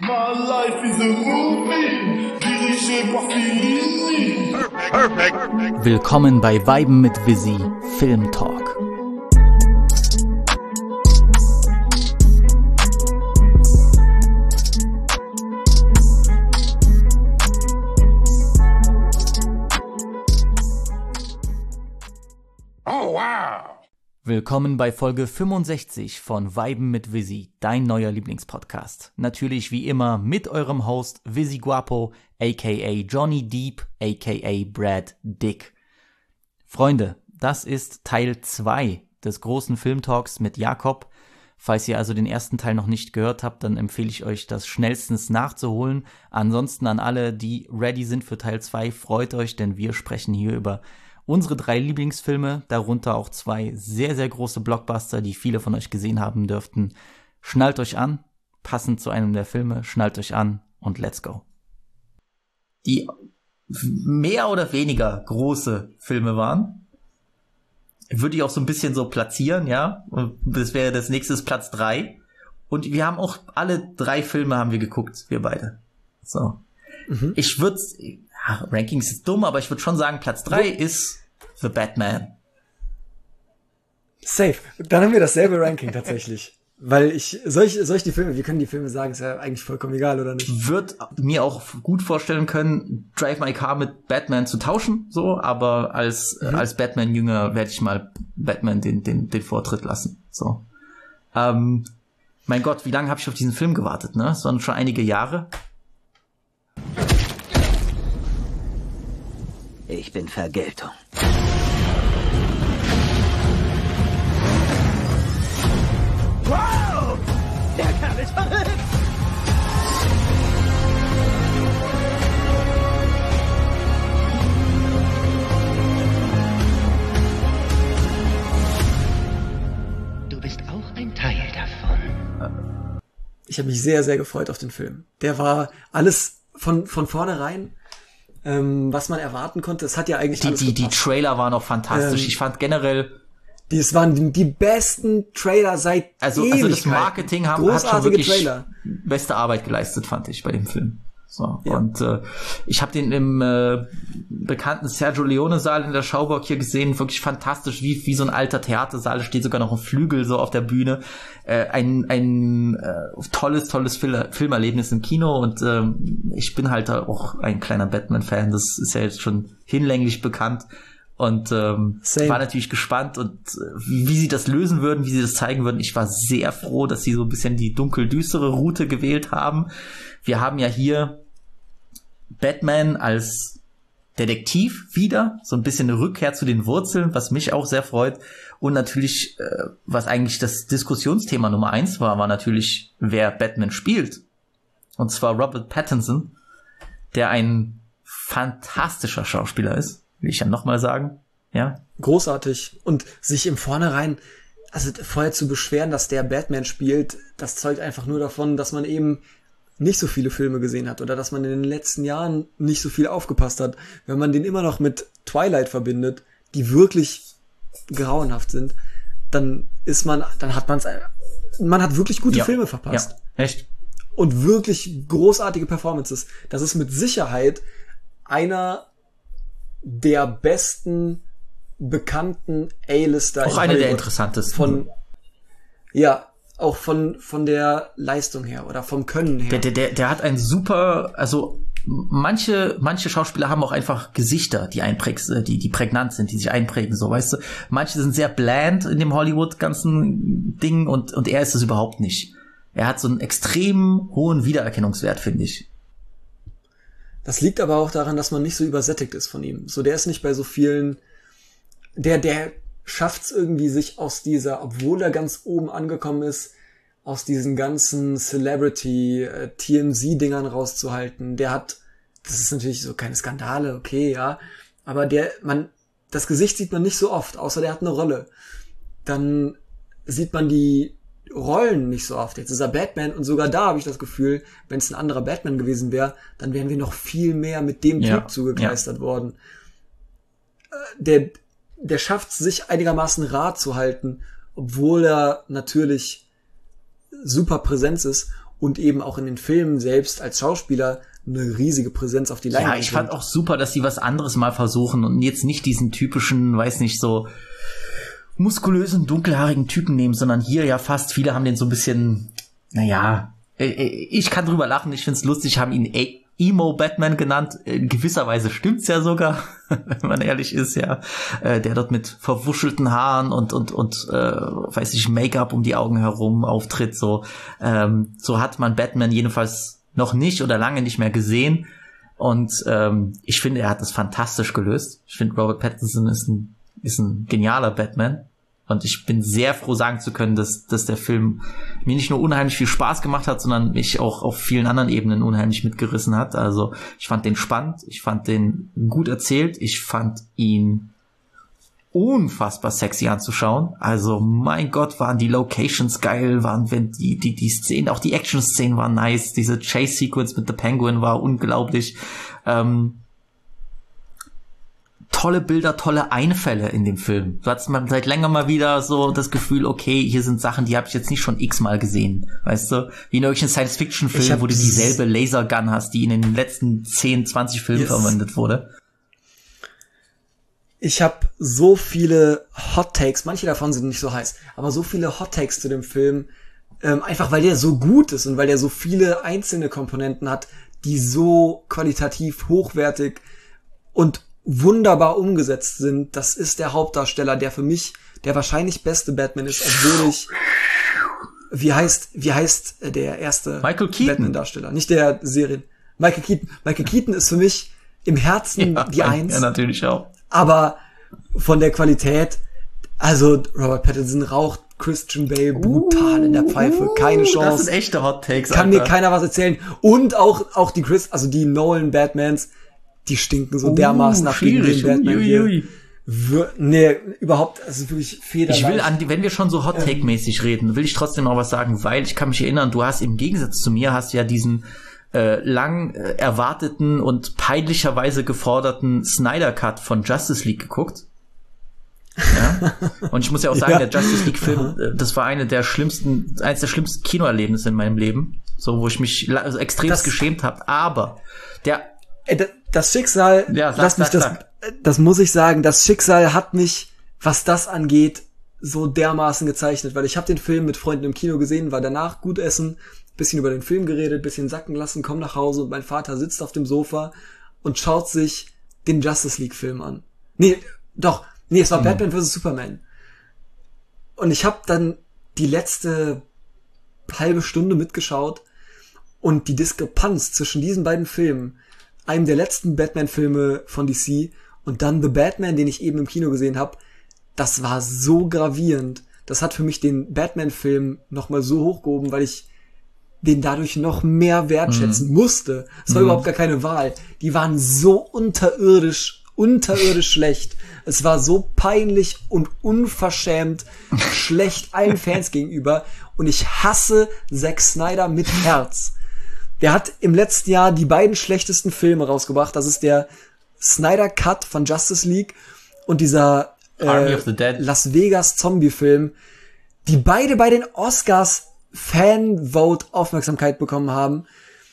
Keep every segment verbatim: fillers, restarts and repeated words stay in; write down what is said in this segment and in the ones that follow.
My life is a movie, dirigé par Fellini. Perfect. Perfect. Willkommen bei Weiben mit Visi, Film Talk. Oh wow! Willkommen bei Folge fünfundsechzig von Weiben mit Visi, dein neuer Lieblingspodcast. Natürlich wie immer mit eurem Host Visi Guapo, aka Johnny Deep, aka Brad Dick. Freunde, das ist Teil zwei des großen Filmtalks mit Jakob. Falls ihr also den ersten Teil noch nicht gehört habt, dann empfehle ich euch, das schnellstens nachzuholen. Ansonsten an alle, die ready sind für Teil zwei, freut euch, denn wir sprechen hier über unsere drei Lieblingsfilme, darunter auch zwei sehr, sehr große Blockbuster, die viele von euch gesehen haben dürften. Schnallt euch an, passend zu einem der Filme, schnallt euch an und let's go. Die mehr oder weniger große Filme waren, würde ich auch so ein bisschen so platzieren, ja. Und das wäre das nächste Platz drei. Und wir haben auch alle drei Filme haben wir geguckt, wir beide. So. Mhm. Ich würde, ja, Rankings ist dumm, aber ich würde schon sagen, Platz drei ist The Batman. Safe. Dann haben wir dasselbe Ranking tatsächlich. Weil ich, soll ich, soll ich die Filme, wir können die Filme sagen, ist ja eigentlich vollkommen egal, oder nicht? Würde mir auch gut vorstellen können, Drive My Car mit Batman zu tauschen, so, aber als, mhm. als Batman-Jünger werde ich mal Batman den, den, den Vortritt lassen, so. Ähm, mein Gott, wie lange habe ich auf diesen Film gewartet, ne? Es waren schon einige Jahre. Ich bin Vergeltung. Wow! Der Kerl ist verrückt! Du bist auch ein Teil davon. Ich habe mich sehr, sehr gefreut auf den Film. Der war alles von, von vornherein, ähm, was man erwarten konnte. Es hat ja eigentlich die, alles die, die gepasst. Trailer waren auch fantastisch. Ähm, ich fand generell, die, es waren die, die besten Trailer seit also, also das Marketing haben, hat schon wirklich Trailer. beste Arbeit geleistet, fand ich bei dem Film. So, ja. Und äh, ich habe den im äh, bekannten Sergio Leone Saal in der Schauburg hier gesehen, wirklich fantastisch, wie wie so ein alter Theatersaal, da steht sogar noch ein Flügel so auf der Bühne, äh, ein ein äh, tolles tolles Fil- Filmerlebnis im Kino und äh, ich bin halt auch ein kleiner Batman-Fan, das ist ja jetzt schon hinlänglich bekannt und ähm, war natürlich gespannt und äh, wie, wie sie das lösen würden, wie sie das zeigen würden. Ich war sehr froh, dass sie so ein bisschen die dunkel-düstere Route gewählt haben. Wir haben ja hier Batman als Detektiv wieder, so ein bisschen eine Rückkehr zu den Wurzeln, was mich auch sehr freut. Und natürlich, äh, was eigentlich das Diskussionsthema Nummer eins war, war natürlich, wer Batman spielt. Und zwar Robert Pattinson, der ein fantastischer Schauspieler ist, will ich ja nochmal sagen. Ja. Großartig. Und sich im Vornherein, also vorher zu beschweren, dass der Batman spielt, das zeugt einfach nur davon, dass man eben nicht so viele Filme gesehen hat oder dass man in den letzten Jahren nicht so viel aufgepasst hat. Wenn man den immer noch mit Twilight verbindet, die wirklich grauenhaft sind, dann ist man, dann hat man's, man hat wirklich gute ja. Filme verpasst. Ja, echt. Und wirklich großartige Performances. Das ist mit Sicherheit einer der besten bekannten A-Lister. Auch einer der interessantesten. Von, ja, auch von von der Leistung her oder vom Können her. Der, der, der hat ein super, also manche manche Schauspieler haben auch einfach Gesichter, die einprägs, die die prägnant sind, die sich einprägen, so, weißt du. Manche sind sehr bland in dem Hollywood ganzen Ding und und er ist es überhaupt nicht. Er hat so einen extrem hohen Wiedererkennungswert, finde ich. Das liegt aber auch daran, dass man nicht so übersättigt ist von ihm. So, der ist nicht bei so vielen, der der schafft's irgendwie, sich aus dieser, obwohl er ganz oben angekommen ist, aus diesen ganzen Celebrity-T M Z-Dingern rauszuhalten. Der hat, das ist natürlich so keine Skandale, okay, ja, aber der, man, das Gesicht sieht man nicht so oft, außer der hat eine Rolle. Dann sieht man die Rollen nicht so oft. Jetzt ist er Batman und sogar da habe ich das Gefühl, wenn es ein anderer Batman gewesen wäre, dann wären wir noch viel mehr mit dem ja, Typ zugekleistert ja. worden. Der der schafft es, sich einigermaßen rar zu halten, obwohl er natürlich super Präsenz ist und eben auch in den Filmen selbst als Schauspieler eine riesige Präsenz auf die Leinwand. Ja, ich fand auch super, dass sie was anderes mal versuchen und jetzt nicht diesen typischen, weiß nicht, so muskulösen, dunkelhaarigen Typen nehmen, sondern hier ja fast, viele haben den so ein bisschen, naja, ich kann drüber lachen, ich find's lustig, haben ihn Emo-Batman genannt, in gewisser Weise stimmt's ja sogar, wenn man ehrlich ist, ja, der dort mit verwuschelten Haaren und und und äh, weiß ich, Make-up um die Augen herum auftritt, so ähm, so hat man Batman jedenfalls noch nicht oder lange nicht mehr gesehen und ähm, ich finde, er hat das fantastisch gelöst. Ich finde, Robert Pattinson ist ein ist ein genialer Batman. Und ich bin sehr froh, sagen zu können, dass, dass der Film mir nicht nur unheimlich viel Spaß gemacht hat, sondern mich auch auf vielen anderen Ebenen unheimlich mitgerissen hat. Also ich fand den spannend, ich fand den gut erzählt, ich fand ihn unfassbar sexy anzuschauen. Also mein Gott, waren die Locations geil, waren wenn die die die Szenen, auch die Action-Szenen waren nice, diese Chase-Sequence mit The Penguin war unglaublich. Ähm, tolle Bilder, tolle Einfälle in dem Film. Du hattest mal seit länger mal wieder so das Gefühl, okay, hier sind Sachen, die habe ich jetzt nicht schon x-mal gesehen, weißt du? Wie in irgendwelchen Science-Fiction-Filmen, wo du dieselbe Lasergun hast, die in den letzten zehn, zwanzig Filmen yes. verwendet wurde. Ich habe so viele Hot Takes, manche davon sind nicht so heiß, aber so viele Hot Takes zu dem Film, ähm, einfach weil der so gut ist und weil der so viele einzelne Komponenten hat, die so qualitativ hochwertig und wunderbar umgesetzt sind. Das ist der Hauptdarsteller, der für mich der wahrscheinlich beste Batman ist, obwohl ich wie heißt wie heißt der erste Michael Keaton Batman-Darsteller, nicht der Serien. Michael Keaton. Michael Keaton ist für mich im Herzen ja, die Eins. Ja, natürlich auch. Aber von der Qualität, also Robert Pattinson raucht Christian Bale brutal uh, in der Pfeife, keine Chance. Das sind echte Hot Takes. Kann Alter. mir keiner was erzählen. Und auch auch die Chris, also die Nolan Batmans, die stinken so dermaßen uh, nach gegen den Batman ui, ui, ui. Wir, nee, überhaupt, also wirklich federleicht. Ich will an die, wenn wir schon so Hot-Take-mäßig reden, will ich trotzdem noch was sagen, weil ich kann mich erinnern, du hast im Gegensatz zu mir, hast ja diesen äh, lang äh, erwarteten und peinlicherweise geforderten Snyder-Cut von Justice League geguckt. Ja? Und ich muss ja auch sagen, ja. der Justice League-Film, äh, das war eine der schlimmsten, eines der schlimmsten Kinoerlebnisse in meinem Leben, so wo ich mich also extremst geschämt habe, aber der Das Schicksal, ja, sag, lass mich sag, das, sag. das muss ich sagen, das Schicksal hat mich, was das angeht, so dermaßen gezeichnet, weil ich habe den Film mit Freunden im Kino gesehen, war danach gut essen, bisschen über den Film geredet, bisschen sacken lassen, komm nach Hause und mein Vater sitzt auf dem Sofa und schaut sich den Justice League Film an. Nee, doch, nee, es war mhm. Batman versus. Superman. Und ich habe dann die letzte halbe Stunde mitgeschaut und die Diskrepanz zwischen diesen beiden Filmen, einem der letzten Batman-Filme von D C und dann The Batman, den ich eben im Kino gesehen habe, das war so gravierend. Das hat für mich den Batman-Film nochmal so hochgehoben, weil ich den dadurch noch mehr wertschätzen mhm. musste. Es war mhm. überhaupt gar keine Wahl. Die waren so unterirdisch, unterirdisch schlecht. Es war so peinlich und unverschämt schlecht allen Fans gegenüber. Und ich hasse Zack Snyder mit Herz. Der hat im letzten Jahr die beiden schlechtesten Filme rausgebracht. Das ist der Snyder Cut von Justice League und dieser äh, Army of the Dead. Las Vegas Zombie-Film, die beide bei den Oscars Fan-Vote Aufmerksamkeit bekommen haben.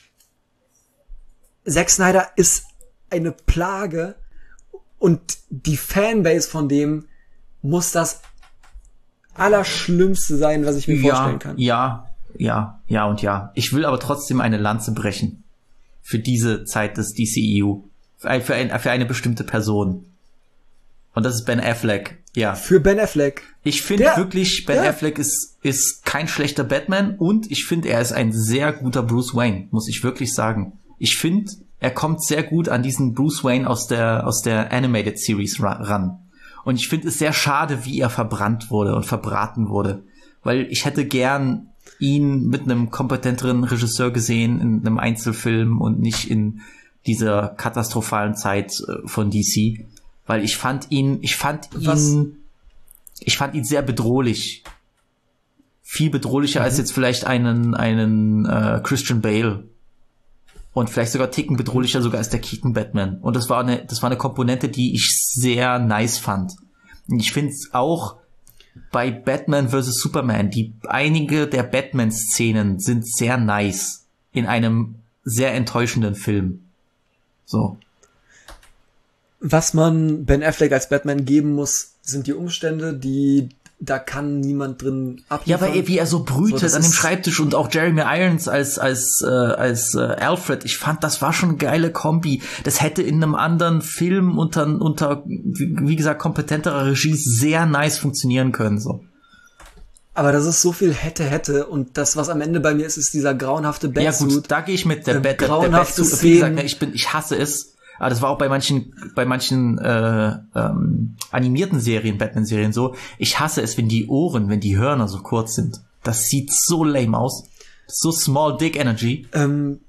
Zack Snyder ist eine Plage und die Fanbase von dem muss das Allerschlimmste sein, was ich mir ja, vorstellen kann. Ja, ja, ja und ja. Ich will aber trotzdem eine Lanze brechen für diese Zeit des D C E U. Für, ein, für, ein, für eine bestimmte Person. Und das ist Ben Affleck. Ja. Für Ben Affleck. Ich finde wirklich, Ben ja. Affleck ist, ist kein schlechter Batman und ich finde, er ist ein sehr guter Bruce Wayne, muss ich wirklich sagen. Ich finde, er kommt sehr gut an diesen Bruce Wayne aus der, aus der Animated Series ran. Und ich finde es sehr schade, wie er verbrannt wurde und verbraten wurde. Weil ich hätte gern ihn mit einem kompetenteren Regisseur gesehen in einem Einzelfilm und nicht in dieser katastrophalen Zeit von D C. Weil ich fand ihn, ich fand Was? ihn, ich fand ihn sehr bedrohlich. Viel bedrohlicher mhm. als jetzt vielleicht einen, einen äh, Christian Bale. Und vielleicht sogar ticken bedrohlicher sogar als der Keaton Batman. Und das war eine, das war eine Komponente, die ich sehr nice fand. Und ich finde es auch bei Batman versus. Superman, die einige der Batman-Szenen sind sehr nice in einem sehr enttäuschenden Film. So. Was man Ben Affleck als Batman geben muss, sind die Umstände, die da kann niemand drin abliefern. Ja, weil er, wie er so brütet so, an dem Schreibtisch und auch Jeremy Irons als als äh, als äh, Alfred. Ich fand, das war schon eine geile Kombi. Das hätte in einem anderen Film unter unter wie gesagt kompetenterer Regie sehr nice funktionieren können. So. Aber das ist so viel hätte hätte und das, was am Ende bei mir ist, ist dieser grauenhafte Batsuit. Ja gut, da gehe ich mit der, der Bat, der, grauenhafte der Batsuit. Wie gesagt, ich bin, ich hasse es. Aber das war auch bei manchen, bei manchen äh, ähm, animierten Serien, Batman-Serien so. Ich hasse es, wenn die Ohren, wenn die Hörner so kurz sind. Das sieht so lame aus. So small dick energy. Ähm.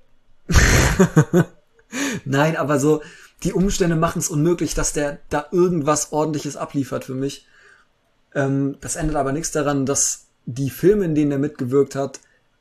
Nein, aber so, die Umstände machen es unmöglich, dass der da irgendwas Ordentliches abliefert für mich. Ähm, das ändert aber nichts daran, dass die Filme, in denen er mitgewirkt hat,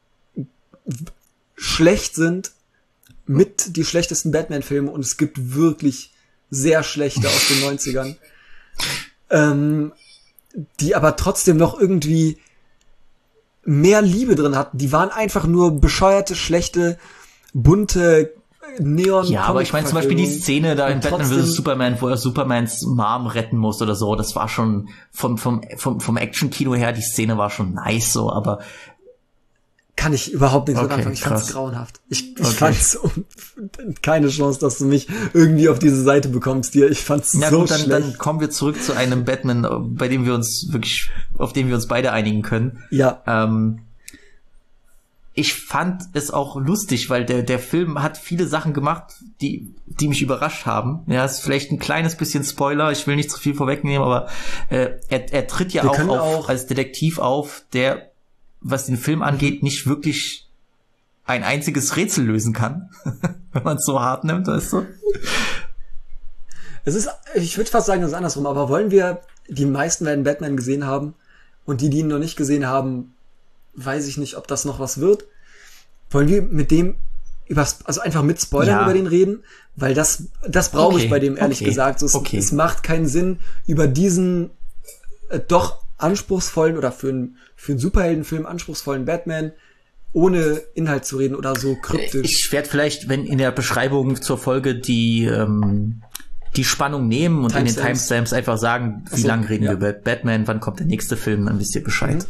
schlecht sind. Mit die schlechtesten Batman-Filme und es gibt wirklich sehr schlechte aus den neunzigern, ähm, die aber trotzdem noch irgendwie mehr Liebe drin hatten. Die waren einfach nur bescheuerte, schlechte, bunte Neon. Ja, aber ich meine zum Beispiel die Szene da in Batman versus. Superman, wo er Supermans Mom retten muss oder so, das war schon vom vom vom vom Action-Kino her, die Szene war schon nice so, aber kann ich überhaupt nichts mit okay, anfangen. Ich krass. fand's grauenhaft. Ich, ich Okay. fand's um, keine Chance, dass du mich irgendwie auf diese Seite bekommst hier. Ich fand's Na so gut, dann, schlecht. dann kommen wir zurück zu einem Batman, bei dem wir uns wirklich, auf den wir uns beide einigen können. Ja. Ähm, ich fand es auch lustig, weil der der Film hat viele Sachen gemacht, die die mich überrascht haben. Ja, ist vielleicht ein kleines bisschen Spoiler. Ich will nicht zu viel vorwegnehmen, aber äh, er er tritt ja Wir auch, können auf, auch- als Detektiv auf, der, was den Film angeht, nicht wirklich ein einziges Rätsel lösen kann, wenn man es so hart nimmt, weißt du? Es ist, ich würde fast sagen, es ist andersrum, aber wollen wir, die meisten werden Batman gesehen haben und die, die ihn noch nicht gesehen haben, weiß ich nicht, ob das noch was wird. Wollen wir mit dem über, also einfach mit Spoilern Ja. über den reden? Weil das, das brauche Okay, ich bei dem ehrlich okay, gesagt. So, es, okay. es macht keinen Sinn, über diesen äh, doch anspruchsvollen oder für einen, für einen Superheldenfilm anspruchsvollen Batman ohne Inhalt zu reden oder so kryptisch. Ich werde vielleicht, wenn in der Beschreibung zur Folge die ähm, die Spannung nehmen und in den Timestamps. Timestamps einfach sagen, wie Ach so, lange reden ja. wir über Batman, wann kommt der nächste Film, dann wisst ihr Bescheid.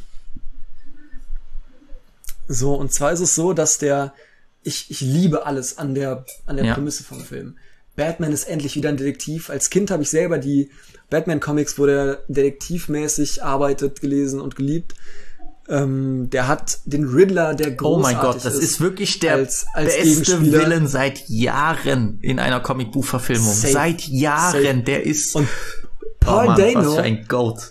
So, und zwar ist es so, dass der, ich, ich liebe alles an der, an der Ja. Prämisse vom Film. Batman ist endlich wieder ein Detektiv. Als Kind habe ich selber die Batman-Comics, wo der detektivmäßig arbeitet, gelesen und geliebt. Ähm, der hat den Riddler, der Oh großartig mein Gott, das ist wirklich der als- als beste Gegenspieler. Villain seit Jahren in einer Comicbuchverfilmung. Safe. Seit Jahren, Safe. der ist Und oh Paul Mann, was Dano für ein Goat.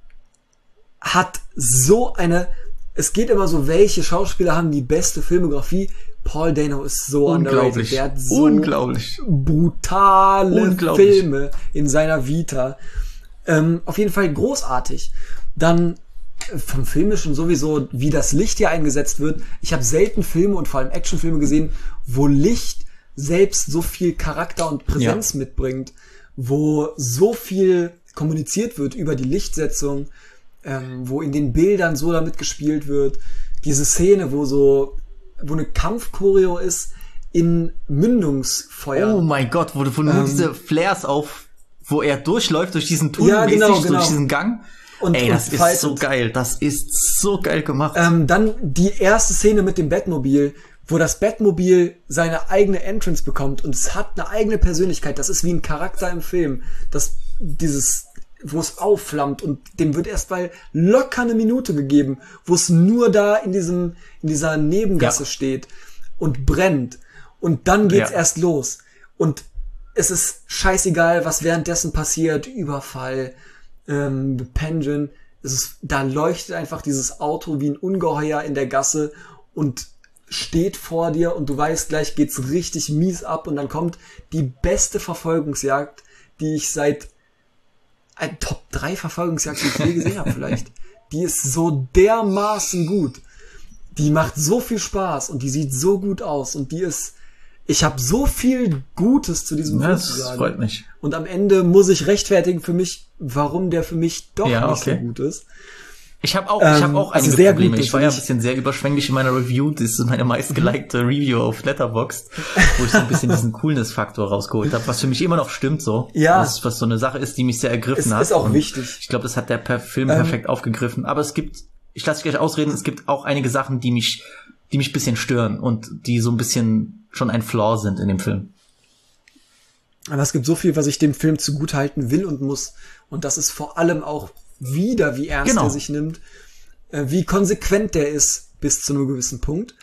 hat so eine, es geht immer so, welche Schauspieler haben die beste Filmografie? Paul Dano ist so underrated. Unglaublich. Der hat so Unglaublich. brutale Unglaublich. Filme in seiner Vita. Ähm, auf jeden Fall großartig. Dann äh, vom Filmischen sowieso, wie das Licht hier eingesetzt wird. Ich habe selten Filme und vor allem Actionfilme gesehen, wo Licht selbst so viel Charakter und Präsenz Ja. mitbringt, wo so viel kommuniziert wird über die Lichtsetzung, ähm, wo in den Bildern so damit gespielt wird. Diese Szene, wo so, wo eine Kampfchoreo ist in Mündungsfeuer. Oh mein Gott, wo, wo nur Ähm, diese Flares auf, wo er durchläuft durch diesen Tunnel, Ja, genau, mäßig, genau. durch diesen Gang. Und- Ey, und das ist fightet. so geil. Das ist so geil gemacht. Ähm, dann die erste Szene mit dem Batmobil, wo das Batmobil seine eigene Entrance bekommt und es hat eine eigene Persönlichkeit. Das ist wie ein Charakter im Film. Das, dieses, wo es aufflammt und dem wird erst mal locker eine Minute gegeben, wo es nur da in diesem, in dieser Nebengasse Ja. steht und brennt. Und dann geht's Ja. erst los. Und es ist scheißegal, was währenddessen passiert. Überfall, ähm, Pension. Es ist, da leuchtet einfach dieses Auto wie ein Ungeheuer in der Gasse und steht vor dir und du weißt, gleich geht's richtig mies ab und dann kommt die beste Verfolgungsjagd, die ich seit ein Top drei Verfolgungsjagd, die ich je gesehen habe vielleicht. Die ist so dermaßen gut. Die macht so viel Spaß und die sieht so gut aus und die ist, ich habe so viel Gutes zu diesem Ja, Film das zu sagen. freut mich. Und am Ende muss ich rechtfertigen für mich, warum der für mich doch Ja, nicht okay. so gut ist. Ich habe auch, Ähm, ich habe auch also einige sehr Probleme. gut, Ich war ja ein finde ich. bisschen sehr überschwänglich in meiner Review. Das ist meine meistgelikte Review auf Letterboxd, wo ich so ein bisschen diesen Coolness-Faktor rausgeholt habe, was für mich immer noch stimmt so. Ja. Was, was so eine Sache ist, die mich sehr ergriffen Es hat. ist auch Und wichtig. Ich glaube, das hat der per Film Ähm, perfekt aufgegriffen. Aber es gibt, ich lasse dich gleich ausreden, es gibt auch einige Sachen, die mich, die mich ein bisschen stören und die so ein bisschen schon ein Flaw sind in dem Film. Aber es gibt so viel, was ich dem Film zugutehalten will und muss. Und das ist vor allem auch wieder, wie ernst Genau. er sich nimmt, äh, wie konsequent der ist bis zu einem gewissen Punkt,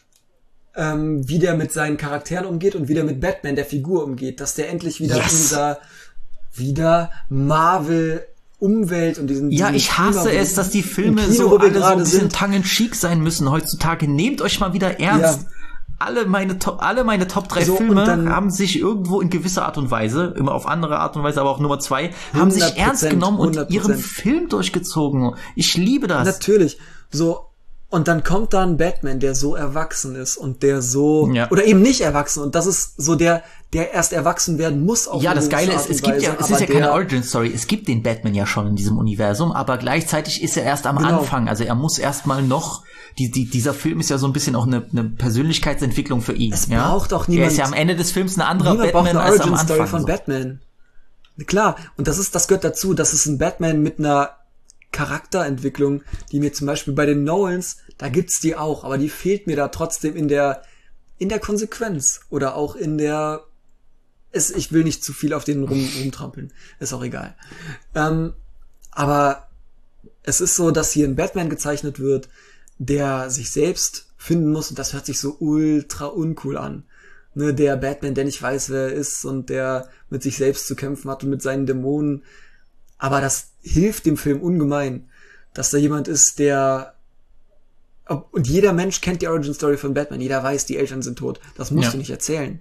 ähm, wie der mit seinen Charakteren umgeht und wie der mit Batman, der Figur, umgeht, dass der endlich wieder Yes. in dieser wieder Marvel-Umwelt und diesen Ja, diesen ich hasse Klima- es, dass die Filme im Kino, so wo wir alle so ein gerade bisschen sind. tongue-in-cheek sein müssen heutzutage. Nehmt euch mal wieder ernst. Ja. Alle meine Top, alle meine Top drei So, Filme und dann- haben sich irgendwo in gewisser Art und Weise, immer auf andere Art und Weise, aber auch Nummer zwei, haben sich hundert ernst Prozent, genommen und hundert ihren Prozent. Film durchgezogen. Ich liebe das. Natürlich. So, und dann kommt da ein Batman, der so erwachsen ist und der so, Ja. oder eben nicht erwachsen. Und das ist so der, der erst erwachsen werden muss. Auf Ja, eine das gewisse Geile Art ist, es und gibt Weise, ja, es ist aber ja keine der- Origin-Story. Es gibt den Batman ja schon in diesem Universum, aber gleichzeitig ist er erst am Genau. Anfang. Also er muss erstmal noch, die, die, dieser Film ist ja so ein bisschen auch eine, eine Persönlichkeitsentwicklung für ihn. Es ja? braucht auch Er niemand- ist ja am Ende des Films ein anderer Niemand braucht Batman eine als am Origin-Story Anfang. von so. Batman. Klar, und das ist, das gehört dazu, das ist ein Batman mit einer Charakterentwicklung, die mir zum Beispiel bei den Nolans, da gibt's die auch, aber die fehlt mir da trotzdem in der, in der Konsequenz oder auch in der, es, ich will nicht zu viel auf den rum, rumtrampeln, ist auch egal. Ähm, aber es ist so, dass hier ein Batman gezeichnet wird, der sich selbst finden muss, und das hört sich so ultra uncool an. Ne, der Batman, der nicht weiß, wer er ist und der mit sich selbst zu kämpfen hat und mit seinen Dämonen. Aber das hilft dem Film ungemein, dass da jemand ist, der, ob- und jeder Mensch kennt die Origin Story von Batman, jeder weiß, die Eltern sind tot. Das musst Ja. du nicht erzählen.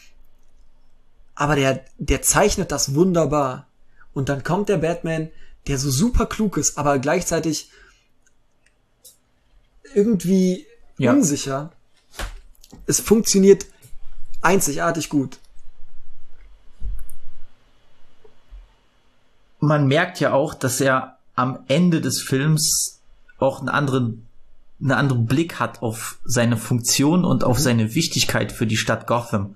Aber der, der zeichnet das wunderbar. Und dann kommt der Batman, der so super klug ist, aber gleichzeitig irgendwie Ja. unsicher. Es funktioniert einzigartig gut. Man merkt ja auch, dass er am Ende des Films auch einen anderen, einen anderen Blick hat auf seine Funktion und auf seine Wichtigkeit für die Stadt Gotham.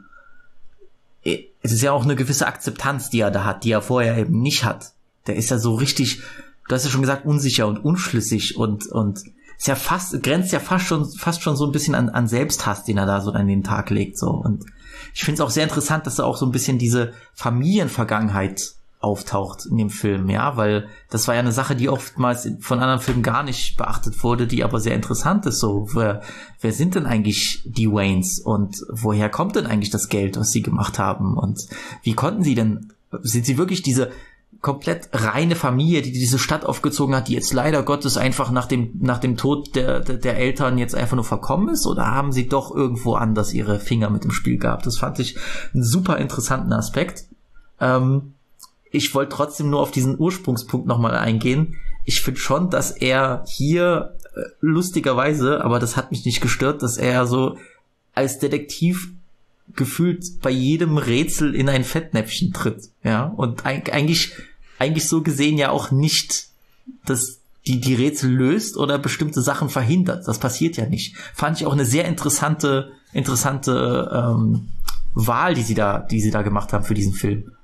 Es ist ja auch eine gewisse Akzeptanz, die er da hat, die er vorher eben nicht hat. Der ist ja so richtig, du hast ja schon gesagt, unsicher und unschlüssig und, und ist ja fast, grenzt ja fast schon, fast schon so ein bisschen an, an Selbsthass, den er da so an den Tag legt, so. Und ich finde es auch sehr interessant, dass da auch so ein bisschen diese Familienvergangenheit auftaucht in dem Film, ja, weil das war ja eine Sache, die oftmals von anderen Filmen gar nicht beachtet wurde, die aber sehr interessant ist, so, wer, wer sind denn eigentlich die Waynes und woher kommt denn eigentlich das Geld, was sie gemacht haben und wie konnten sie denn, sind sie wirklich diese komplett reine Familie, die diese Stadt aufgezogen hat, die jetzt leider Gottes einfach nach dem, nach dem Tod der, der, der Eltern jetzt einfach nur verkommen ist, oder haben sie doch irgendwo anders ihre Finger mit im Spiel gehabt? Das fand ich einen super interessanten Aspekt. Ähm, Ich wollte trotzdem nur auf diesen Ursprungspunkt nochmal eingehen. Ich finde schon, dass er hier äh, lustigerweise, aber das hat mich nicht gestört, dass er so als Detektiv gefühlt bei jedem Rätsel in ein Fettnäpfchen tritt. Ja, und eig- eigentlich, eigentlich so gesehen ja auch nicht, dass die, die Rätsel löst oder bestimmte Sachen verhindert. Das passiert ja nicht. Fand ich auch eine sehr interessante, interessante ähm, Wahl, die sie da, die sie da gemacht haben für diesen Film.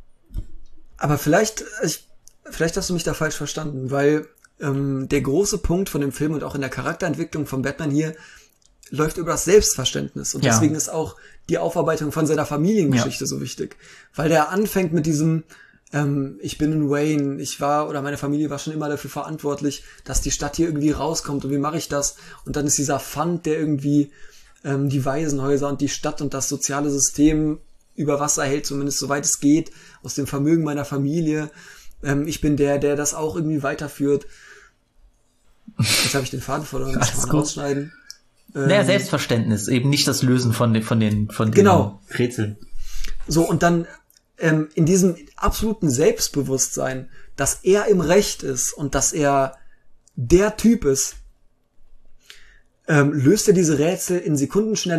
Aber vielleicht, ich, vielleicht hast du mich da falsch verstanden, weil ähm, der große Punkt von dem Film und auch in der Charakterentwicklung von Batman hier läuft über das Selbstverständnis. Und Ja. deswegen ist auch die Aufarbeitung von seiner Familiengeschichte so wichtig. Weil der anfängt mit diesem, ähm, ich bin ein Wayne, ich war, oder meine Familie war schon immer dafür verantwortlich, dass die Stadt hier irgendwie rauskommt und wie mache ich das? Und dann ist dieser Fund, der irgendwie ähm, die Waisenhäuser und die Stadt und das soziale System über Wasser hält, zumindest soweit es geht, aus dem Vermögen meiner Familie. Ähm, ich bin der, der das auch irgendwie weiterführt. Jetzt habe ich den Faden verloren, muss ich Alles mal gut. rausschneiden. Naja, Ähm, Selbstverständnis, eben nicht das Lösen von den, von den, von den Genau. Rätseln. So, und dann ähm, in diesem absoluten Selbstbewusstsein, dass er im Recht ist und dass er der Typ ist, ähm, löst er diese Rätsel in Sekundenschnelle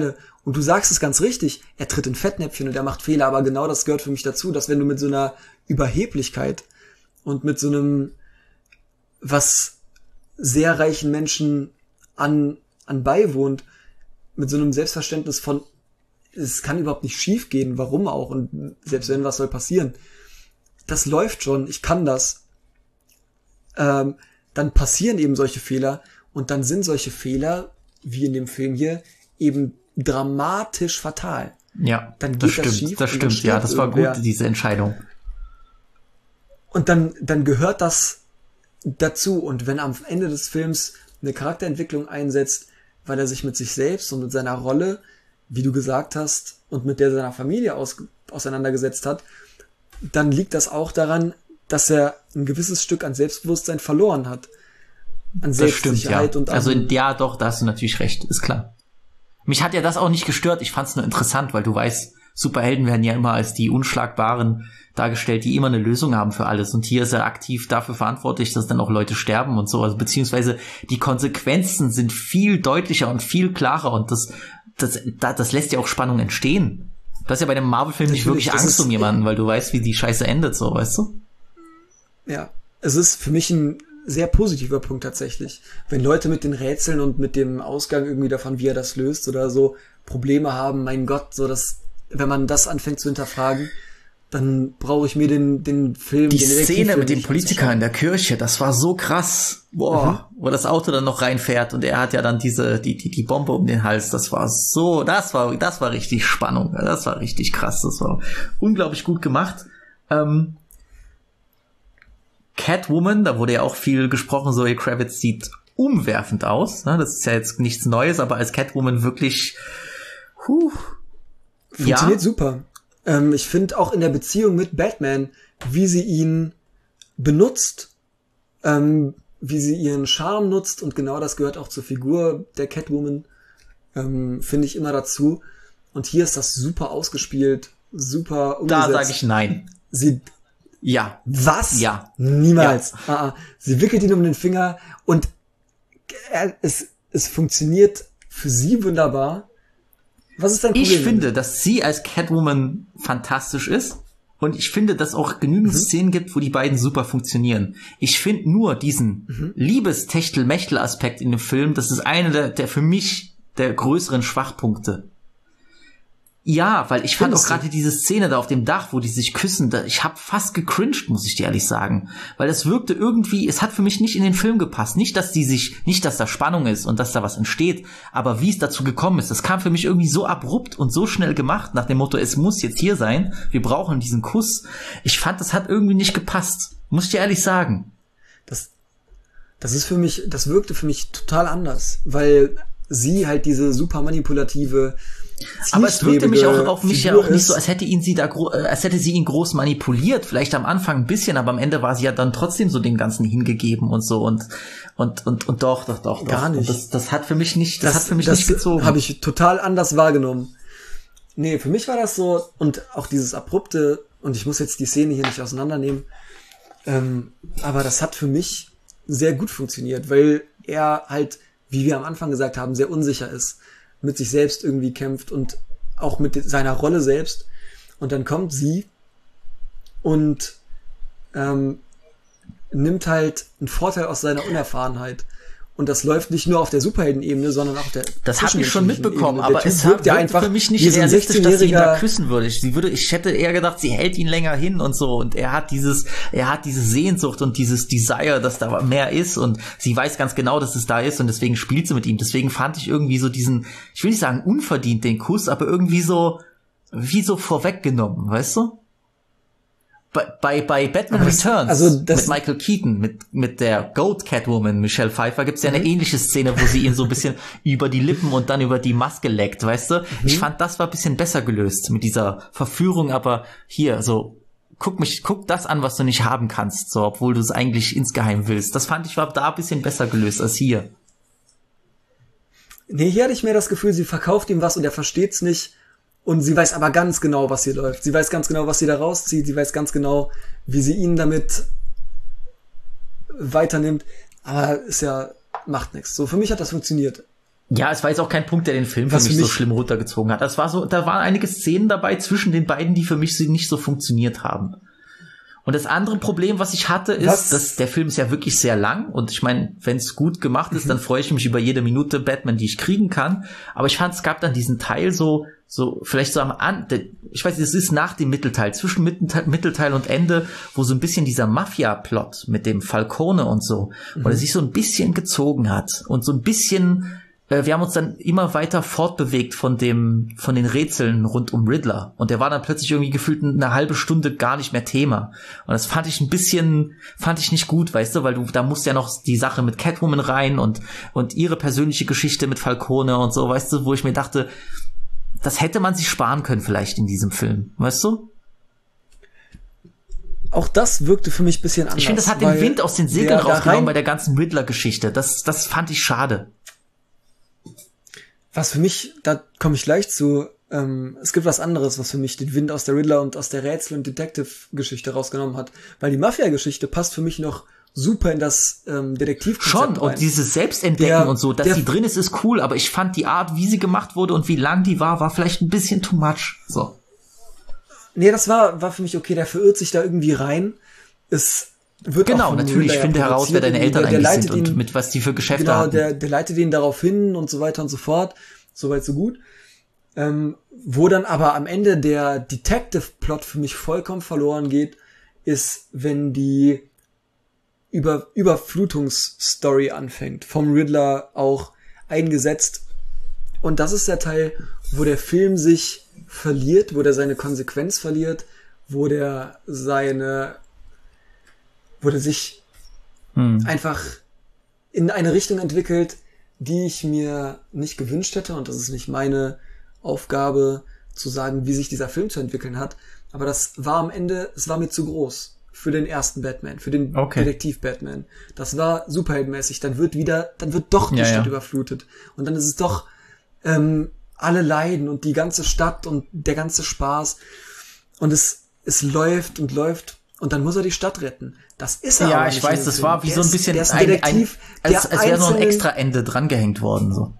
Und du sagst es ganz richtig, er tritt in Fettnäpfchen und er macht Fehler, aber genau das gehört für mich dazu, dass wenn du mit so einer Überheblichkeit und mit so einem, was sehr reichen Menschen an, an beiwohnt, mit so einem Selbstverständnis von, es kann überhaupt nicht schief gehen, warum auch, und selbst wenn, was soll passieren? Das läuft schon, ich kann das. Ähm, dann passieren eben solche Fehler und dann sind solche Fehler, wie in dem Film hier, eben dramatisch fatal. Ja, dann geht das das stimmt, schief das und dann stimmt, ja, stirbt das war irgendwer. gut, diese Entscheidung. Und dann, dann gehört das dazu. Und wenn am Ende des Films eine Charakterentwicklung einsetzt, weil er sich mit sich selbst und mit seiner Rolle, wie du gesagt hast, und mit der seiner Familie aus, auseinandergesetzt hat, dann liegt das auch daran, dass er ein gewisses Stück an Selbstbewusstsein verloren hat. An Das stimmt, ja. Selbstsicherheit und an, Also ja, doch, da hast du natürlich recht, ist klar. Mich hat ja das auch nicht gestört, ich fand's nur interessant, weil du weißt, Superhelden werden ja immer als die Unschlagbaren dargestellt, die immer eine Lösung haben für alles. Und hier ist er aktiv dafür verantwortlich, dass dann auch Leute sterben und so. Also beziehungsweise die Konsequenzen sind viel deutlicher und viel klarer und das, das, das, das lässt ja auch Spannung entstehen. Du hast ja bei dem Marvel-Film nicht Natürlich, wirklich das Angst ist- um jemanden, weil du weißt, wie die Scheiße endet, so, weißt du? ja, es ist für mich ein sehr positiver Punkt tatsächlich. Wenn Leute mit den Rätseln und mit dem Ausgang irgendwie davon, wie er das löst oder so, Probleme haben, mein Gott, so dass, wenn man das anfängt zu hinterfragen, dann brauche ich mir den, den Film, Die den Szene Detektivfilm mit dem nicht Politiker in anzuschauen. der Kirche, das war so krass. Boah, wo das Auto dann noch reinfährt und er hat ja dann diese, die, die, die Bombe um den Hals. Das war so, das war, das war richtig Spannung. Das war richtig krass. Das war unglaublich gut gemacht. Ähm, Catwoman, da wurde ja auch viel gesprochen, Zoe Kravitz sieht umwerfend aus. Ne? Das ist ja jetzt nichts Neues, aber als Catwoman wirklich, huh, Funktioniert ja, super. Ähm, ich finde auch in der Beziehung mit Batman, wie sie ihn benutzt, ähm, wie sie ihren Charme nutzt, und genau das gehört auch zur Figur der Catwoman, ähm, finde ich immer dazu. Und hier ist das super ausgespielt, super umgesetzt. da sage ich nein. Sie, Ja, was? Ja. Niemals. Ah, ah. Sie wickelt ihn um den Finger und er, es, es funktioniert für sie wunderbar. Was ist dein Problem? ich finde, dass sie als Catwoman fantastisch ist. Und ich finde, dass auch genügend Mhm. Szenen gibt, wo die beiden super funktionieren. Ich finde nur diesen Mhm. Liebes-Techtel-Mechtel-Aspekt in dem Film, das ist einer der, der für mich der größeren Schwachpunkte. Ja, weil ich fand auch Findest du? gerade diese Szene da auf dem Dach, wo die sich küssen, da, ich habe fast gecringed, muss ich dir ehrlich sagen. Weil das wirkte irgendwie, es hat für mich nicht in den Film gepasst. Nicht, dass die sich, nicht, dass da Spannung ist und dass da was entsteht, aber wie es dazu gekommen ist, das kam für mich irgendwie so abrupt und so schnell gemacht, nach dem Motto, es muss jetzt hier sein, wir brauchen diesen Kuss. Ich fand, das hat irgendwie nicht gepasst. Muss ich dir ehrlich sagen. Das, das ist für mich, das wirkte für mich total anders, weil sie halt diese super manipulative, Aber es wirkte mich auch auf mich ja Figur auch nicht ist. so, als hätte ihn sie da, gro- äh, als hätte sie ihn groß manipuliert. Vielleicht am Anfang ein bisschen, aber am Ende war sie ja dann trotzdem so dem Ganzen hingegeben und so und und und und doch, doch, doch, doch. Gar nicht. Und das, das hat für mich nicht, das, hat für mich nicht gezogen. Habe ich total anders wahrgenommen. Nee, für mich war das so, und auch dieses abrupte, und ich muss jetzt die Szene hier nicht auseinandernehmen, ähm, aber das hat für mich sehr gut funktioniert, weil er halt, wie wir am Anfang gesagt haben, sehr unsicher ist, mit sich selbst irgendwie kämpft und auch mit seiner Rolle selbst. Und dann kommt sie und ähm, nimmt halt einen Vorteil aus seiner Unerfahrenheit. Und das läuft nicht nur auf der Superhelden-Ebene, sondern auch auf der Das habe ich schon zwischenmenschlichen mitbekommen, Ebene. aber Der Typ es wirkt ja wirkte einfach für mich wie nicht so ein realistisch, dass sie ihn da sechzehnjähriger küssen würde. Sie würde, ich hätte eher gedacht, sie hält ihn länger hin und so, und er hat dieses, er hat diese Sehnsucht und dieses Desire, dass da mehr ist, und sie weiß ganz genau, dass es da ist, und deswegen spielt sie mit ihm. Deswegen fand ich irgendwie so diesen, ich will nicht sagen unverdient den Kuss, aber irgendwie so, wie so vorweggenommen, weißt du? Bei, bei, bei Batman Aber das- Returns also das- mit Michael Keaton, mit, mit der Goat Catwoman Michelle Pfeiffer, gibt's ja eine ähnliche Szene, wo sie ihn so ein bisschen über die Lippen und dann über die Maske leckt, weißt du? Ich fand, das war ein bisschen besser gelöst mit dieser Verführung, aber hier, so, guck mich, guck das an, was du nicht haben kannst, so, obwohl du es eigentlich insgeheim willst. Das fand ich, war da ein bisschen besser gelöst als hier. Nee, hier hatte ich mehr das Gefühl, sie verkauft ihm was und er versteht's nicht. Und sie weiß aber ganz genau, was hier läuft. Sie weiß ganz genau, was sie da rauszieht. Sie weiß ganz genau, wie sie ihn damit weiternimmt. Aber ist ja, macht nichts. So, für mich hat das funktioniert. Ja, es war jetzt auch kein Punkt, der den Film für Was mich, für mich so schlimm runtergezogen hat. Das war so, da waren einige Szenen dabei zwischen den beiden, die für mich nicht so funktioniert haben. Und das andere Problem, was ich hatte, ist, was? dass der Film ist ja wirklich sehr lang. Und ich meine, wenn es gut gemacht ist, mhm. dann freue ich mich über jede Minute Batman, die ich kriegen kann. Aber ich fand, es gab dann diesen Teil so, so vielleicht so am An, ich weiß, es ist nach dem Mittelteil, zwischen Mittelteil, Mittelteil und Ende, wo so ein bisschen dieser Mafia-Plot mit dem Falcone und so, mhm. wo er sich so ein bisschen gezogen hat und so ein bisschen. Wir haben uns dann immer weiter fortbewegt von dem, von den Rätseln rund um Riddler. Und der war dann plötzlich irgendwie gefühlt eine halbe Stunde gar nicht mehr Thema. Und das fand ich ein bisschen, fand ich nicht gut, weißt du, weil du, da musst ja noch die Sache mit Catwoman rein und, und ihre persönliche Geschichte mit Falcone und so, weißt du, wo ich mir dachte, das hätte man sich sparen können vielleicht in diesem Film, weißt du? Auch das wirkte für mich ein bisschen anders. Ich finde, das hat den Wind aus den Segeln rausgenommen bei der ganzen Riddler-Geschichte. Das, das fand ich schade. Was für mich, da komme ich gleich zu, ähm, es gibt was anderes, was für mich den Wind aus der Riddler und aus der Rätsel- und Detective-Geschichte rausgenommen hat. Weil die Mafia-Geschichte passt für mich noch super in das ähm, Detektivkonzept Schon, rein. Und dieses Selbstentdecken der, und so, dass sie drin ist, ist cool, aber ich fand die Art, wie sie gemacht wurde und wie lang die war, war vielleicht ein bisschen too much. So. Nee, das war, war für mich okay, der verirrt sich da irgendwie rein. Es wird genau, natürlich, ich finde heraus, wer deine Eltern der, der eigentlich sind ihn, und mit was die für Geschäfte genau, hatten. Genau, der, der leitet ihn darauf hin und so weiter und so fort. Soweit, so gut. Ähm, wo dann aber am Ende der Detective-Plot für mich vollkommen verloren geht, ist, wenn die Über Überflutungsstory anfängt. Vom Riddler auch eingesetzt. Und das ist der Teil, wo der Film sich verliert, wo der seine Konsequenz verliert, wo der seine wo der sich hm. einfach in eine Richtung entwickelt, die ich mir nicht gewünscht hätte. Und das ist nicht meine Aufgabe, zu sagen, wie sich dieser Film zu entwickeln hat. Aber das war am Ende, es war mir zu groß für den ersten Batman, für den okay. Detektiv-Batman. Das war superheldenmäßig. Dann wird wieder, dann wird doch die ja, Stadt ja. überflutet. Und dann ist es doch ähm, alle leiden und die ganze Stadt und der ganze Spaß. Und es, es läuft und läuft. Und dann muss er die Stadt retten. Das ist er ja, aber ich nicht weiß, das Film. war wie der so ein ist, bisschen der ist ein, Detektiv, ein, als, als wäre noch ein extra Ende drangehängt worden. So.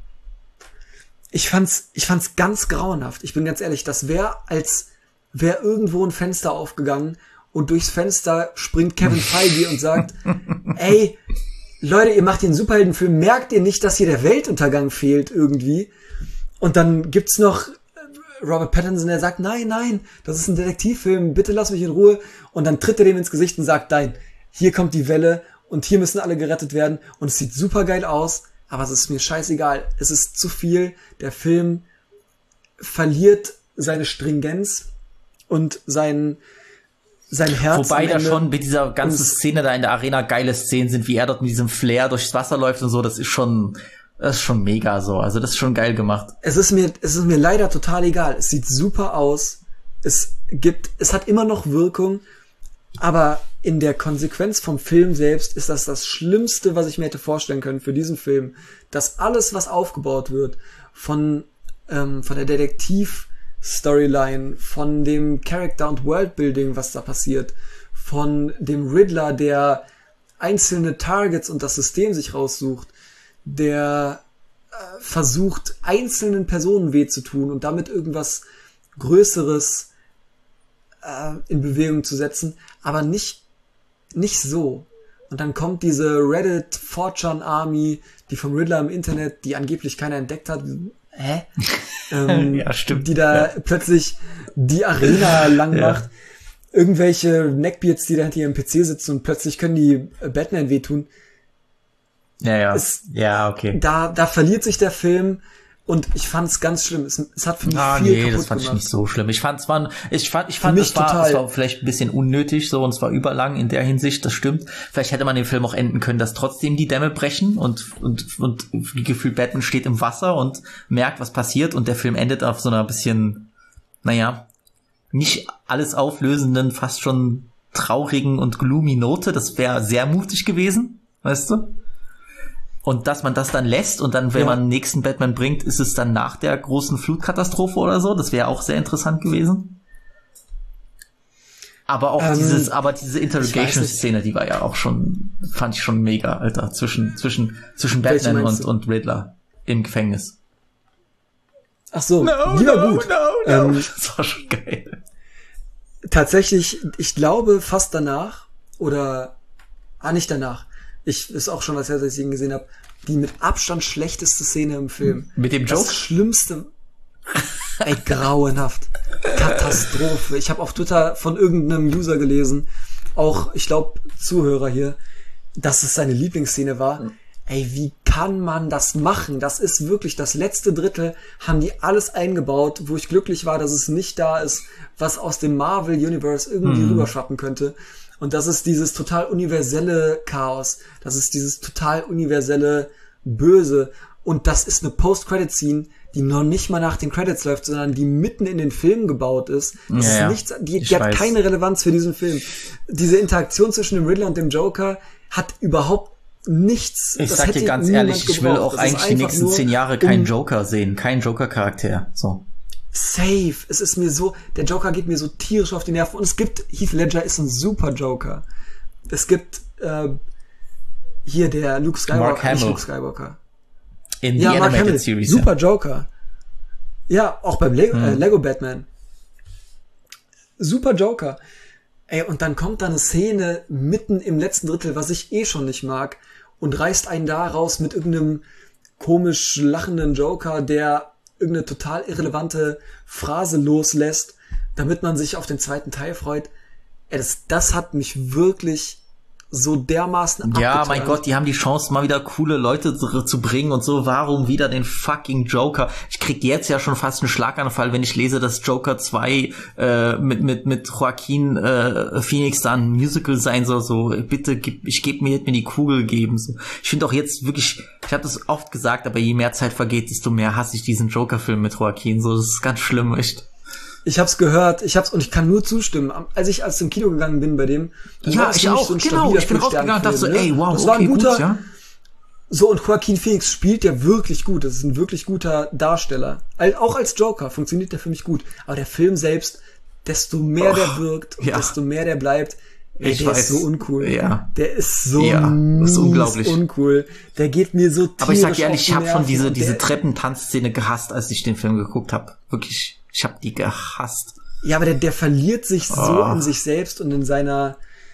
Ich fand's, ich fand's ganz grauenhaft. Ich bin ganz ehrlich, das wäre, als wäre irgendwo ein Fenster aufgegangen und durchs Fenster springt Kevin Feige und sagt, ey, Leute, ihr macht den Superheldenfilm, merkt ihr nicht, dass hier der Weltuntergang fehlt irgendwie? Und dann gibt's noch Robert Pattinson, der sagt, nein, nein, das ist ein Detektivfilm, bitte lass mich in Ruhe. Und dann tritt er dem ins Gesicht und sagt, nein, hier kommt die Welle und hier müssen alle gerettet werden. Und es sieht super geil aus, aber es ist mir scheißegal. Es ist zu viel. Der Film verliert seine Stringenz und sein, sein Herz. Wobei da schon mit dieser ganzen Szene da in der Arena geile Szenen sind, wie er dort mit diesem Flair durchs Wasser läuft und so, das ist schon... Das ist schon mega so. Also das ist schon geil gemacht. Es ist mir, es ist mir leider total egal. Es sieht super aus. Es gibt, es hat immer noch Wirkung. Aber in der Konsequenz vom Film selbst ist das das Schlimmste, was ich mir hätte vorstellen können für diesen Film. Dass alles, was aufgebaut wird, von, ähm, von der Detektiv-Storyline, von dem Character- und Worldbuilding, was da passiert, von dem Riddler, der einzelne Targets und das System sich raussucht, der äh, versucht, einzelnen Personen weh zu tun und damit irgendwas Größeres äh, in Bewegung zu setzen, aber nicht, nicht so. Und dann kommt diese Reddit four chan Army, die vom Riddler im Internet, die angeblich keiner entdeckt hat. Hä? ähm, ja, stimmt. Die da ja. plötzlich die Arena lang macht. Ja. Irgendwelche Neckbeards, die da hinter ihrem P C sitzen und plötzlich können die Batman wehtun. Ja, ja. Es, ja, okay. Da, da verliert sich der Film und ich fand es ganz schlimm. Es, es hat für mich ah, viel nee, kaputt das fand gemacht. ich nicht so schlimm. Ich fand es war, ich fand, ich fand, es war, es war vielleicht ein bisschen unnötig so und es war überlang in der Hinsicht. Das stimmt. Vielleicht hätte man den Film auch enden können, dass trotzdem die Dämme brechen und und und wie gefühlt Batman steht im Wasser und merkt, was passiert und der Film endet auf so einer bisschen, naja, nicht alles auflösenden, fast schon traurigen und gloomy Note. Das wäre sehr mutig gewesen, weißt du? Und dass man das dann lässt und dann, wenn ja. man den nächsten Batman bringt, ist es dann nach der großen Flutkatastrophe oder so. Das wäre auch sehr interessant gewesen. Aber auch ähm, dieses, aber diese Interrogation-Szene, die war ja auch schon, fand ich schon mega, Alter, zwischen, zwischen, zwischen Batman und, und Riddler. im Gefängnis. Ach so, No, lieber no, gut. no, no. Ähm, Das war schon geil. Tatsächlich, ich glaube fast danach, oder, ah, nicht danach, ich, ist auch schon was her, dass ich ihn gesehen habe, die mit Abstand schlechteste Szene im Film. Mit dem Joke? Das Schlimmste, ey, grauenhaft. Katastrophe. Ich habe auf Twitter von irgendeinem User gelesen, auch, ich glaube, Zuhörer hier, dass es seine Lieblingsszene war. Ey, wie kann man das machen? Das ist wirklich das letzte Drittel, haben die alles eingebaut, wo ich glücklich war, dass es nicht da ist, was aus dem Marvel Universe irgendwie Mhm. rüberschwappen könnte. Und das ist dieses total universelle Chaos. Das ist dieses total universelle Böse. Und das ist eine Post-Credit-Scene, die noch nicht mal nach den Credits läuft, sondern die mitten in den Film gebaut ist. Das Ja, ist ja. nichts, die, Ich die hat weiß. keine Relevanz für diesen Film. Diese Interaktion zwischen dem Riddler und dem Joker hat überhaupt nichts. Ich das sag dir hätte ganz niemand ehrlich, ich will gebraucht. auch Das ist eigentlich die einfach nächsten nur, zehn Jahre keinen um- Joker sehen, keinen Joker-Charakter. So. Safe. Es ist mir so, der Joker geht mir so tierisch auf die Nerven. Und es gibt, Heath Ledger ist ein super Joker. Es gibt, äh, hier der Luke Mark Skywalker, nicht Hamill. Luke Skywalker. In Ja, the Mark Animated Hamill, Series. super Joker. Ja, auch beim Lego, Hm. äh, Lego Batman. Super Joker. Ey, und dann kommt da eine Szene mitten im letzten Drittel, was ich eh schon nicht mag, und reißt einen da raus mit irgendeinem komisch lachenden Joker, der irgendeine total irrelevante Phrase loslässt, damit man sich auf den zweiten Teil freut. Ey, das, das hat mich wirklich so dermaßen Ja, abgeturnt. mein Gott, die haben die Chance, mal wieder coole Leute zu, zu bringen und so. Warum wieder den fucking Joker? Ich krieg jetzt ja schon fast einen Schlaganfall, wenn ich lese, dass Joker zwei äh, mit mit mit Joaquin äh, Phoenix da ein Musical sein soll. So, bitte, gib, ich gebe mir, mir die Kugel geben. So. Ich finde auch jetzt wirklich, ich habe das oft gesagt, aber je mehr Zeit vergeht, desto mehr hasse ich diesen Joker-Film mit Joaquin. So, das ist ganz schlimm, echt. Ich hab's gehört, ich hab's und ich kann nur zustimmen. Als ich als im Kino gegangen bin bei dem, dann war Ja, das ich für mich auch, so ein genau. stabiler Ich bin rausgegangen und dachte so, Fünf-Sterne-Film, ey, wow, das war okay, ein guter, gut, ja. So, und Joaquin Phoenix spielt ja wirklich gut. Das ist ein wirklich guter Darsteller. Al- Auch als Joker funktioniert der für mich gut. Aber der Film selbst, desto mehr der wirkt und ja. desto mehr der bleibt, ey, Ich der weiß. ist so uncool. Ja. Der ist so Ja, das ist mies unglaublich. uncool. Der geht mir so tierisch Aber ich sag dir auf ehrlich, die ich habe schon Nerven diese und diese der- Treppentanzszene gehasst, als ich den Film geguckt habe. Wirklich, ich habe die gehasst. Ja, aber der, der verliert sich so Oh. in sich selbst und in seiner...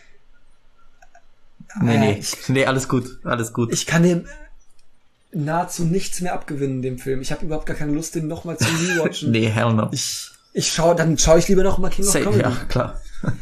Nee, Äh, nee, ich- nee, alles gut, alles gut. Ich kann dem nahezu nichts mehr abgewinnen, dem Film. Ich habe überhaupt gar keine Lust, den nochmal zu rewatchen. Nee, hell no. Ich, ich schau, dann schaue ich lieber noch mal King of Safe, Comedy. ja, klar.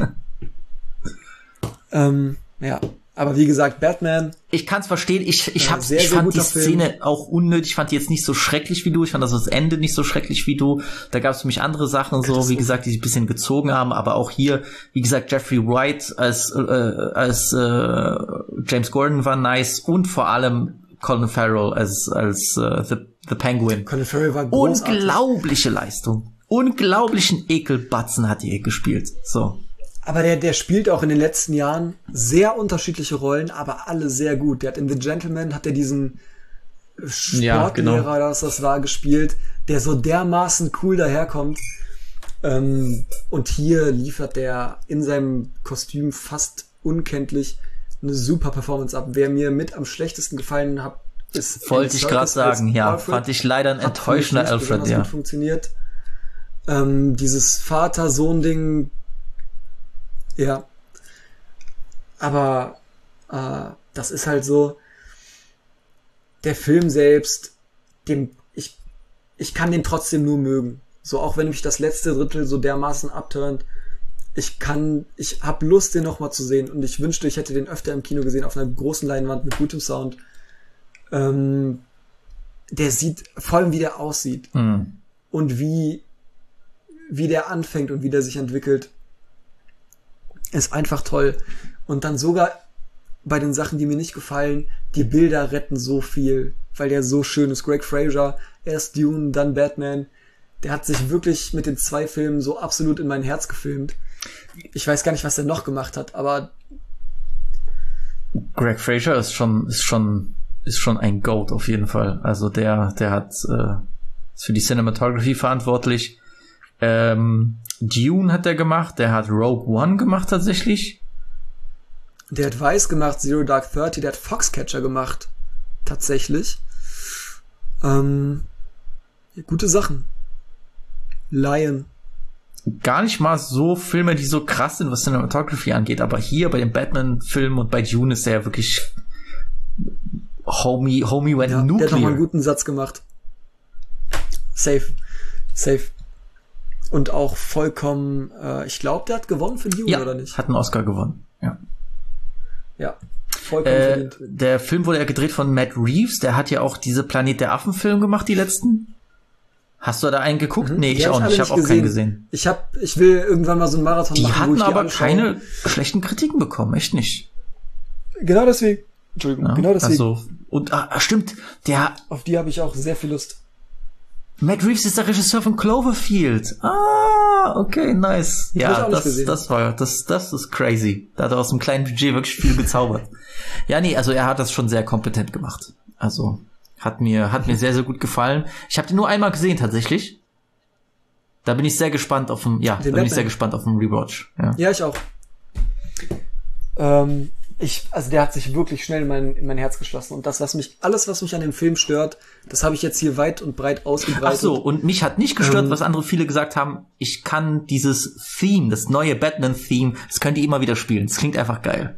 Ähm, ja, aber wie gesagt, Batman, Ich kann's verstehen, ich, ich, Ja, hab's, sehr, ich sehr fand die guter Film. Szene auch unnötig, ich fand die jetzt nicht so schrecklich wie du, ich fand das, das Ende nicht so schrecklich wie du, da gab es für mich andere Sachen, so, wie gesagt, die sich ein bisschen gezogen haben, aber auch hier, wie gesagt, Jeffrey Wright als, äh, als äh, James Gordon war nice und vor allem Colin Farrell als, als äh, the, the Penguin. Colin Farrell war großartig. Unglaubliche Leistung. Unglaublichen Ekelbatzen hat die gespielt. So. Aber der, der spielt auch in den letzten Jahren sehr unterschiedliche Rollen, aber alle sehr gut. Der hat in The Gentleman, hat er diesen Ja, genau. Sportlehrer, oder was das war, gespielt, der so dermaßen cool daherkommt. Ähm, und hier liefert der in seinem Kostüm fast unkenntlich eine super Performance ab. Wer mir mit am schlechtesten gefallen hat, ist Wollte ich gerade sagen, ja. Alfred. Fand ich leider ein Hat für mich enttäuschender nicht Alfred, besonders ja. gut funktioniert. Ähm, dieses Vater-Sohn-Ding, ja. Aber äh, das ist halt so, der Film selbst, dem, ich, ich kann den trotzdem nur mögen. So, auch wenn mich das letzte Drittel so dermaßen abturnt, ich kann, ich hab Lust, den nochmal zu sehen und ich wünschte, ich hätte den öfter im Kino gesehen, auf einer großen Leinwand mit gutem Sound. Ähm, der sieht, vor allem wie der aussieht Hm. und wie, wie der anfängt und wie der sich entwickelt, ist einfach toll. Und dann sogar bei den Sachen, die mir nicht gefallen, die Bilder retten so viel, weil der so schön ist. Greg Fraser, erst Dune, dann Batman. Der hat sich wirklich mit den zwei Filmen so absolut in mein Herz gefilmt. Ich weiß gar nicht, was er noch gemacht hat, aber Greg Fraser ist schon, ist schon, ist schon ein Goat auf jeden Fall. Also der, der hat, äh, ist für die Cinematography verantwortlich. Ähm, Dune hat er gemacht, der hat Rogue One gemacht tatsächlich. der hat Vice gemacht, Zero Dark Thirty, der hat Foxcatcher gemacht. Tatsächlich. Ähm, ja, gute Sachen. Lion. Gar nicht mal so Filme, die so krass sind, was Cinematography angeht, aber hier bei dem Batman-Film und bei Dune ist er ja wirklich Homie, Homie went Ja, nuclear. der hat nochmal einen guten Satz gemacht. Safe. Safe. Und auch vollkommen, äh, ich glaube, der hat gewonnen für Dune, ja, oder nicht? hat einen Oscar gewonnen. Ja. Ja, vollkommen Äh, verdient. der Film wurde ja gedreht von Matt Reeves, der hat ja auch diese Planet der Affen-Film gemacht, die letzten. Hast du da einen geguckt? Mhm. Nee, Die ich hab auch ich nicht. Ich alle habe auch nicht keinen gesehen. Ich hab, ich will irgendwann mal so einen Marathon Die machen, wo hatten ich die aber anschaue. keine schlechten Kritiken bekommen, echt nicht. Genau deswegen. Entschuldigung, Ja, genau deswegen. Also, und ah, stimmt, der Auf die habe ich auch sehr viel Lust. Matt Reeves ist der Regisseur von Cloverfield. Ah, okay, nice. Hab ich Ja, auch nicht das, gesehen. das war, das, das ist crazy. Da hat er aus einem kleinen Budget wirklich viel gezaubert. Ja, nee, also er hat das schon sehr kompetent gemacht. Also, hat mir, hat mir sehr, sehr gut gefallen. Ich habe den nur einmal gesehen, tatsächlich. Da bin ich sehr gespannt auf den, ja, da bin Batman. ich sehr gespannt auf den Rewatch. Ja. Ja, ich auch. Ähm, ich, also der hat sich wirklich schnell in mein, in mein Herz geschlossen. Und das, was mich, alles, was mich an dem Film stört, das habe ich jetzt hier weit und breit ausgebreitet. Ach so, und mich hat nicht gestört, Ähm, was andere viele gesagt haben, ich kann dieses Theme, das neue Batman-Theme, das könnt ihr immer wieder spielen. Das klingt einfach geil.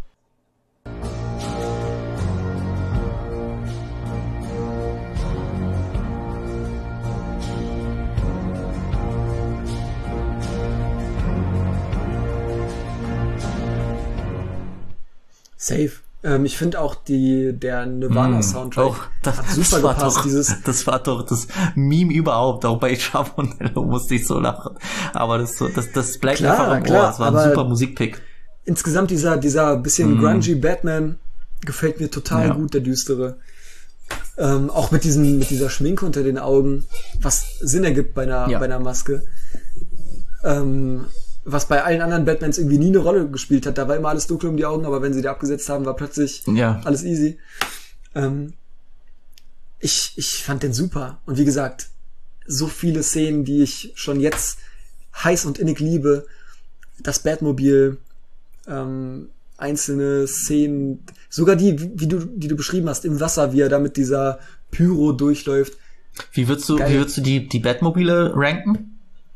Safe. Ähm, ich finde auch die, der Nirvana-Soundtrack Auch das, hat super das war gepasst. doch, Dieses, das war doch das Meme überhaupt. Auch bei Chaponello musste ich so lachen. Aber das, das, das bleibt Klar, einfach im klar, Ohr. Das war ein aber super Musikpick. insgesamt dieser, dieser bisschen Mm. grungy Batman gefällt mir total Ja. gut, der düstere. Ähm, auch mit diesem, mit dieser Schminke unter den Augen, was Sinn ergibt bei einer, Ja. bei einer Maske. Ähm, was bei allen anderen Batmans irgendwie nie eine Rolle gespielt hat. Da war immer alles dunkel um die Augen, aber wenn sie die abgesetzt haben, war plötzlich Ja. alles easy. Ähm, ich, ich fand den super. Und wie gesagt, so viele Szenen, die ich schon jetzt heiß und innig liebe. Das Batmobil, ähm, einzelne Szenen, sogar die, wie du, die du beschrieben hast, im Wasser, wie er da mit dieser Pyro durchläuft. Wie würdest du, Geil. wie würdest du die, die Batmobile ranken?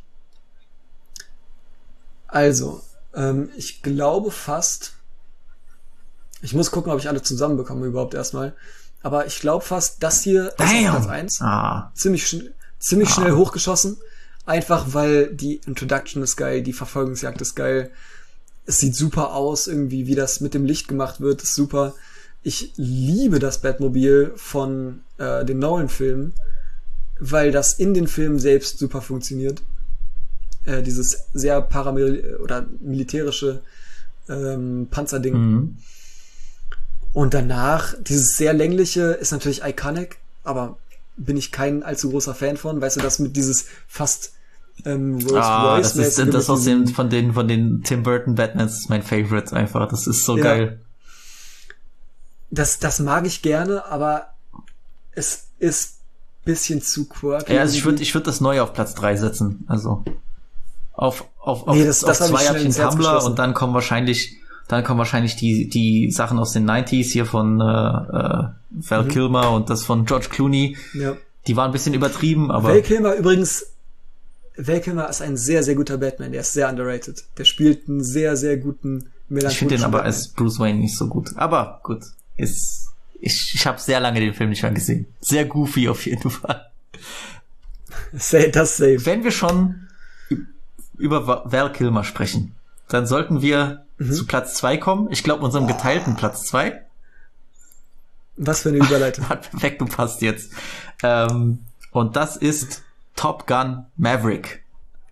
Also, ähm, ich glaube fast, ich muss gucken, ob ich alle zusammenbekomme überhaupt erstmal, aber ich glaube fast, das hier ist auf Platz eins. Ah, Ziemlich, schn ziemlich Ah. schnell hochgeschossen, einfach weil die Introduction ist geil, die Verfolgungsjagd ist geil, es sieht super aus, irgendwie, wie das mit dem Licht gemacht wird, ist super. Ich liebe das Batmobil von äh, den Nolan-Filmen, weil das in den Filmen selbst super funktioniert. Äh, dieses sehr paramil- oder militärische ähm, Panzerding. mhm. Und danach, dieses sehr längliche ist natürlich iconic, aber bin ich kein allzu großer Fan von. Weißt du, das mit dieses fast ähm, Rolls Ah, Royce das ist mäßige das mit aus den, diesem- von den, von den Tim Burton Batmans ist mein Favorite einfach. Das ist so Ja. geil. das, das mag ich gerne, aber es ist bisschen zu quirky. Ja, also ich würde, irgendwie. ich würde das neue auf Platz drei setzen. Also auf auf auf, Nee, das- das auf hab ich zwei schnell habe ich ins den Herz Tumblr geschlossen. und dann kommen wahrscheinlich, dann kommen wahrscheinlich die die Sachen aus den neunziger hier von äh, äh, Val Mhm. Kilmer und das von George Clooney. Ja. Die waren ein bisschen übertrieben, aber Val Kilmer übrigens, Val Kilmer ist ein sehr, sehr guter Batman. Der ist sehr underrated. Der spielt einen sehr, sehr guten melancholischen ich finde den aber Batman. als Bruce Wayne nicht so gut. Aber gut, ist ich ich habe sehr lange den Film nicht mehr gesehen. Sehr goofy auf jeden Fall. Say, das safe. Wenn wir schon ü- über Va- Val Kilmer sprechen, dann sollten wir Mhm. zu Platz zwei kommen. Ich glaube, unserem geteilten Platz zwei. Was für eine Überleitung. Hat perfekt gepasst jetzt. Ähm, und das ist Top Gun Maverick.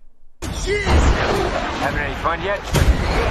Henry, von jetzt.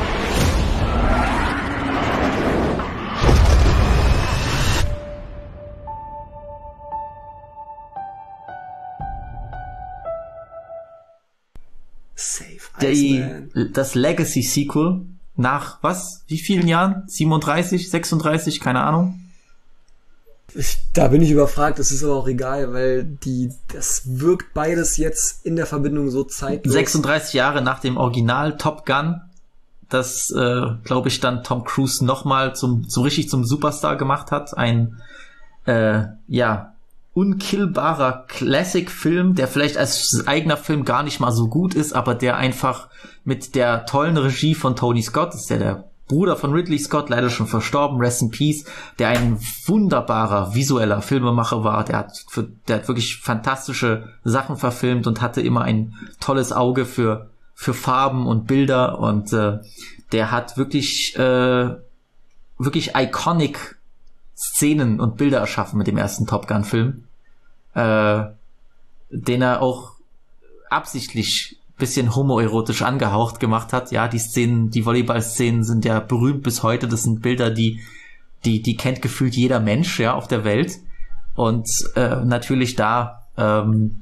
Safe. Die, Iceman. das Legacy Sequel nach was? Wie vielen Jahren? siebenunddreißig, sechsunddreißig, keine Ahnung. Ich, da bin ich überfragt, das ist aber auch egal, weil die, das wirkt beides jetzt in der Verbindung so zeitlos. sechsunddreißig Jahre nach dem Original Top Gun, das, äh, glaube ich, dann Tom Cruise nochmal zum, so richtig zum Superstar gemacht hat. Ein, äh, ja, unkillbarer Classic-Film, der vielleicht als eigener Film gar nicht mal so gut ist, aber der einfach mit der tollen Regie von Tony Scott, das ist der, der Bruder von Ridley Scott, leider schon verstorben, Rest in Peace, der ein wunderbarer visueller Filmemacher war, der hat, für, der hat wirklich fantastische Sachen verfilmt und hatte immer ein tolles Auge für, für Farben und Bilder und äh, der hat wirklich, äh, wirklich iconic Szenen und Bilder erschaffen mit dem ersten Top Gun Film, äh, den er auch absichtlich bisschen homoerotisch angehaucht gemacht hat. Ja, die Szenen, die Volleyball-Szenen sind ja berühmt bis heute. Das sind Bilder, die, die, die kennt gefühlt jeder Mensch, ja, auf der Welt. Und äh, natürlich da ähm,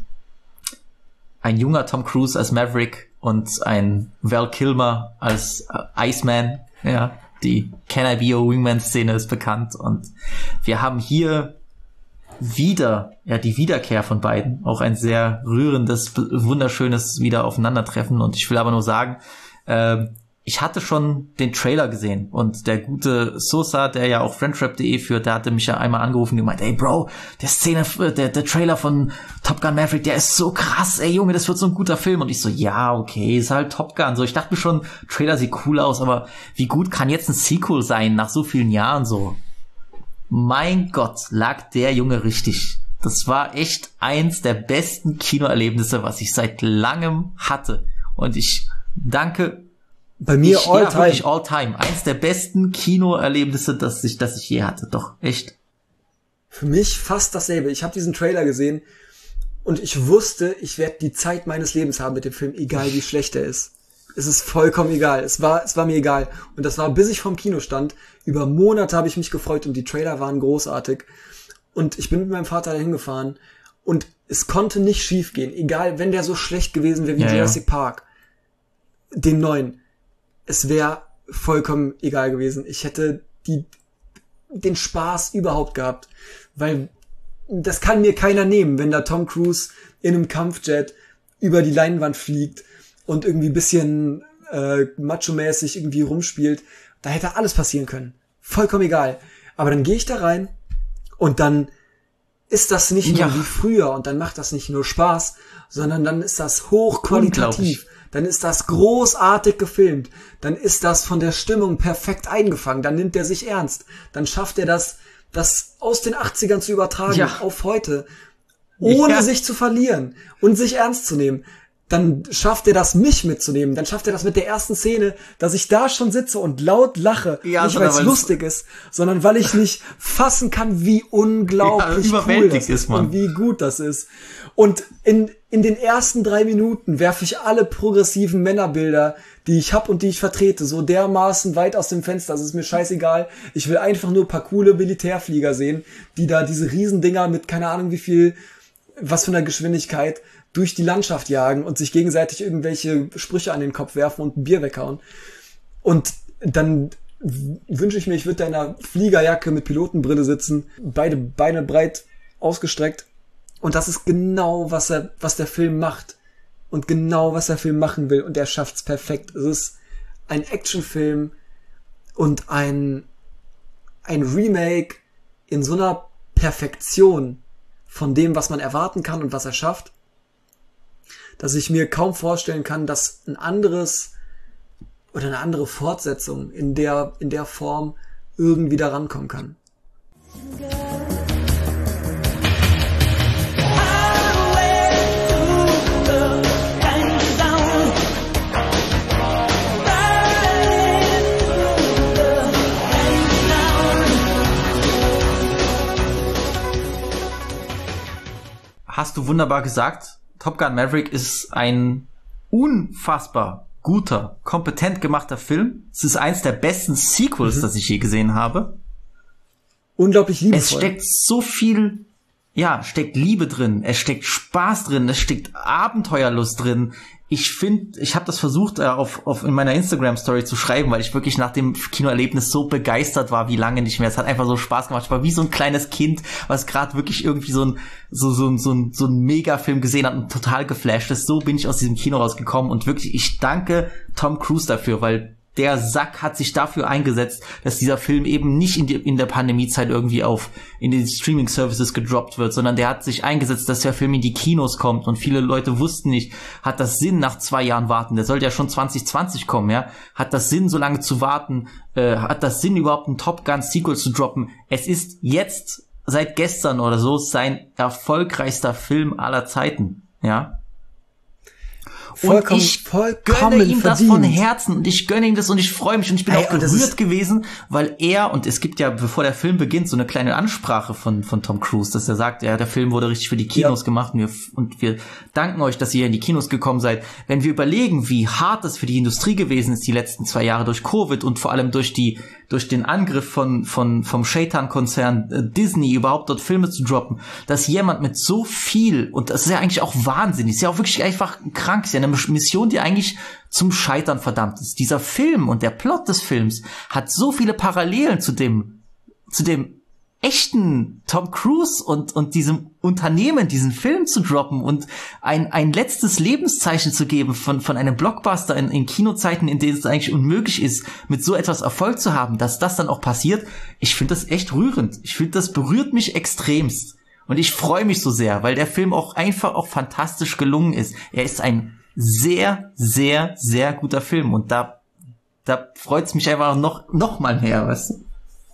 ein junger Tom Cruise als Maverick und ein Val Kilmer als äh, Iceman, ja. Die Can I Be Your Wingman-Szene ist bekannt und wir haben hier wieder, ja, die Wiederkehr von beiden. Auch ein sehr rührendes, wunderschönes Wiederaufeinandertreffen und ich will aber nur sagen, äh, ich hatte schon den Trailer gesehen und der gute Sosa, der ja auch friendtrap punkt de führt, der hatte mich ja einmal angerufen und gemeint, ey Bro, der Szene, der, der Trailer von Top Gun Maverick, der ist so krass, ey Junge, das wird so ein guter Film. Und ich so, ja, okay, ist halt Top Gun. So, ich dachte mir schon, Trailer sieht cool aus, aber wie gut kann jetzt ein Sequel sein nach so vielen Jahren so? Mein Gott, lag der Junge richtig. Das war echt eins der besten Kinoerlebnisse, was ich seit langem hatte. Und ich danke Bei mir ich, all ja, time. Wirklich all time. Eins der besten Kinoerlebnisse, das ich, das ich je hatte. Doch, echt. Für mich fast dasselbe. Ich habe diesen Trailer gesehen und ich wusste, ich werde die Zeit meines Lebens haben mit dem Film, egal wie schlecht er ist. Es ist vollkommen egal. Es war, es war mir egal. Und das war, bis ich vorm Kino stand. Über Monate habe ich mich gefreut und die Trailer waren großartig. Und ich bin mit meinem Vater dahin gefahren und es konnte nicht schief gehen. Egal, wenn der so schlecht gewesen wäre wie ja, Jurassic ja. Park. Den neuen. Es wäre vollkommen egal gewesen. Ich hätte die, den Spaß überhaupt gehabt. Weil das kann mir keiner nehmen, wenn da Tom Cruise in einem Kampfjet über die Leinwand fliegt und irgendwie ein bisschen äh, macho-mäßig irgendwie rumspielt. Da hätte alles passieren können. Vollkommen egal. Aber dann gehe ich da rein und dann ist das nicht ja. nur wie früher und dann macht das nicht nur Spaß, sondern dann ist das hochqualitativ. Dann ist das großartig gefilmt. Dann ist das von der Stimmung perfekt eingefangen. Dann nimmt er sich ernst. Dann schafft er das, das aus den achtzigern zu übertragen ja. auf heute, ohne ja. sich zu verlieren und sich ernst zu nehmen. Dann schafft er das, mich mitzunehmen. Dann schafft er das mit der ersten Szene, dass ich da schon sitze und laut lache. Ja, nicht, weil es lustig ist, sondern weil ich nicht fassen kann, wie unglaublich ja, cool das ist, ist man. und wie gut das ist. Und in, in den ersten drei Minuten werfe ich alle progressiven Männerbilder, die ich hab und die ich vertrete, so dermaßen weit aus dem Fenster. Es ist mir scheißegal. Ich will einfach nur ein paar coole Militärflieger sehen, die da diese Riesendinger mit keine Ahnung wie viel, was für einer Geschwindigkeit durch die Landschaft jagen und sich gegenseitig irgendwelche Sprüche an den Kopf werfen und ein Bier weghauen. Und dann wünsche ich mir, ich würde da in einer Fliegerjacke mit Pilotenbrille sitzen, beide Beine breit ausgestreckt. Und das ist genau, was er, was der Film macht. Und genau, was der Film machen will. Und er schafft's perfekt. Es ist ein Actionfilm und ein, ein Remake in so einer Perfektion von dem, was man erwarten kann und was er schafft, dass ich mir kaum vorstellen kann, dass ein anderes oder eine andere Fortsetzung in der, in der Form irgendwie da rankommen kann. Hast du wunderbar gesagt. Top Gun Maverick ist ein unfassbar guter, kompetent gemachter Film. Es ist eins der besten Sequels, mhm. das ich je gesehen habe. Unglaublich liebevoll. Es steckt so viel, ja, steckt Liebe drin, es steckt Spaß drin, es steckt Abenteuerlust drin. Ich finde, ich habe das versucht, äh, auf, auf in meiner Instagram-Story zu schreiben, weil ich wirklich nach dem Kinoerlebnis so begeistert war, wie lange nicht mehr. Es hat einfach so Spaß gemacht. Ich war wie so ein kleines Kind, was gerade wirklich irgendwie so ein so so ein so ein so ein Megafilm gesehen hat und total geflasht ist. So bin ich aus diesem Kino rausgekommen und wirklich, ich danke Tom Cruise dafür, weil der Sack hat sich dafür eingesetzt, dass dieser Film eben nicht in, die, in der Pandemiezeit irgendwie auf in den Streaming-Services gedroppt wird, sondern der hat sich eingesetzt, dass der Film in die Kinos kommt und viele Leute wussten nicht, hat das Sinn nach zwei Jahren warten, der sollte ja schon zwanzig zwanzig kommen, ja, hat das Sinn, so lange zu warten, äh, hat das Sinn, überhaupt einen Top Gun Sequel zu droppen? Es ist jetzt, seit gestern oder so, sein erfolgreichster Film aller Zeiten, ja. Vollkommen, und ich vollkommen gönne ihm verdient. das von Herzen und ich gönne ihm das und ich freue mich und ich bin Ey, auch und das gerührt ist- gewesen, weil er, und es gibt ja, bevor der Film beginnt, so eine kleine Ansprache von von Tom Cruise, dass er sagt, ja, der Film wurde richtig für die Kinos Ja. gemacht und wir, und wir danken euch, dass ihr in die Kinos gekommen seid. Wenn wir überlegen, wie hart das für die Industrie gewesen ist, die letzten zwei Jahre durch Covid und vor allem durch die durch den Angriff von von vom Shaitan-Konzern äh, Disney überhaupt dort Filme zu droppen, dass jemand mit so viel, und das ist ja eigentlich auch wahnsinnig, ist ja auch wirklich einfach krank, ist ja eine Mission, die eigentlich zum Scheitern verdammt ist. Dieser Film und der Plot des Films hat so viele Parallelen zu dem zu dem echten Tom Cruise und und diesem Unternehmen, diesen Film zu droppen und ein ein letztes Lebenszeichen zu geben von von einem Blockbuster in, in Kinozeiten, in denen es eigentlich unmöglich ist, mit so etwas Erfolg zu haben, dass das dann auch passiert. Ich finde das echt rührend. Ich finde, das berührt mich extremst. Und ich freue mich so sehr, weil der Film auch einfach auch fantastisch gelungen ist. Er ist ein sehr, sehr, sehr guter Film und da da freut's mich einfach noch noch mal mehr, weißt du?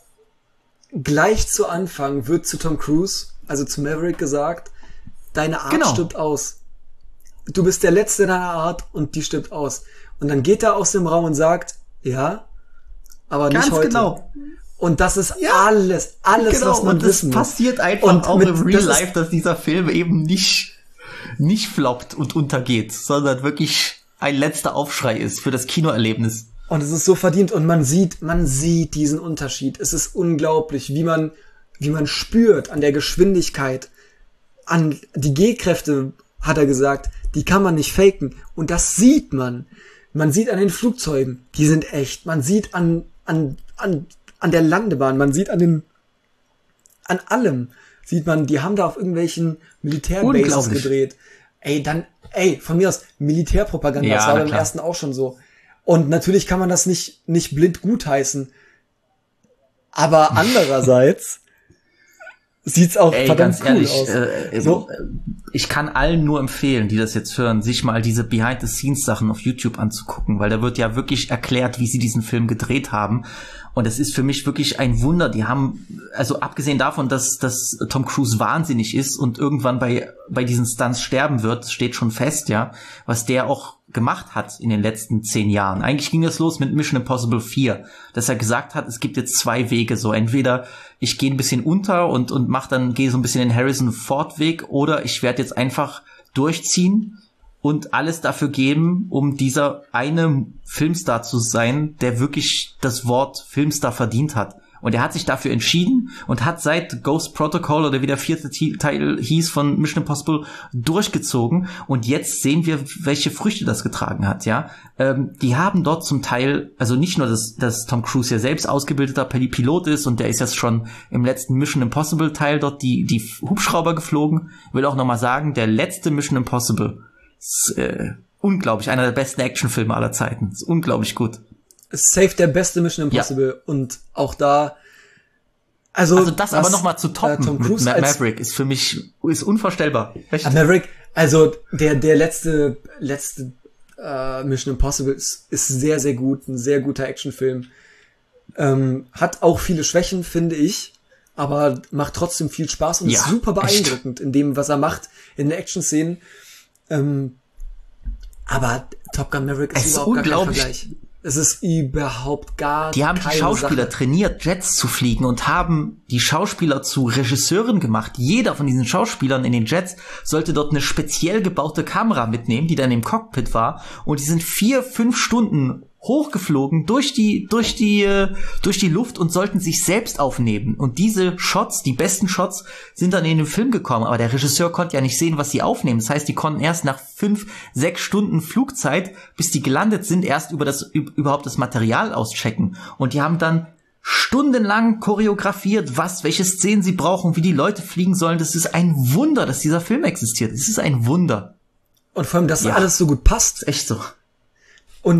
Gleich zu Anfang wird zu Tom Cruise, also zu Maverick gesagt, deine Art Genau. stirbt aus. Du bist der Letzte deiner Art und die stirbt aus. Und dann geht er aus dem Raum und sagt, ja, aber nicht Ganz heute. genau. Und das ist alles, alles, Genau, was man und es wissen muss. passiert einfach Und auch mit- im Real das ist- Life, dass dieser Film eben nicht nicht floppt und untergeht, sondern wirklich ein letzter Aufschrei ist für das Kinoerlebnis. Und es ist so verdient und man sieht, man sieht diesen Unterschied. Es ist unglaublich, wie man, wie man spürt an der Geschwindigkeit, an die G-Kräfte, hat er gesagt, die kann man nicht faken. Und das sieht man. Man sieht an den Flugzeugen, die sind echt. Man sieht an, an, an, an der Landebahn, man sieht an den, an allem, sieht man, die haben da auf irgendwelchen Militärbases Unglaublich. gedreht. Ey, dann, ey, von mir aus Militärpropaganda, Ja, das war na beim klar. ersten auch schon so. Und natürlich kann man das nicht, nicht blind gutheißen. Aber andererseits sieht's auch Ey, verdammt ganz cool ehrlich, aus. äh, So. äh, ich kann allen nur empfehlen, die das jetzt hören, sich mal diese Behind-the-Scenes-Sachen auf YouTube anzugucken, weil da wird ja wirklich erklärt, wie sie diesen Film gedreht haben. Und es ist für mich wirklich ein Wunder. Die haben, also abgesehen davon, dass, dass Tom Cruise wahnsinnig ist und irgendwann bei, bei diesen Stunts sterben wird, steht schon fest, ja, was der auch gemacht hat in den letzten zehn Jahren. Eigentlich ging das los mit Mission Impossible vier, dass er gesagt hat, es gibt jetzt zwei Wege, so entweder ich gehe ein bisschen unter und und mach dann gehe so ein bisschen den Harrison Ford Weg, oder ich werde jetzt einfach durchziehen und alles dafür geben, um dieser eine Filmstar zu sein, der wirklich das Wort Filmstar verdient hat. Und er hat sich dafür entschieden und hat seit Ghost Protocol oder wie der vierte T- Teil hieß von Mission Impossible durchgezogen. Und jetzt sehen wir, welche Früchte das getragen hat, ja. Ähm, die haben dort zum Teil, also nicht nur, dass, dass Tom Cruise ja selbst ausgebildeter Pilot ist und der ist jetzt schon im letzten Mission Impossible Teil dort die, die Hubschrauber geflogen. Ich will auch nochmal sagen, der letzte Mission Impossible ist äh, unglaublich, einer der besten Actionfilme aller Zeiten. Ist unglaublich gut. Ist safe der beste Mission Impossible. Und auch da, also, Also das aber was, nochmal zu toppen äh, Tom mit Cruise Ma- als- Maverick ist für mich ist unvorstellbar. Echt? Ah, Maverick, also der der letzte letzte äh, Mission Impossible ist, ist sehr sehr gut, ein sehr guter Actionfilm. Ähm, hat auch viele Schwächen, finde ich, aber macht trotzdem viel Spaß und Ja, ist super echt. beeindruckend in dem, was er macht in den Action-Szenen. Ähm, aber Top Gun Maverick ist, Es ist überhaupt gar kein unglaublich. Vergleich. Es ist überhaupt gar Die haben die keine Schauspieler Sache. trainiert, Jets zu fliegen und haben die Schauspieler zu Regisseuren gemacht. Jeder von diesen Schauspielern in den Jets sollte dort eine speziell gebaute Kamera mitnehmen, die dann im Cockpit war. Und die sind vier, fünf Stunden hochgeflogen durch die durch die äh, durch die Luft und sollten sich selbst aufnehmen. Und diese Shots, die besten Shots, sind dann in den Film gekommen. Aber der Regisseur konnte ja nicht sehen, was sie aufnehmen. Das heißt, die konnten erst nach fünf, sechs Stunden Flugzeit, bis die gelandet sind, erst über das überhaupt das Material auschecken. Und die haben dann stundenlang choreografiert, was, welche Szenen sie brauchen, wie die Leute fliegen sollen. Das ist ein Wunder, dass dieser Film existiert. Es ist ein Wunder. Und vor allem, dass Ja. alles so gut passt. Ist echt so. Und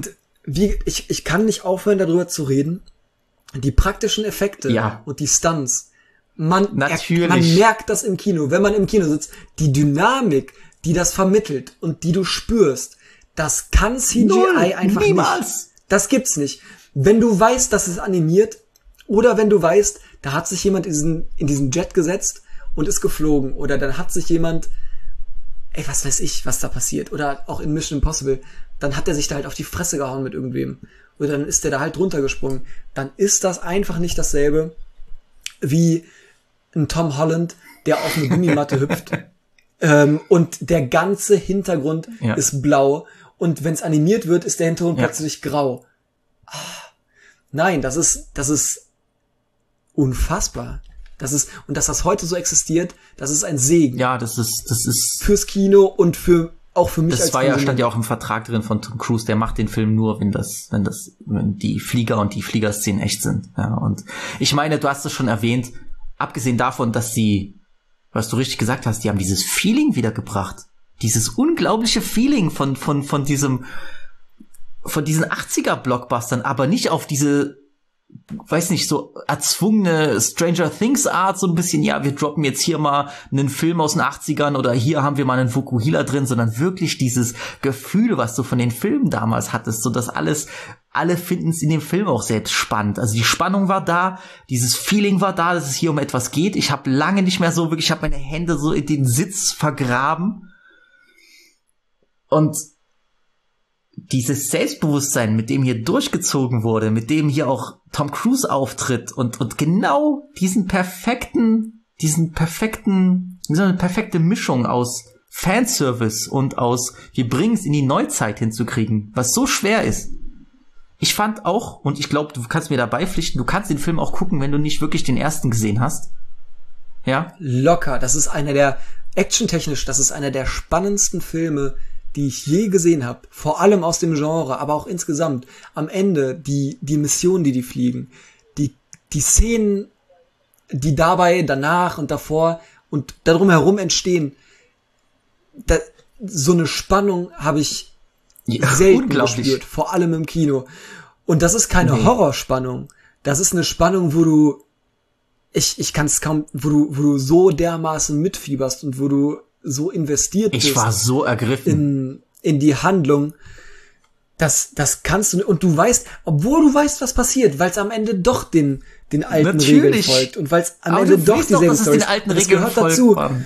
wie, ich, ich kann nicht aufhören, darüber zu reden. Die praktischen Effekte ja. und die Stunts, man, Natürlich. Er, man merkt das im Kino, wenn man im Kino sitzt, die Dynamik, die das vermittelt und die du spürst, das kann C G I Null, einfach niemals. nicht. Das gibt's nicht. Wenn du weißt, dass es animiert, oder wenn du weißt, da hat sich jemand in diesen, in diesen Jet gesetzt und ist geflogen, oder dann hat sich jemand, ey, was weiß ich, was da passiert, oder auch in Mission Impossible, dann hat er sich da halt auf die Fresse gehauen mit irgendwem. Oder dann ist der da halt runtergesprungen. Dann ist das einfach nicht dasselbe wie ein Tom Holland, der auf eine Gummimatte hüpft. Ähm, und der ganze Hintergrund ja. ist blau. Und wenn es animiert wird, ist der Hintergrund ja. plötzlich grau. Ah, nein, das ist, das ist unfassbar. Das ist, und dass das heute so existiert, das ist ein Segen. Ja, das ist, das ist. Fürs Kino und für, auch für mich das als war ja, stand ja auch im Vertrag drin von Tom Cruise, der macht den Film nur, wenn das, wenn das, wenn die Flieger und die Fliegerszenen echt sind. Ja, und ich meine, du hast es schon erwähnt, abgesehen davon, dass sie, was du richtig gesagt hast, die haben dieses Feeling wiedergebracht. Dieses unglaubliche Feeling von, von, von diesem, von diesen achtziger-Blockbustern, aber nicht auf diese, weiß nicht, so erzwungene Stranger Things Art, so ein bisschen, ja, wir droppen jetzt hier mal einen Film aus den achtzigern oder hier haben wir mal einen Fukuhila drin, sondern wirklich dieses Gefühl, was du von den Filmen damals hattest, so dass alles, alle finden es in dem Film auch selbst spannend. Also die Spannung war da, dieses Feeling war da, dass es hier um etwas geht. Ich habe lange nicht mehr so wirklich, ich habe meine Hände so in den Sitz vergraben. Und dieses Selbstbewusstsein, mit dem hier durchgezogen wurde, mit dem hier auch Tom Cruise auftritt und, und genau diesen perfekten, diesen perfekten, so eine perfekte Mischung aus Fanservice und aus, wir bringen es in die Neuzeit hinzukriegen, was so schwer ist. Ich fand auch, und ich glaube, du kannst mir dabei pflichten, du kannst den Film auch gucken, wenn du nicht wirklich den ersten gesehen hast. Ja? Locker. Das ist einer der, actiontechnisch, das ist einer der spannendsten Filme, die ich je gesehen habe, vor allem aus dem Genre, aber auch insgesamt. Am Ende, die die Missionen, die die fliegen, die die Szenen, die dabei, danach und davor und darum herum entstehen, da, so eine Spannung habe ich ja, selten gespürt, vor allem im Kino. Und das ist keine nee. Horrorspannung, das ist eine Spannung, wo du, ich ich kann es kaum, wo du wo du so dermaßen mitfieberst und wo du so investiert bist. Ich war so ergriffen. In, in die Handlung. Das, das kannst du, und du weißt, obwohl du weißt, was passiert, weil es am Ende doch den, den alten Natürlich. Regeln folgt und weil es am Aber Ende du doch weißt dieselbe doch, dass Story es den alten ist. Das Regeln gehört folgt, dazu. Mann.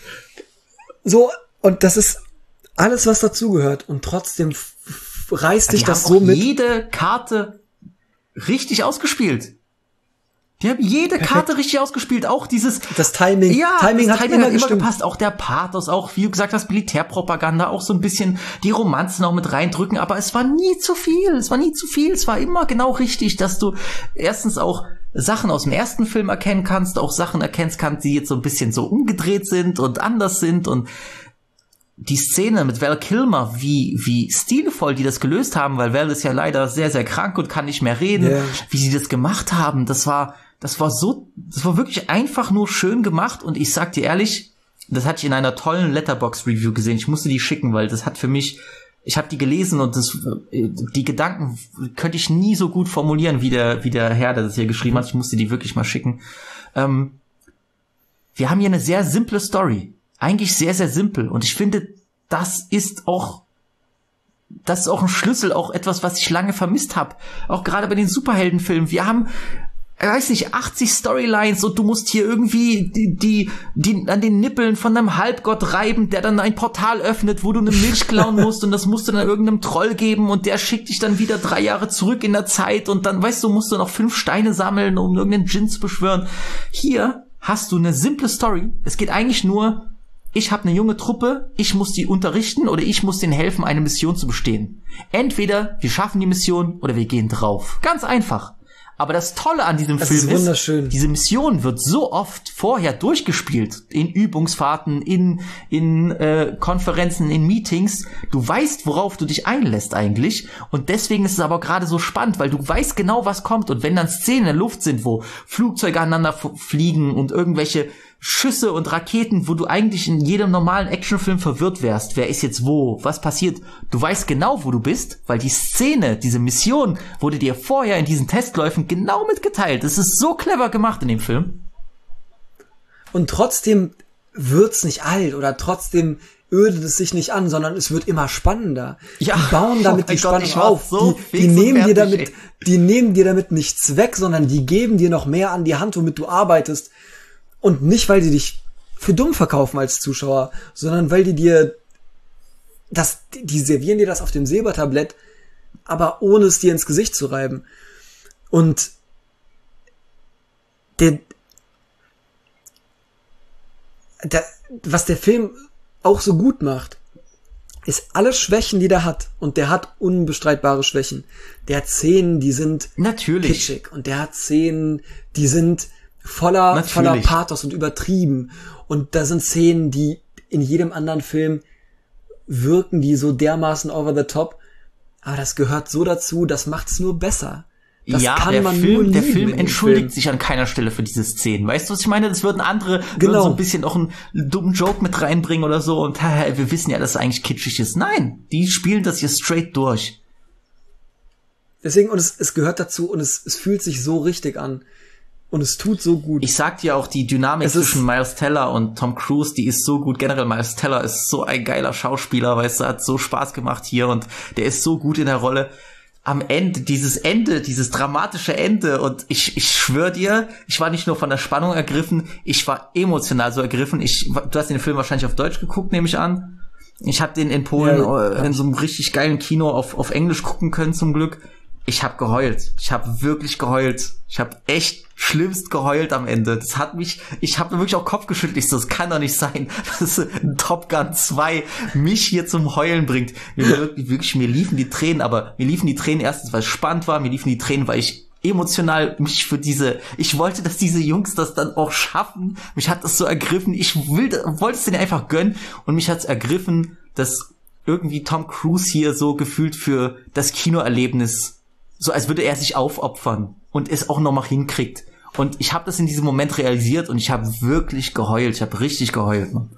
So, und das ist alles, was dazugehört. Und trotzdem f- f- reißt dich die das haben so auch mit. jede Karte richtig ausgespielt. Die haben jede Perfekt. Karte richtig ausgespielt, auch dieses Das Timing, ja, Timing das hat Timing immer hat immer gestimmt. gepasst, auch der Pathos, auch wie du gesagt hast, Militärpropaganda, auch so ein bisschen die Romanzen auch mit reindrücken, aber es war nie zu viel, es war nie zu viel, es war immer genau richtig, dass du erstens auch Sachen aus dem ersten Film erkennen kannst, auch Sachen erkennst kannst, die jetzt so ein bisschen so umgedreht sind und anders sind und die Szene mit Val Kilmer, wie wie stilvoll die das gelöst haben, weil Val ist ja leider sehr, sehr krank und kann nicht mehr reden, Yeah. wie sie das gemacht haben, das war Das war so, das war wirklich einfach nur schön gemacht und ich sag dir ehrlich, das hatte ich in einer tollen Letterboxd-Review gesehen. Ich musste die schicken, weil das hat für mich, ich habe die gelesen und das, die Gedanken könnte ich nie so gut formulieren wie der, wie der Herr, der das hier geschrieben hat. Ich musste die wirklich mal schicken. Ähm, wir haben hier eine sehr simple Story. Eigentlich sehr, sehr simpel und ich finde, das ist auch das ist auch ein Schlüssel, auch etwas, was ich lange vermisst habe. Auch gerade bei den Superheldenfilmen. Wir haben ich weiß nicht, achtzig Storylines und du musst hier irgendwie die, die, die an den Nippeln von einem Halbgott reiben, der dann ein Portal öffnet, wo du eine Milch klauen musst und das musst du dann irgendeinem Troll geben und der schickt dich dann wieder drei Jahre zurück in der Zeit und dann, weißt du, musst du noch fünf Steine sammeln, um irgendeinen Djinn zu beschwören. Hier hast du eine simple Story. Es geht eigentlich nur, ich habe eine junge Truppe, ich muss die unterrichten oder ich muss denen helfen, eine Mission zu bestehen. Entweder wir schaffen die Mission oder wir gehen drauf. Ganz einfach. Aber das Tolle an diesem Das Film ist wunderschön. ist, diese Mission wird so oft vorher durchgespielt, in Übungsfahrten, in in äh, Konferenzen, in Meetings. Du weißt, worauf du dich einlässt eigentlich. Und deswegen ist es aber gerade so spannend, weil du weißt genau, was kommt. Und wenn dann Szenen in der Luft sind, wo Flugzeuge aneinander f- fliegen und irgendwelche Schüsse und Raketen, wo du eigentlich in jedem normalen Actionfilm verwirrt wärst. Wer ist jetzt wo? Was passiert? Du weißt genau, wo du bist, weil die Szene, diese Mission wurde dir vorher in diesen Testläufen genau mitgeteilt. Das ist so clever gemacht in dem Film. Und trotzdem wird's nicht alt oder trotzdem ödet es sich nicht an, sondern es wird immer spannender. Ja. Die bauen damit Oh mein die Gott, Spannung ich war auf. so die, die fix und nehmen dir fertig, damit, die nehmen dir damit nichts weg, sondern die geben dir noch mehr an die Hand, womit du arbeitest. Und nicht, weil die dich für dumm verkaufen als Zuschauer, sondern weil die dir das, die servieren dir das auf dem Silbertablett, aber ohne es dir ins Gesicht zu reiben. Und der, der was der Film auch so gut macht, ist alle Schwächen, die der hat. Und der hat unbestreitbare Schwächen. Der hat Szenen, die sind Natürlich. kitschig. Und der hat Szenen, die sind voller, Natürlich. voller Pathos und übertrieben. Und da sind Szenen, die in jedem anderen Film wirken, die so dermaßen over the top. Aber das gehört so dazu, das macht's nur besser. Das ja, kann der man Film, nur der lieben Film in dem entschuldigt Film. sich an keiner Stelle für diese Szenen. Weißt du, was ich meine? Das würden andere Genau. würden so ein bisschen auch einen dummen Joke mit reinbringen oder so und haha, wir wissen ja, dass es eigentlich kitschig ist. Nein, die spielen das hier straight durch. Deswegen, und es, es gehört dazu und es, es fühlt sich so richtig an. Und es tut so gut. Ich sag dir auch, die Dynamik Es ist- zwischen Miles Teller und Tom Cruise, die ist so gut. Generell, Miles Teller ist so ein geiler Schauspieler, weißt du, hat so Spaß gemacht hier und der ist so gut in der Rolle. Am Ende, dieses Ende, dieses dramatische Ende und ich, ich schwör dir, ich war nicht nur von der Spannung ergriffen, ich war emotional so ergriffen. Ich, du hast den Film wahrscheinlich auf Deutsch geguckt, nehme ich an. Ich habe den in Polen Ja, äh, in so einem richtig geilen Kino auf, auf Englisch gucken können zum Glück. Ich habe geheult. Ich habe wirklich geheult. Ich habe echt schlimmst geheult am Ende. Das hat mich, ich habe wirklich auch Kopf geschüttelt. Ich so, das kann doch nicht sein, dass ein Top Gun zwei mich hier zum Heulen bringt. Mir wirklich, wirklich, mir liefen die Tränen, aber mir liefen die Tränen erstens, weil es spannend war, mir liefen die Tränen, weil ich emotional mich für diese, ich wollte, dass diese Jungs das dann auch schaffen. Mich hat das so ergriffen. Ich will, wollte es denen einfach gönnen und mich hat's ergriffen, dass irgendwie Tom Cruise hier so gefühlt für das Kinoerlebnis, so als würde er sich aufopfern und es auch noch mal hinkriegt. Und ich habe das in diesem Moment realisiert und ich habe wirklich geheult. Ich habe richtig geheult. Man.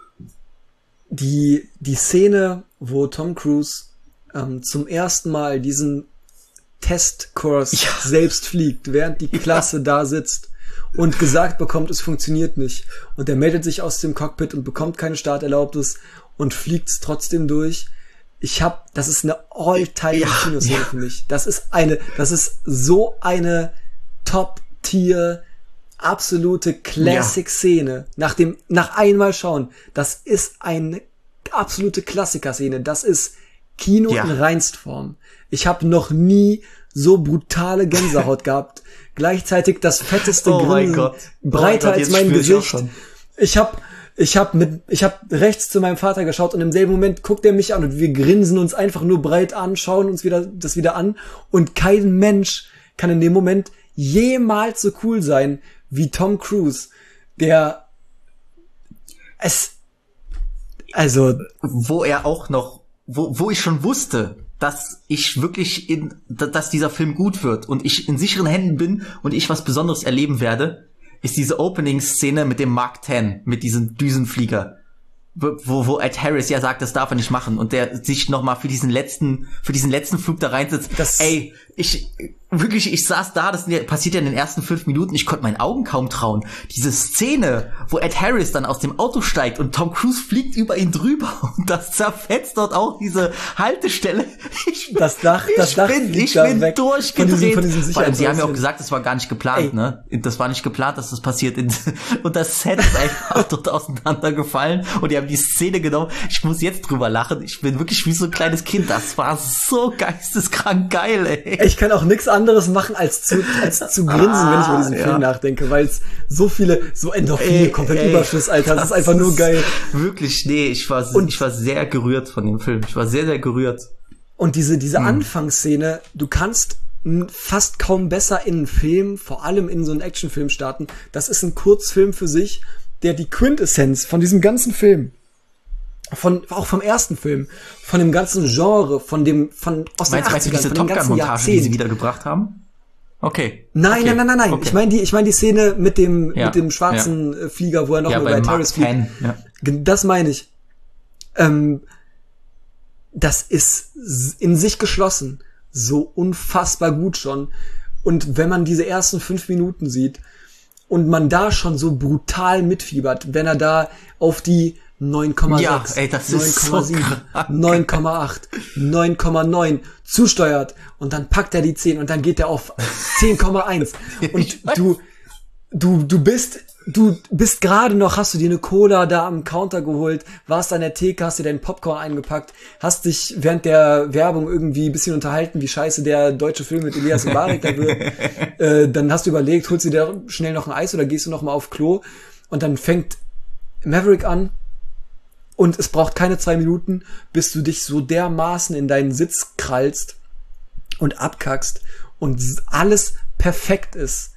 Die, die Szene, wo Tom Cruise ähm, zum ersten Mal diesen Testkurs Ja. selbst fliegt, während die Klasse da sitzt und gesagt bekommt, es funktioniert nicht. Und er meldet sich aus dem Cockpit und bekommt keine Starterlaubnis und fliegt es trotzdem durch. Ich hab, das ist eine All-Time-Kinoszene ja. für mich. Das ist eine, das ist so eine Top-Tier, absolute Classic-Szene. Nach dem, nach einmal schauen, das ist eine absolute Klassiker-Szene. Das ist Kino Ja. in Reinstform. Ich habe noch nie so brutale Gänsehaut gehabt. Gleichzeitig das fetteste Oh mein Grinsen, Gott. Oh breiter mein Gott, als jetzt mein spür ich auch Gesicht. schon. Ich hab, ich hab mit, ich hab rechts zu meinem Vater geschaut und im selben Moment guckt er mich an und wir grinsen uns einfach nur breit an, schauen uns wieder, das wieder an und kein Mensch kann in dem Moment jemals so cool sein wie Tom Cruise, der es, also, Wo er auch noch, wo, wo ich schon wusste, dass ich wirklich in, dass dieser Film gut wird und ich in sicheren Händen bin und ich was Besonderes erleben werde, ist diese Opening-Szene mit dem Mark zehn, mit diesem Düsenflieger, wo, wo Ed Harris ja sagt, das darf er nicht machen und der sich nochmal für diesen letzten, für diesen letzten Flug da reinsetzt. Das- Ey, ich, wirklich, ich saß da, das passiert ja in den ersten fünf Minuten, ich konnte meinen Augen kaum trauen. Diese Szene, wo Ed Harris dann aus dem Auto steigt und Tom Cruise fliegt über ihn drüber und das zerfetzt dort auch diese Haltestelle. Ich, Das Dach- das ich Dach bin, fliegt ich da bin weg von durchgedreht. diesem- von diesem Vor allem, sie haben ja auch Sicherheitsausfall. gesagt, das war gar nicht geplant, Ey. ne? Das war nicht geplant, dass das passiert. Und das Set ist einfach dort auseinandergefallen und die haben die Szene genommen. Ich muss jetzt drüber lachen. Ich bin wirklich wie so ein kleines Kind. Das war so geisteskrank geil, ey. ich kann auch nichts anderes machen, als zu, als zu grinsen, Ah, wenn ich über diesen ja. Film nachdenke, weil es so viele, so Endorphine, Ey, komplett ey, Überschuss, Alter, das ist einfach nur geil. Wirklich, nee, ich war, Und- ich war sehr gerührt von dem Film. Ich war sehr, sehr gerührt. Und diese, Hm. diese Anfangsszene, du kannst n- fast kaum besser in einen Film, vor allem in so einen Actionfilm starten. Das ist ein Kurzfilm für sich, der die Quintessenz von diesem ganzen Film, von, auch vom ersten Film, von dem ganzen Genre, von dem, von, aus den Meinst, meinst du achtzigern, diese von dem Top ganzen Gun-Montage, die sie Jahrzehnt. wiedergebracht haben? Okay. Nein, okay. nein, nein, nein, nein. Okay. Ich meine die, ich meine die Szene mit dem, Ja. mit dem schwarzen ja. Flieger, wo er noch ja, über bei Terrace fliegt. Mark Penn, ja. Das meine ich. Ähm, das ist in sich geschlossen so unfassbar gut schon. Und wenn man diese ersten fünf Minuten sieht und man da schon so brutal mitfiebert, wenn er da auf die neun Komma sechs, Ja, ey, das neun ist Komma so sieben, krank. neun Komma acht, neun Komma neun zusteuert und dann packt er die zehn und dann geht er auf zehn Komma eins und du du du bist du bist gerade noch, hast du dir eine Cola da am Counter geholt, warst an der Theke, hast dir deinen Popcorn eingepackt, hast dich während der Werbung irgendwie ein bisschen unterhalten, wie scheiße der deutsche Film mit Elias Mbarek da wird. äh, dann hast du überlegt, holst du dir schnell noch ein Eis oder gehst du noch mal auf Klo und dann fängt Maverick an und es braucht keine zwei Minuten, bis du dich so dermaßen in deinen Sitz krallst und abkackst und alles perfekt ist.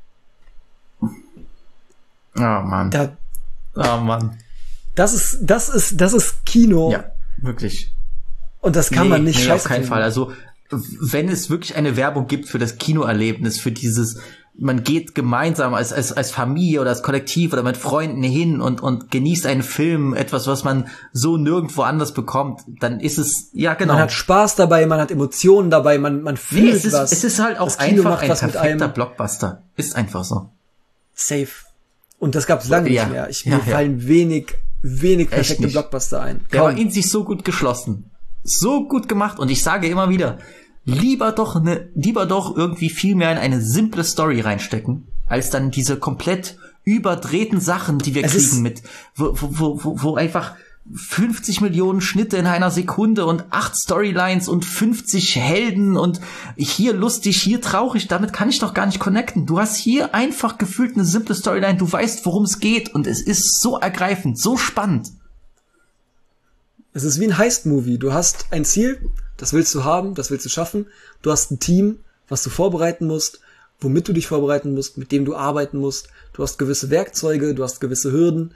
Oh Mann. Da, oh Mann. das ist, das ist, das ist Kino. Ja, wirklich. Und das kann nee, man nicht nee, scheiße auf keinen finden. Fall. Also, wenn es wirklich eine Werbung gibt für das Kinoerlebnis, für dieses, man geht gemeinsam als, als, als Familie oder als Kollektiv oder mit Freunden hin und, und genießt einen Film, etwas, was man so nirgendwo anders bekommt, dann ist es, ja, genau. Man hat Spaß dabei, man hat Emotionen dabei, man, man fühlt nee, es ist, was. es ist halt auch Das Kino einfach macht ein was mit perfekter einem. Blockbuster. Ist einfach so. Safe. Und das gab's lange Ja. nicht mehr. Ich, Ja, mir ja. fallen wenig, wenig Echt perfekte nicht. Blockbuster ein. Der war Kaum. in sich so gut geschlossen. So gut gemacht. Und ich sage immer wieder, lieber doch ne, lieber doch irgendwie viel mehr in eine simple Story reinstecken, als dann diese komplett überdrehten Sachen, die wir Es ist- kriegen mit, wo, wo, wo, wo einfach fünfzig Millionen Schnitte in einer Sekunde und acht Storylines und fünfzig Helden und hier lustig, hier traurig, damit kann ich doch gar nicht connecten. Du hast hier einfach gefühlt eine simple Storyline, du weißt, worum es geht und es ist so ergreifend, so spannend. Es ist wie ein Heist-Movie. Du hast ein Ziel, das willst du haben, das willst du schaffen. Du hast ein Team, was du vorbereiten musst, womit du dich vorbereiten musst, mit dem du arbeiten musst. Du hast gewisse Werkzeuge, du hast gewisse Hürden.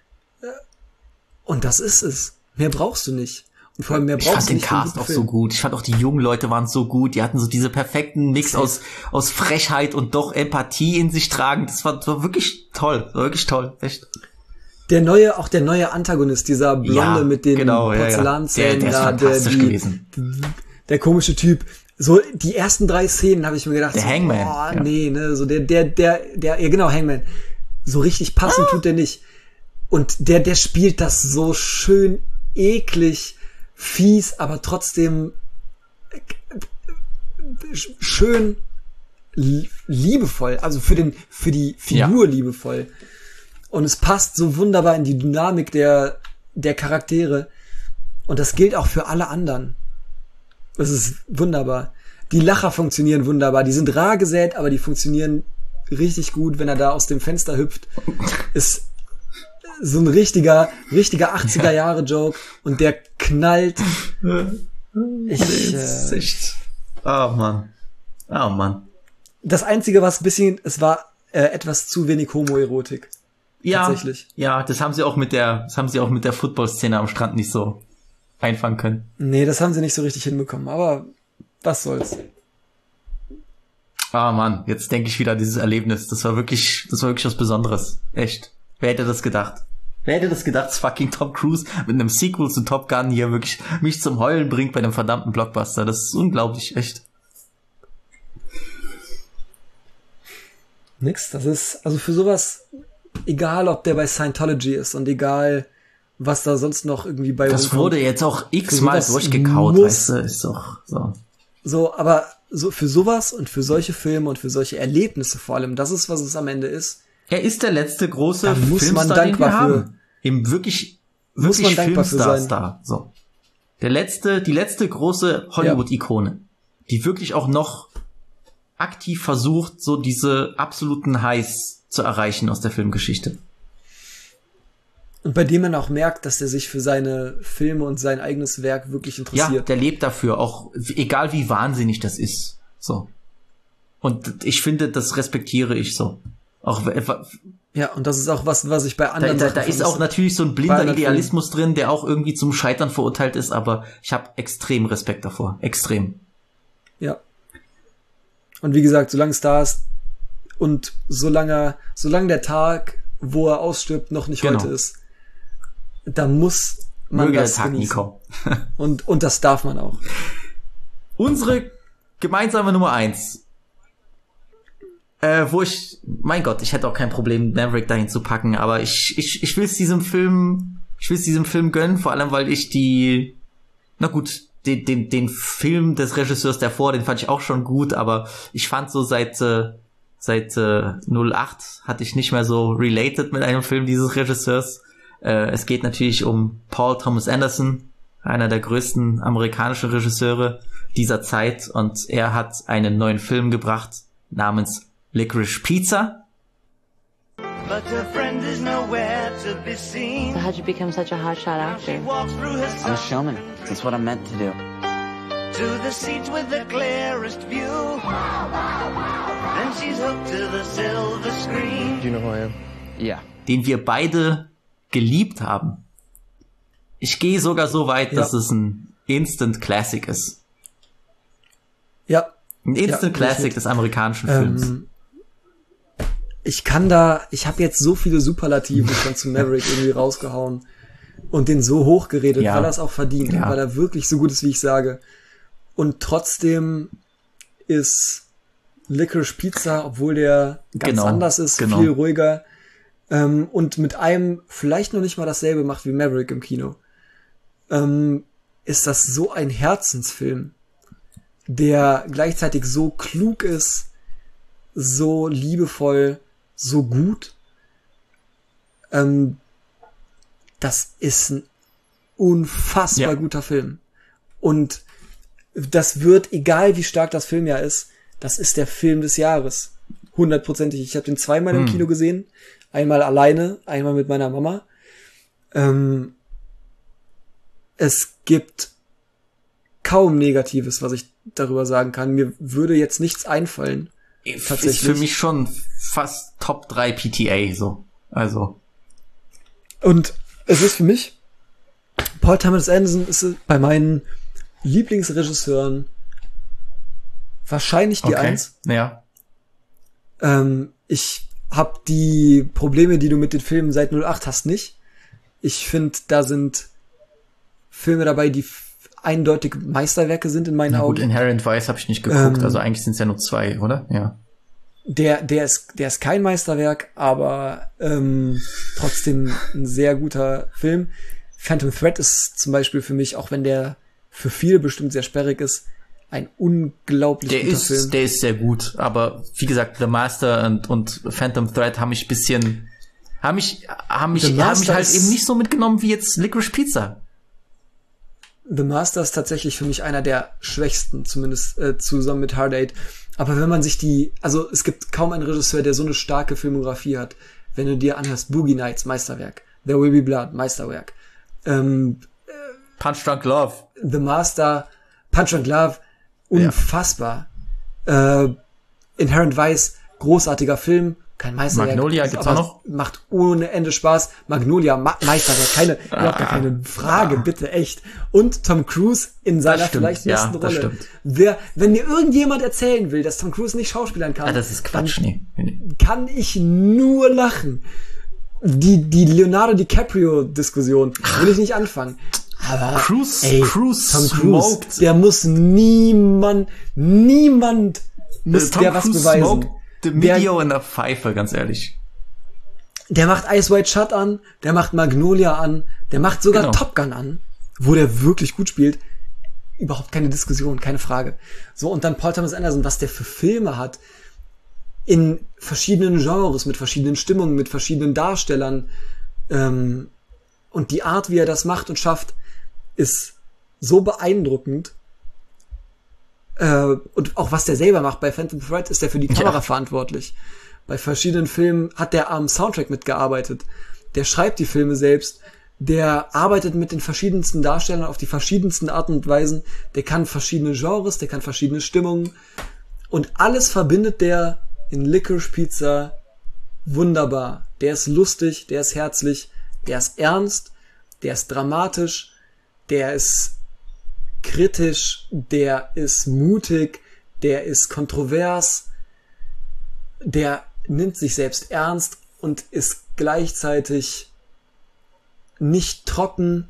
Und das ist es. Mehr brauchst du nicht. Und vor allem mehr Ich brauchst fand du den nicht. für einen Cast guten auch Film. so gut. Ich fand auch die jungen Leute waren so gut. Die hatten so diese perfekten Mix Safe. aus aus Frechheit und doch Empathie in sich tragen. Das war, das war wirklich toll. Das war wirklich toll. Echt. Der neue, auch der neue Antagonist, dieser Blonde Ja, mit den genau, ja, ja. Porzellanzähnen, Der- der ist da, fantastisch die, gewesen. der komische Typ. So, die ersten drei Szenen habe ich mir gedacht, Der so, Hangman, oh, ja. nee, ne, so der, der, der, der, ja genau, Hangman. So richtig passend Ah. tut der nicht. Und der, der spielt das so schön eklig, fies, aber trotzdem schön liebevoll, also für den, für die Figur Ja. liebevoll. Und es passt so wunderbar in die Dynamik der, der Charaktere. Und das gilt auch für alle anderen. Das ist wunderbar. Die Lacher funktionieren wunderbar. Die sind rar gesät, aber die funktionieren richtig gut, wenn er da aus dem Fenster hüpft. Ist so ein richtiger, richtiger achtziger-Jahre-Joke und der knallt. Ich, Das ist äh, echt. Oh Mann. Oh Mann. das Einzige, was ein bisschen, es war äh, etwas zu wenig Homoerotik. Ja, Tatsächlich. ja, das haben sie auch mit der, das haben sie auch mit der Football-Szene am Strand nicht so einfangen können. Nee, das haben sie nicht so richtig hinbekommen, aber was soll's. Ah Mann, jetzt denke ich wieder an dieses Erlebnis. Das war wirklich, das war wirklich was Besonderes. Echt. Wer hätte das gedacht? Wer hätte das gedacht, dass fucking Tom Cruise mit einem Sequel zu Top Gun hier wirklich mich zum Heulen bringt bei einem verdammten Blockbuster? Das ist unglaublich, echt. Nix, das ist, also für sowas, egal ob der bei Scientology ist und egal, was da sonst noch irgendwie bei Das rumkommt. wurde jetzt auch x-mal sowas durchgekaut, muss- weißt du, ist doch so. So, aber so für sowas und für solche Filme und für solche Erlebnisse vor allem, das ist, was es am Ende ist. Er ist der letzte große Da muss Filmstar, man den wir dankbar für- haben. Im wirklich, Muss wirklich man dankbar für sein. Filmstar-Star. So. Der letzte, die letzte große Hollywood-Ikone, die wirklich auch noch aktiv versucht, so diese absoluten Highs zu erreichen aus der Filmgeschichte. Und bei dem man auch merkt, dass er sich für seine Filme und sein eigenes Werk wirklich Ja, interessiert. der lebt dafür, auch egal wie wahnsinnig das ist. So. Und ich finde, das respektiere ich so. Auch da, Ja, und das ist auch was, was ich bei da, anderen da, Sachen da ist vermisse. auch natürlich so ein Bei blinder anderen Idealismus drin, der auch irgendwie zum Scheitern verurteilt ist, aber ich habe extrem Respekt davor. Extrem. Ja. Und wie gesagt, solange es da ist und solange, solange der Tag, wo er ausstirbt, noch nicht Genau. heute ist, da muss man Möge der das Tag nie genießen. kommen. Und, und das darf man auch. Unsere gemeinsame Nummer eins. Äh, wo ich, mein Gott, ich hätte auch kein Problem, Maverick dahin zu packen, aber ich, ich, ich will es diesem Film, ich will es diesem Film gönnen, vor allem, weil ich die, na gut, den, den, den Film des Regisseurs davor, den fand ich auch schon gut, aber ich fand so seit, äh, seit, äh, null acht hatte ich nicht mehr so related mit einem Film dieses Regisseurs. Äh, es geht natürlich um Paul Thomas Anderson, einer der größten amerikanischen Regisseure dieser Zeit, und er hat einen neuen Film gebracht namens Licorice Pizza. But her friend is nowhere to be seen. So how'd you become such a hotshot actor? She walks through her I'm a showman. That's what I'm meant to do. to the seat with the clearest view. And she's hooked to the silver screen. Do you know who I am? Yeah. Den wir beide geliebt haben. Ich gehe sogar so weit, Ja. dass es ein Instant Classic ist. Ja. Ein Instant Ja, Classic definitiv. des amerikanischen Films. Ähm, ich kann da, ich habe jetzt so viele Superlative schon zu Maverick irgendwie rausgehauen und den so hochgeredet, Ja. weil er es auch verdient, Ja. weil er wirklich so gut ist, wie ich sage. Und trotzdem ist Licorice Pizza, obwohl der ganz Genau, anders ist, genau. viel ruhiger ähm, und mit einem vielleicht noch nicht mal dasselbe macht wie Maverick im Kino, ähm, ist das so ein Herzensfilm, der gleichzeitig so klug ist, so liebevoll, so gut. Ähm, das ist ein unfassbar Ja. guter Film. Und das wird, egal wie stark das Filmjahr ist, das ist der Film des Jahres. Hundertprozentig. Ich habe den zweimal im Hm. Kino gesehen. Einmal alleine, einmal mit meiner Mama. Ähm, es gibt kaum Negatives, was ich darüber sagen kann. Mir würde jetzt nichts einfallen. Tatsächlich. Ist für mich schon fast Top drei P T A, so. Also. Und es ist für mich, Paul Thomas Anderson ist bei meinen Lieblingsregisseuren wahrscheinlich die Okay. Eins. Ja. Ähm, ich habe die Probleme, die du mit den Filmen seit null acht hast, nicht. Ich finde, da sind Filme dabei, die f- eindeutig Meisterwerke sind in meinen Na gut, Augen. Inherent Vice habe ich nicht geguckt, Ähm, also eigentlich sind es ja nur zwei, oder? Ja. Der, der ist, der ist kein Meisterwerk, aber ähm, trotzdem ein sehr guter Film. Phantom Thread ist zum Beispiel für mich, auch wenn der für viele bestimmt sehr sperrig ist, ein unglaublich Der guter ist, Film. der ist sehr gut, aber wie gesagt, The Master und, und Phantom Thread haben mich bisschen, haben mich, haben mich, The haben mich Master halt ist- eben nicht so mitgenommen wie jetzt Licorice Pizza. The Master ist tatsächlich für mich einer der schwächsten, zumindest äh, zusammen mit Hard Eight. Aber wenn man sich die, also es gibt kaum einen Regisseur, der so eine starke Filmografie hat. Wenn du dir anhörst, Boogie Nights, Meisterwerk, There Will Be Blood, Meisterwerk, ähm, Punch Drunk Love. The Master, Punch and Love, unfassbar. Äh, Inherent Vice, großartiger Film, kein Meisterwerk. Magnolia gibt's aber auch noch? Macht ohne Ende Spaß. Magnolia, Ma Meisterwerk, keine, überhaupt gar keine Frage, bitte, echt. Und Tom Cruise in seiner stimmt, vielleicht ja, besten das Rolle. stimmt. Wer, wenn mir irgendjemand erzählen will, dass Tom Cruise nicht schauspielern kann, Ah, das ist Quatsch, nee. dann kann ich nur lachen. Die, die Leonardo DiCaprio-Diskussion will ich nicht anfangen. Aber, Cruise- ey, Cruise Tom Cruise, smoked- der muss niemand, niemand muss Tom der was Cruise beweisen. smoked the Der, Video in der Pfeife, ganz ehrlich. der macht Ice White Shut an, der macht Magnolia an, der macht sogar Genau. Top Gun an, wo der wirklich gut spielt. Überhaupt keine Diskussion, keine Frage. So, und dann Paul Thomas Anderson, was der für Filme hat, in verschiedenen Genres, mit verschiedenen Stimmungen, mit verschiedenen Darstellern, ähm, und die Art, wie er das macht und schafft, ist so beeindruckend. Äh, und auch was der selber macht, bei Phantom Thread ist er für die Kamera Ja. verantwortlich. Bei verschiedenen Filmen hat der am Soundtrack mitgearbeitet. Der schreibt die Filme selbst. Der arbeitet mit den verschiedensten Darstellern auf die verschiedensten Arten und Weisen. Der kann verschiedene Genres, der kann verschiedene Stimmungen. Und alles verbindet der in Licorice Pizza wunderbar. Der ist lustig, der ist herzlich, der ist ernst, der ist dramatisch, der ist kritisch, der ist mutig, der ist kontrovers, der nimmt sich selbst ernst und ist gleichzeitig nicht trocken,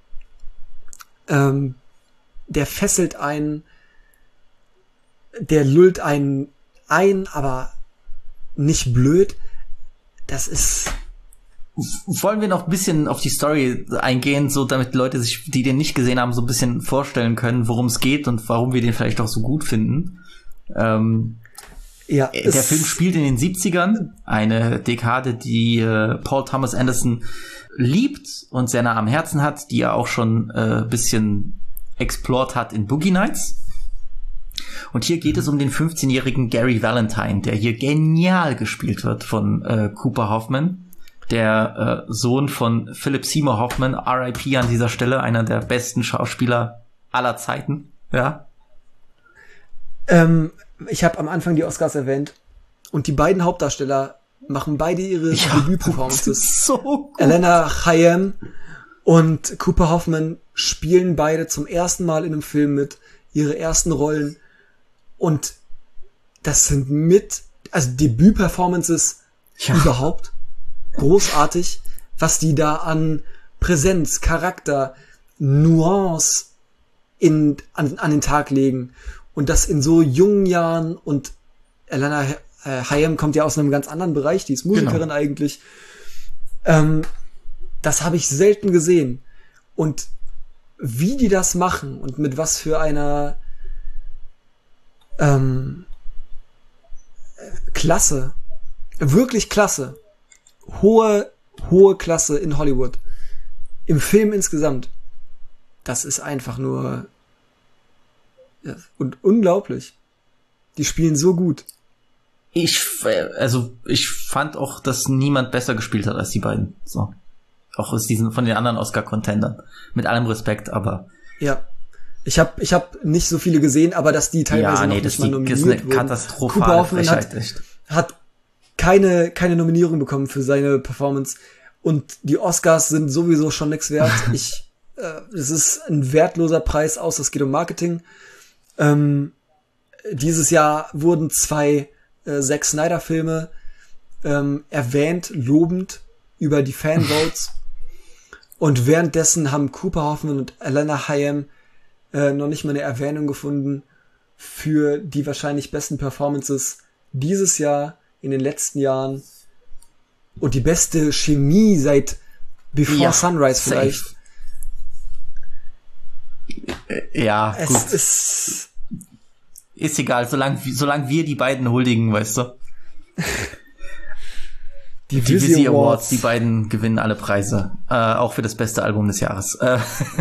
ähm, der fesselt einen, der lullt einen ein, aber nicht blöd. Das ist... Wollen wir noch ein bisschen auf die Story eingehen, so damit Leute sich, die den nicht gesehen haben, so ein bisschen vorstellen können, worum es geht und warum wir den vielleicht auch so gut finden. Ähm, ja, der Film spielt in den siebzigern, eine Dekade, die äh, Paul Thomas Anderson liebt und sehr nah am Herzen hat, die er auch schon ein äh, bisschen explored hat in Boogie Nights. Und hier geht es um den fünfzehnjährigen Gary Valentine, der hier genial gespielt wird von äh, Cooper Hoffman, der äh, Sohn von Philip Seymour Hoffman, R I P an dieser Stelle, einer der besten Schauspieler aller Zeiten. Ja. Ähm, ich habe am Anfang die Oscars erwähnt und die beiden Hauptdarsteller machen beide ihre ja, Debüt-Performances. So gut. Elena Chaim und Cooper Hoffman spielen beide zum ersten Mal in einem Film mit, ihre ersten Rollen. Und das sind mit, also Debüt-Performances ja. überhaupt. Großartig, was die da an Präsenz, Charakter, Nuance in, an, an den Tag legen. Und das in so jungen Jahren. Und Elena Chaim kommt ja aus einem ganz anderen Bereich, die ist Musikerin genau. eigentlich. Ähm, das habe ich selten gesehen. Und wie die das machen und mit was für einer ähm, Klasse, wirklich Klasse, hohe, hohe Klasse in Hollywood, im Film insgesamt, das ist einfach nur ja, und unglaublich. Die spielen so gut. Ich, also, ich fand auch, dass niemand besser gespielt hat als die beiden. So. Auch aus diesen, von den anderen Oscar-Contendern. Mit allem Respekt, aber. Ja. Ich habe ich hab nicht so viele gesehen, aber dass die teilweise ja, nee, noch das nicht mal nominiert wurden. Das ist eine katastrophale Frechheit, echt. Hat keine, keine Nominierung bekommen für seine Performance. Und die Oscars sind sowieso schon nichts wert. Ich, äh, es ist ein wertloser Preis, außer es geht um Marketing. Ähm, dieses Jahr wurden zwei äh, Zack Snyder-Filme ähm, erwähnt, lobend über die Fanvotes. Und währenddessen haben Cooper Hoffman und Elena Chaim äh, noch nicht mal eine Erwähnung gefunden für die wahrscheinlich besten Performances dieses Jahr, in den letzten Jahren. Und die beste Chemie seit Before ja, Sunrise vielleicht. Safe. Ja, es gut. Ist, ist egal, solange solang wir die beiden huldigen, weißt du. Die, die Vizzy Awards. Awards, die beiden gewinnen alle Preise, äh, auch für das beste Album des Jahres. Äh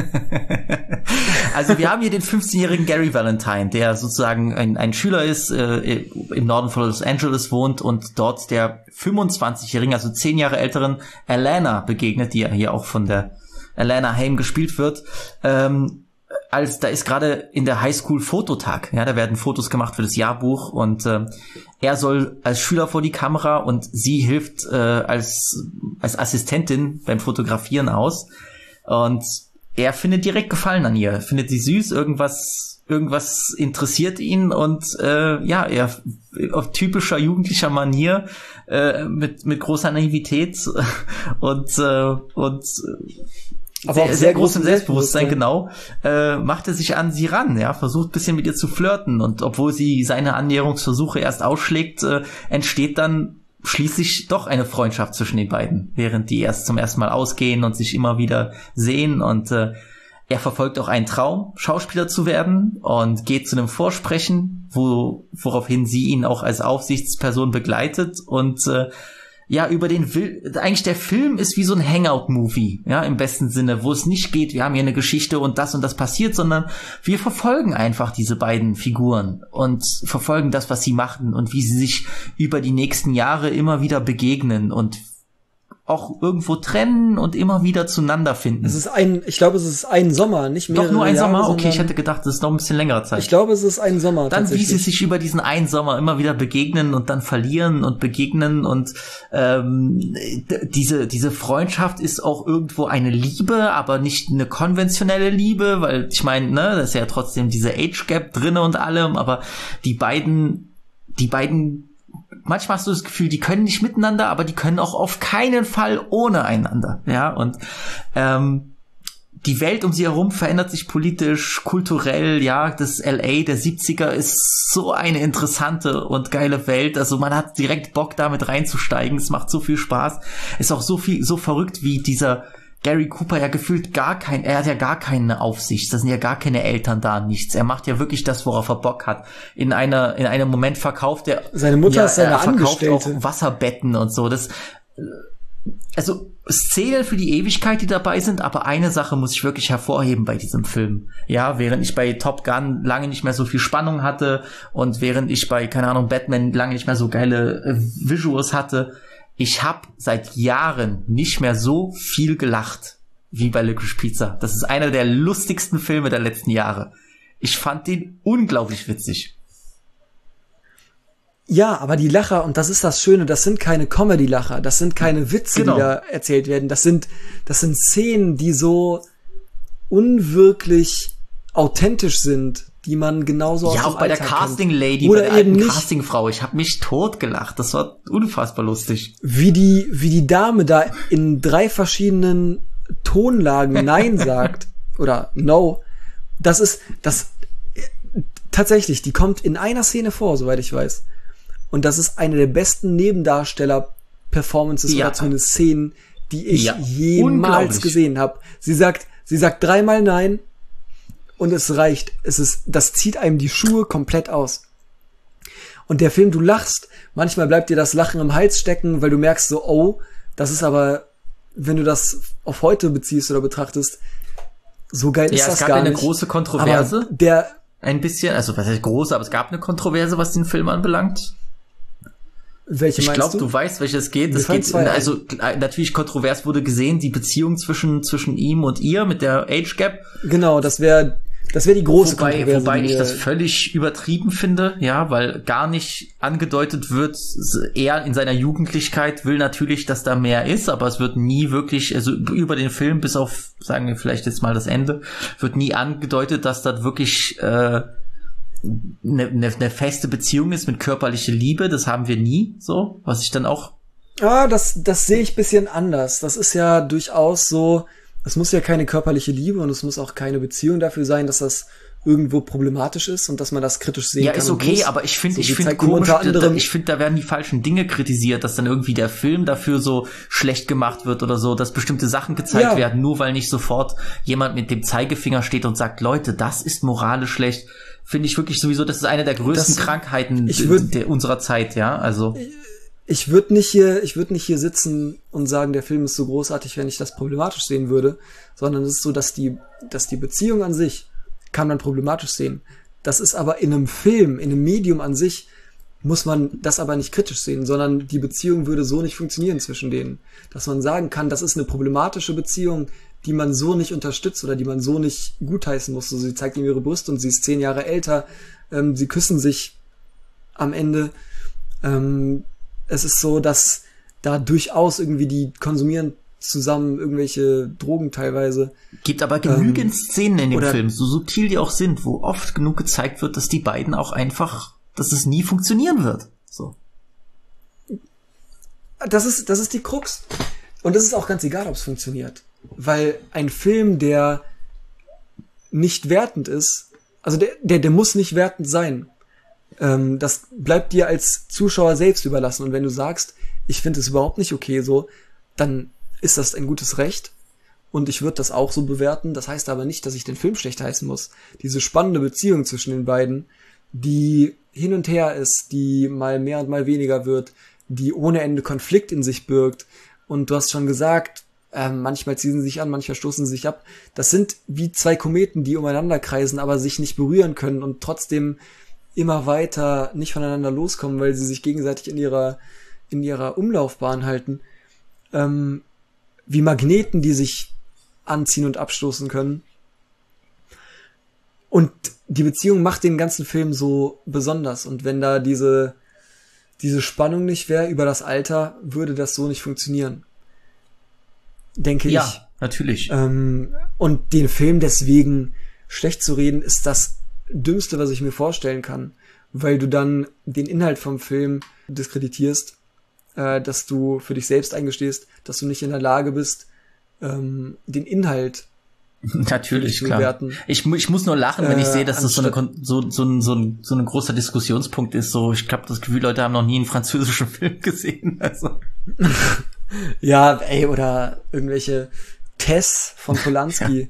also wir haben hier den fünfzehnjährigen Gary Valentine, der sozusagen ein, ein Schüler ist, äh, im Norden von Los Angeles wohnt und dort der fünfundzwanzigjährigen, also zehn Jahre älteren Alana begegnet, die ja hier auch von der Alana Haim gespielt wird. Ähm, als da ist gerade in der Highschool Fototag, ja, da werden Fotos gemacht für das Jahrbuch und äh, er soll als Schüler vor die Kamera und sie hilft äh, als als Assistentin beim Fotografieren aus und er findet direkt Gefallen an ihr, findet sie süß, irgendwas irgendwas interessiert ihn und äh, ja, er auf typischer jugendlicher Manier äh, mit mit großer Naivität und äh, und aber sehr, auch sehr, sehr großem Selbstbewusstsein, genau, äh, macht er sich an sie ran, ja, versucht ein bisschen mit ihr zu flirten und obwohl sie seine Annäherungsversuche erst ausschlägt, äh, entsteht dann schließlich doch eine Freundschaft zwischen den beiden, während die erst zum ersten Mal ausgehen und sich immer wieder sehen und äh, er verfolgt auch einen Traum, Schauspieler zu werden und geht zu einem Vorsprechen, wo woraufhin sie ihn auch als Aufsichtsperson begleitet und äh, ja, über den Will, eigentlich der Film ist wie so ein Hangout-Movie, ja, im besten Sinne, wo es nicht geht, wir haben hier eine Geschichte und das und das passiert, sondern wir verfolgen einfach diese beiden Figuren und verfolgen das, was sie machen und wie sie sich über die nächsten Jahre immer wieder begegnen und auch irgendwo trennen und immer wieder zueinander finden. Es ist ein, ich glaube, es ist ein Sommer, nicht mehrere Doch nur ein Jahre, Sommer? Okay, ich hätte gedacht, das ist noch ein bisschen längere Zeit. Ich glaube, es ist ein Sommer. Dann, wie sie sich über diesen einen Sommer immer wieder begegnen und dann verlieren und begegnen und ähm, diese diese Freundschaft ist auch irgendwo eine Liebe, aber nicht eine konventionelle Liebe, weil ich meine, ne, da ist ja trotzdem diese Age Gap drinne und allem, aber die beiden, die beiden manchmal hast du das Gefühl, die können nicht miteinander, aber die können auch auf keinen Fall ohne einander, ja, und ähm, die Welt um sie herum verändert sich politisch, kulturell, ja, das L A der siebziger ist so eine interessante und geile Welt, also man hat direkt Bock, damit reinzusteigen, es macht so viel Spaß, ist auch so viel, so verrückt, wie dieser Gary Cooper ja gefühlt gar kein, er hat ja gar keine Aufsicht, da sind ja gar keine Eltern da, nichts. Er macht ja wirklich das, worauf er Bock hat. In einer, in einem Moment verkauft er, seine Mutter ja, ist seine er verkauft Angestellte. auch Wasserbetten und so. Das, also Szenen für die Ewigkeit, die dabei sind, aber eine Sache muss ich wirklich hervorheben bei diesem Film. Ja, während ich bei Top Gun lange nicht mehr so viel Spannung hatte und während ich bei, keine Ahnung, Batman lange nicht mehr so geile äh, Visuals hatte, ich habe seit Jahren nicht mehr so viel gelacht wie bei Licorice Pizza. Das ist einer der lustigsten Filme der letzten Jahre. Ich fand den unglaublich witzig. Ja, aber die Lacher, und das ist das Schöne, das sind keine Comedy-Lacher, das sind keine Witze, genau, die da erzählt werden. Das sind, das sind Szenen, die so unwirklich authentisch sind, die man genauso aus dem Ja, auch bei der Alltag kennt. Casting Lady, Oder bei der eben alten nicht. Castingfrau. Ich habe mich totgelacht. Das war unfassbar lustig. Wie die, wie die Dame da in drei verschiedenen Tonlagen Nein sagt oder No. Das ist, das, tatsächlich, die kommt in einer Szene vor, soweit ich weiß. Und das ist eine der besten Nebendarsteller-Performances Ja. oder zumindest Szenen, die ich Ja. jemals Unglaublich. gesehen habe. Sie sagt, sie sagt dreimal Nein und es reicht. Es ist, das zieht einem die Schuhe komplett aus. Und der Film, du lachst, manchmal bleibt dir das Lachen im Hals stecken, weil du merkst so, oh, das ist aber, wenn du das auf heute beziehst oder betrachtest, so geil ist Ja, das es gab gar eine nicht. große Kontroverse. Aber der, Ein bisschen, also was heißt große, aber es gab eine Kontroverse, was den Film anbelangt. welche Ich meinst glaube, du? du weißt, welches geht. Mir Es fallen geht, zwei ein. also äh, natürlich kontrovers wurde gesehen, die Beziehung zwischen zwischen ihm und ihr mit der Age Gap. Genau, das wäre das wäre die große Wobei, Kontroverse. wobei die ich wir- das völlig übertrieben finde, ja, weil gar nicht angedeutet wird, er in seiner Jugendlichkeit will natürlich, dass da mehr ist, aber es wird nie wirklich, also über den Film, bis auf, sagen wir vielleicht jetzt mal das Ende, wird nie angedeutet, dass das wirklich äh, eine ne, ne feste Beziehung ist mit körperlicher Liebe, das haben wir nie, so, was ich dann auch Ah, das, das sehe ich bisschen anders. Das ist ja durchaus so, es muss ja keine körperliche Liebe und es muss auch keine Beziehung dafür sein, dass das irgendwo problematisch ist und dass man das kritisch sehen Ja, kann. ist und okay, muss. aber ich finde, So, ich sie finde zeigt ihm komisch, unter anderem, da, ich finde, da werden die falschen Dinge kritisiert, dass dann irgendwie der Film dafür so schlecht gemacht wird oder so, dass bestimmte Sachen gezeigt Ja. werden, nur weil nicht sofort jemand mit dem Zeigefinger steht und sagt, Leute, das ist moralisch schlecht. Finde ich wirklich sowieso, das ist eine der größten Das- Krankheiten ich würd- der, unserer Zeit, ja, also. ich würde nicht hier, ich würde nicht hier sitzen und sagen, der Film ist so großartig, wenn ich das problematisch sehen würde, sondern es ist so, dass die, dass die Beziehung an sich kann man problematisch sehen. Das ist aber in einem Film, in einem Medium an sich, muss man das aber nicht kritisch sehen, sondern die Beziehung würde so nicht funktionieren zwischen denen. Dass man sagen kann, das ist eine problematische Beziehung, die man so nicht unterstützt oder die man so nicht gutheißen muss. So, sie zeigt ihm ihre Brust und sie ist zehn Jahre älter, ähm, sie küssen sich am Ende. Ähm, es ist so, dass da durchaus irgendwie die konsumieren zusammen irgendwelche Drogen teilweise. Gibt aber genügend Ähm, Szenen in dem oder- Film, so subtil die auch sind, wo oft genug gezeigt wird, dass die beiden auch einfach, dass es nie funktionieren wird. So. Das ist, das ist die Krux. Und es ist auch ganz egal, ob es funktioniert. Weil ein Film, der nicht wertend ist, also der, der, der muss nicht wertend sein. Ähm, das bleibt dir als Zuschauer selbst überlassen. Und wenn du sagst, ich finde es überhaupt nicht okay so, dann ist das ein gutes Recht. Und ich würde das auch so bewerten. Das heißt aber nicht, dass ich den Film schlecht heißen muss. Diese spannende Beziehung zwischen den beiden, die hin und her ist, die mal mehr und mal weniger wird, die ohne Ende Konflikt in sich birgt. Und du hast schon gesagt, äh, manchmal ziehen sie sich an, manchmal stoßen sie sich ab. Das sind wie zwei Kometen, die umeinander kreisen, aber sich nicht berühren können und trotzdem immer weiter nicht voneinander loskommen, weil sie sich gegenseitig in ihrer, in ihrer Umlaufbahn halten. ähm, wie Magneten, die sich anziehen und abstoßen können. Und die Beziehung macht den ganzen Film so besonders. Und wenn da diese, diese Spannung nicht wäre über das Alter, würde das so nicht funktionieren. Denke ja, ich. Ja, natürlich. Ähm, und den Film deswegen schlecht zu reden, ist das Dümmste, was ich mir vorstellen kann. Weil du dann den Inhalt vom Film diskreditierst, äh, dass du für dich selbst eingestehst, dass du nicht in der Lage bist, ähm, den Inhalt natürlich, zu klar. bewerten. Ich, ich muss nur lachen, wenn ich Äh, sehe, dass das so, eine, anstatt- so, so, ein, so, ein, so ein großer Diskussionspunkt ist. So, ich habe das Gefühl, Leute haben noch nie einen französischen Film gesehen. Also. Ja, ey, oder irgendwelche Tess von Polanski.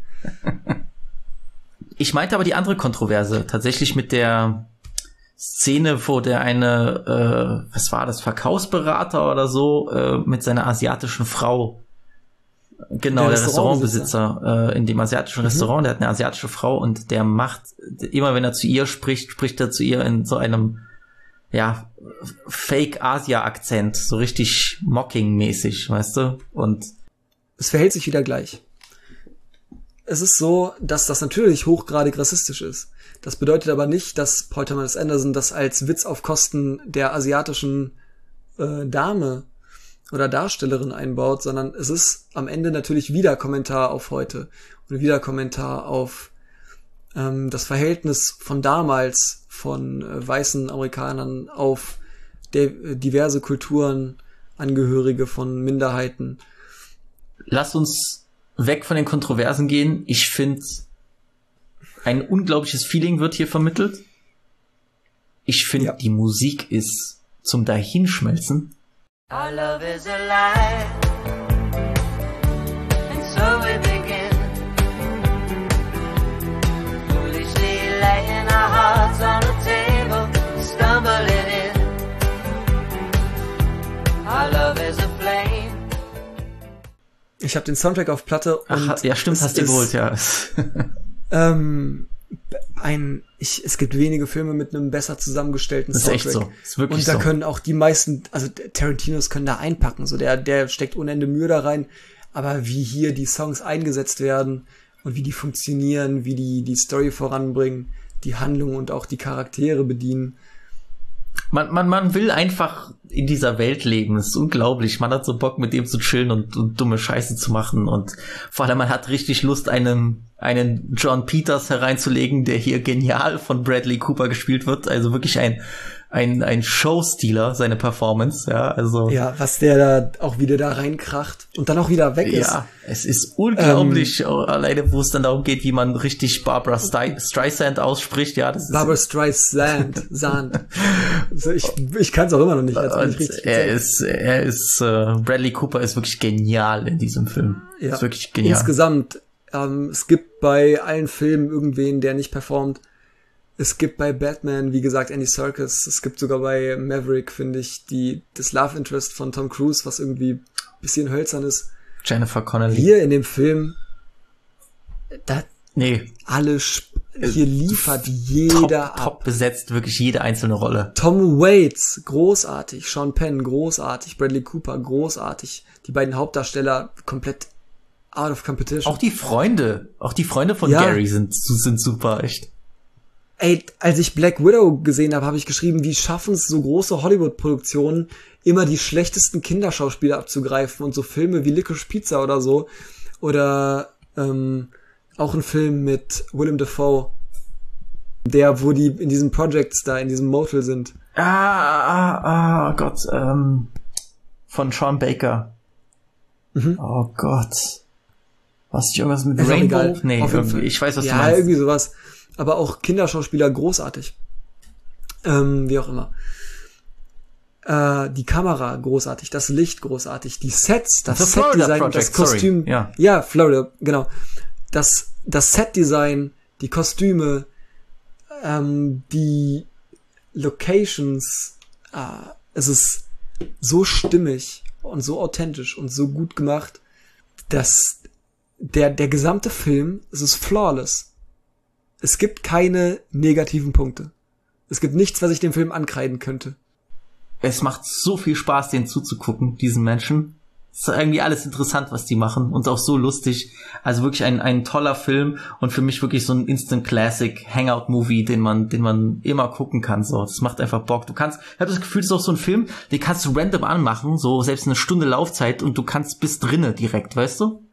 Ich meinte aber die andere Kontroverse, tatsächlich mit der Szene, wo der eine, äh, was war das, Verkaufsberater oder so, äh, mit seiner asiatischen Frau, genau, der, Der Restaurantbesitzer, Restaurantbesitzer äh, in dem asiatischen Mhm. Restaurant, der hat eine asiatische Frau und der macht, immer wenn er zu ihr spricht, spricht er zu ihr in so einem, ja, Fake-Asia-Akzent, so richtig Mocking-mäßig, weißt du, und Es verhält sich wieder gleich. Es ist so, dass das natürlich hochgradig rassistisch ist. Das bedeutet aber nicht, dass Paul Thomas Anderson das als Witz auf Kosten der asiatischen äh, Dame oder Darstellerin einbaut, sondern es ist am Ende natürlich wieder Kommentar auf heute und wieder Kommentar auf ähm, das Verhältnis von damals von äh, weißen Amerikanern auf der, äh, diverse Kulturen, Angehörige von Minderheiten. lass uns weg von den Kontroversen gehen. Ich finde, ein unglaubliches Feeling wird hier vermittelt. Ich finde, Ja. die Musik ist zum Dahinschmelzen. Our love is alive, and so we begin. Foolishly laying our hearts on the table, stumbling in. Our love is a flame. Ich habe den Soundtrack auf Platte und Ach, ja, stimmt, es hast du ist, geholt, ja. Ähm, ein, ich, es gibt wenige Filme mit einem besser zusammengestellten Das ist Soundtrack. echt so. Das ist wirklich und da so. können auch die meisten, also Tarantinos können da einpacken, so der, der steckt unende Mühe da rein. Aber wie hier die Songs eingesetzt werden und wie die funktionieren, wie die die Story voranbringen, die Handlung und auch die Charaktere bedienen. Man, man, man will einfach in dieser Welt leben. Das ist unglaublich. Man hat so Bock, mit dem zu chillen und, und dumme Scheiße zu machen. Und vor allem, man hat richtig Lust, einen, einen John Peters hereinzulegen, der hier genial von Bradley Cooper gespielt wird. Also wirklich ein, ein, ein Showstealer, seine Performance. Ja, also. Ja, was der da auch wieder da reinkracht und dann auch wieder weg ist. Ja, es ist unglaublich, ähm, alleine wo es dann darum geht, wie man richtig Barbara Sty- Streisand ausspricht. Ja, das ist Barbara Streisand, Sand. Also ich ich kann es auch immer noch nicht. Hat's mir nicht und richtig er gezeigt. ist, er ist, äh, Bradley Cooper ist wirklich genial in diesem Film. Ja. Ist wirklich genial. Insgesamt, ähm, es gibt bei allen Filmen irgendwen, der nicht performt. Es gibt bei Batman, wie gesagt, Andy Serkis. Es gibt sogar bei Maverick, finde ich, die das Love Interest von Tom Cruise, was irgendwie ein bisschen hölzern ist. Jennifer Connelly. Hier in dem Film, da Nee, alle, sp- hier liefert jeder top, ab. top besetzt, wirklich jede einzelne Rolle. Tom Waits, großartig. Sean Penn, großartig. Bradley Cooper, großartig. Die beiden Hauptdarsteller komplett out of competition. Auch die Freunde, auch die Freunde von Ja. Gary sind, sind super, echt. Ey, als ich Black Widow gesehen habe, habe ich geschrieben, wie schaffen es so große Hollywood-Produktionen, immer die schlechtesten Kinderschauspieler abzugreifen und so Filme wie Licorice Pizza oder so. Oder ähm, auch ein Film mit Willem Dafoe, der, wo die in diesen Projects da, in diesem Motel sind. Ah, ah, ah, Gott, ähm, von Sean Baker. Mhm. Oh Gott. Was, nicht irgendwas mit Ist auch Rainbow? egal. Nee, Auf jeden irgendwie, Fall. ich weiß, was ja, du meinst. irgendwie sowas. Aber auch Kinderschauspieler großartig. Ähm, wie auch immer. Äh, die Kamera großartig, das Licht großartig, die Sets, das The Florida Setdesign und das Project, sorry. Kostüm. Ja. ja, Florida, genau. Das, das Setdesign, die Kostüme, ähm, die Locations, äh, es ist so stimmig und so authentisch und so gut gemacht, dass der, der gesamte Film, es ist flawless. Es gibt keine negativen Punkte. Es gibt nichts, was ich dem Film ankreiden könnte. Es macht so viel Spaß, den zuzugucken, diesen Menschen. ist irgendwie alles interessant, was die machen und auch so lustig. Also wirklich ein ein toller Film und für mich wirklich so ein Instant Classic Hangout Movie, den man den man immer gucken kann. So, das macht einfach Bock. Du kannst, ich habe das Gefühl, das ist auch so ein Film, den kannst du random anmachen, so selbst eine Stunde Laufzeit und du kannst bis drinne direkt, weißt du?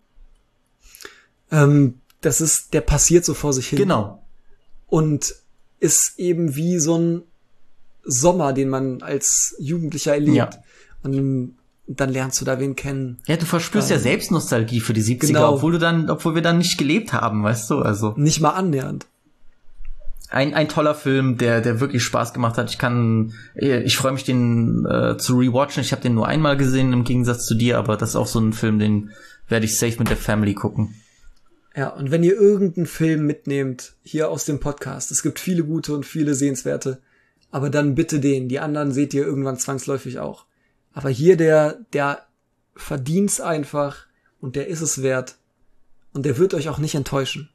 Ähm, das ist, der passiert so vor sich hin. Genau. Und ist eben wie so ein Sommer, den man als Jugendlicher erlebt. Ja. Und dann lernst du da wen kennen. Ja, du verspürst ähm, ja selbst Nostalgie für die siebziger, genau. obwohl du dann, obwohl wir dann nicht gelebt haben, weißt du, also. Nicht mal annähernd. Ein, ein toller Film, der, der wirklich Spaß gemacht hat. Ich kann, ich freue mich, den äh, zu rewatchen. Ich habe den nur einmal gesehen, im Gegensatz zu dir, aber das ist auch so ein Film, den werde ich safe mit der Family gucken. Ja, und wenn ihr irgendeinen Film mitnehmt, hier aus dem Podcast, es gibt viele gute und viele sehenswerte, aber dann bitte den. Die anderen seht ihr irgendwann zwangsläufig auch. Aber hier der, der verdient's einfach und der ist es wert. Und der wird euch auch nicht enttäuschen.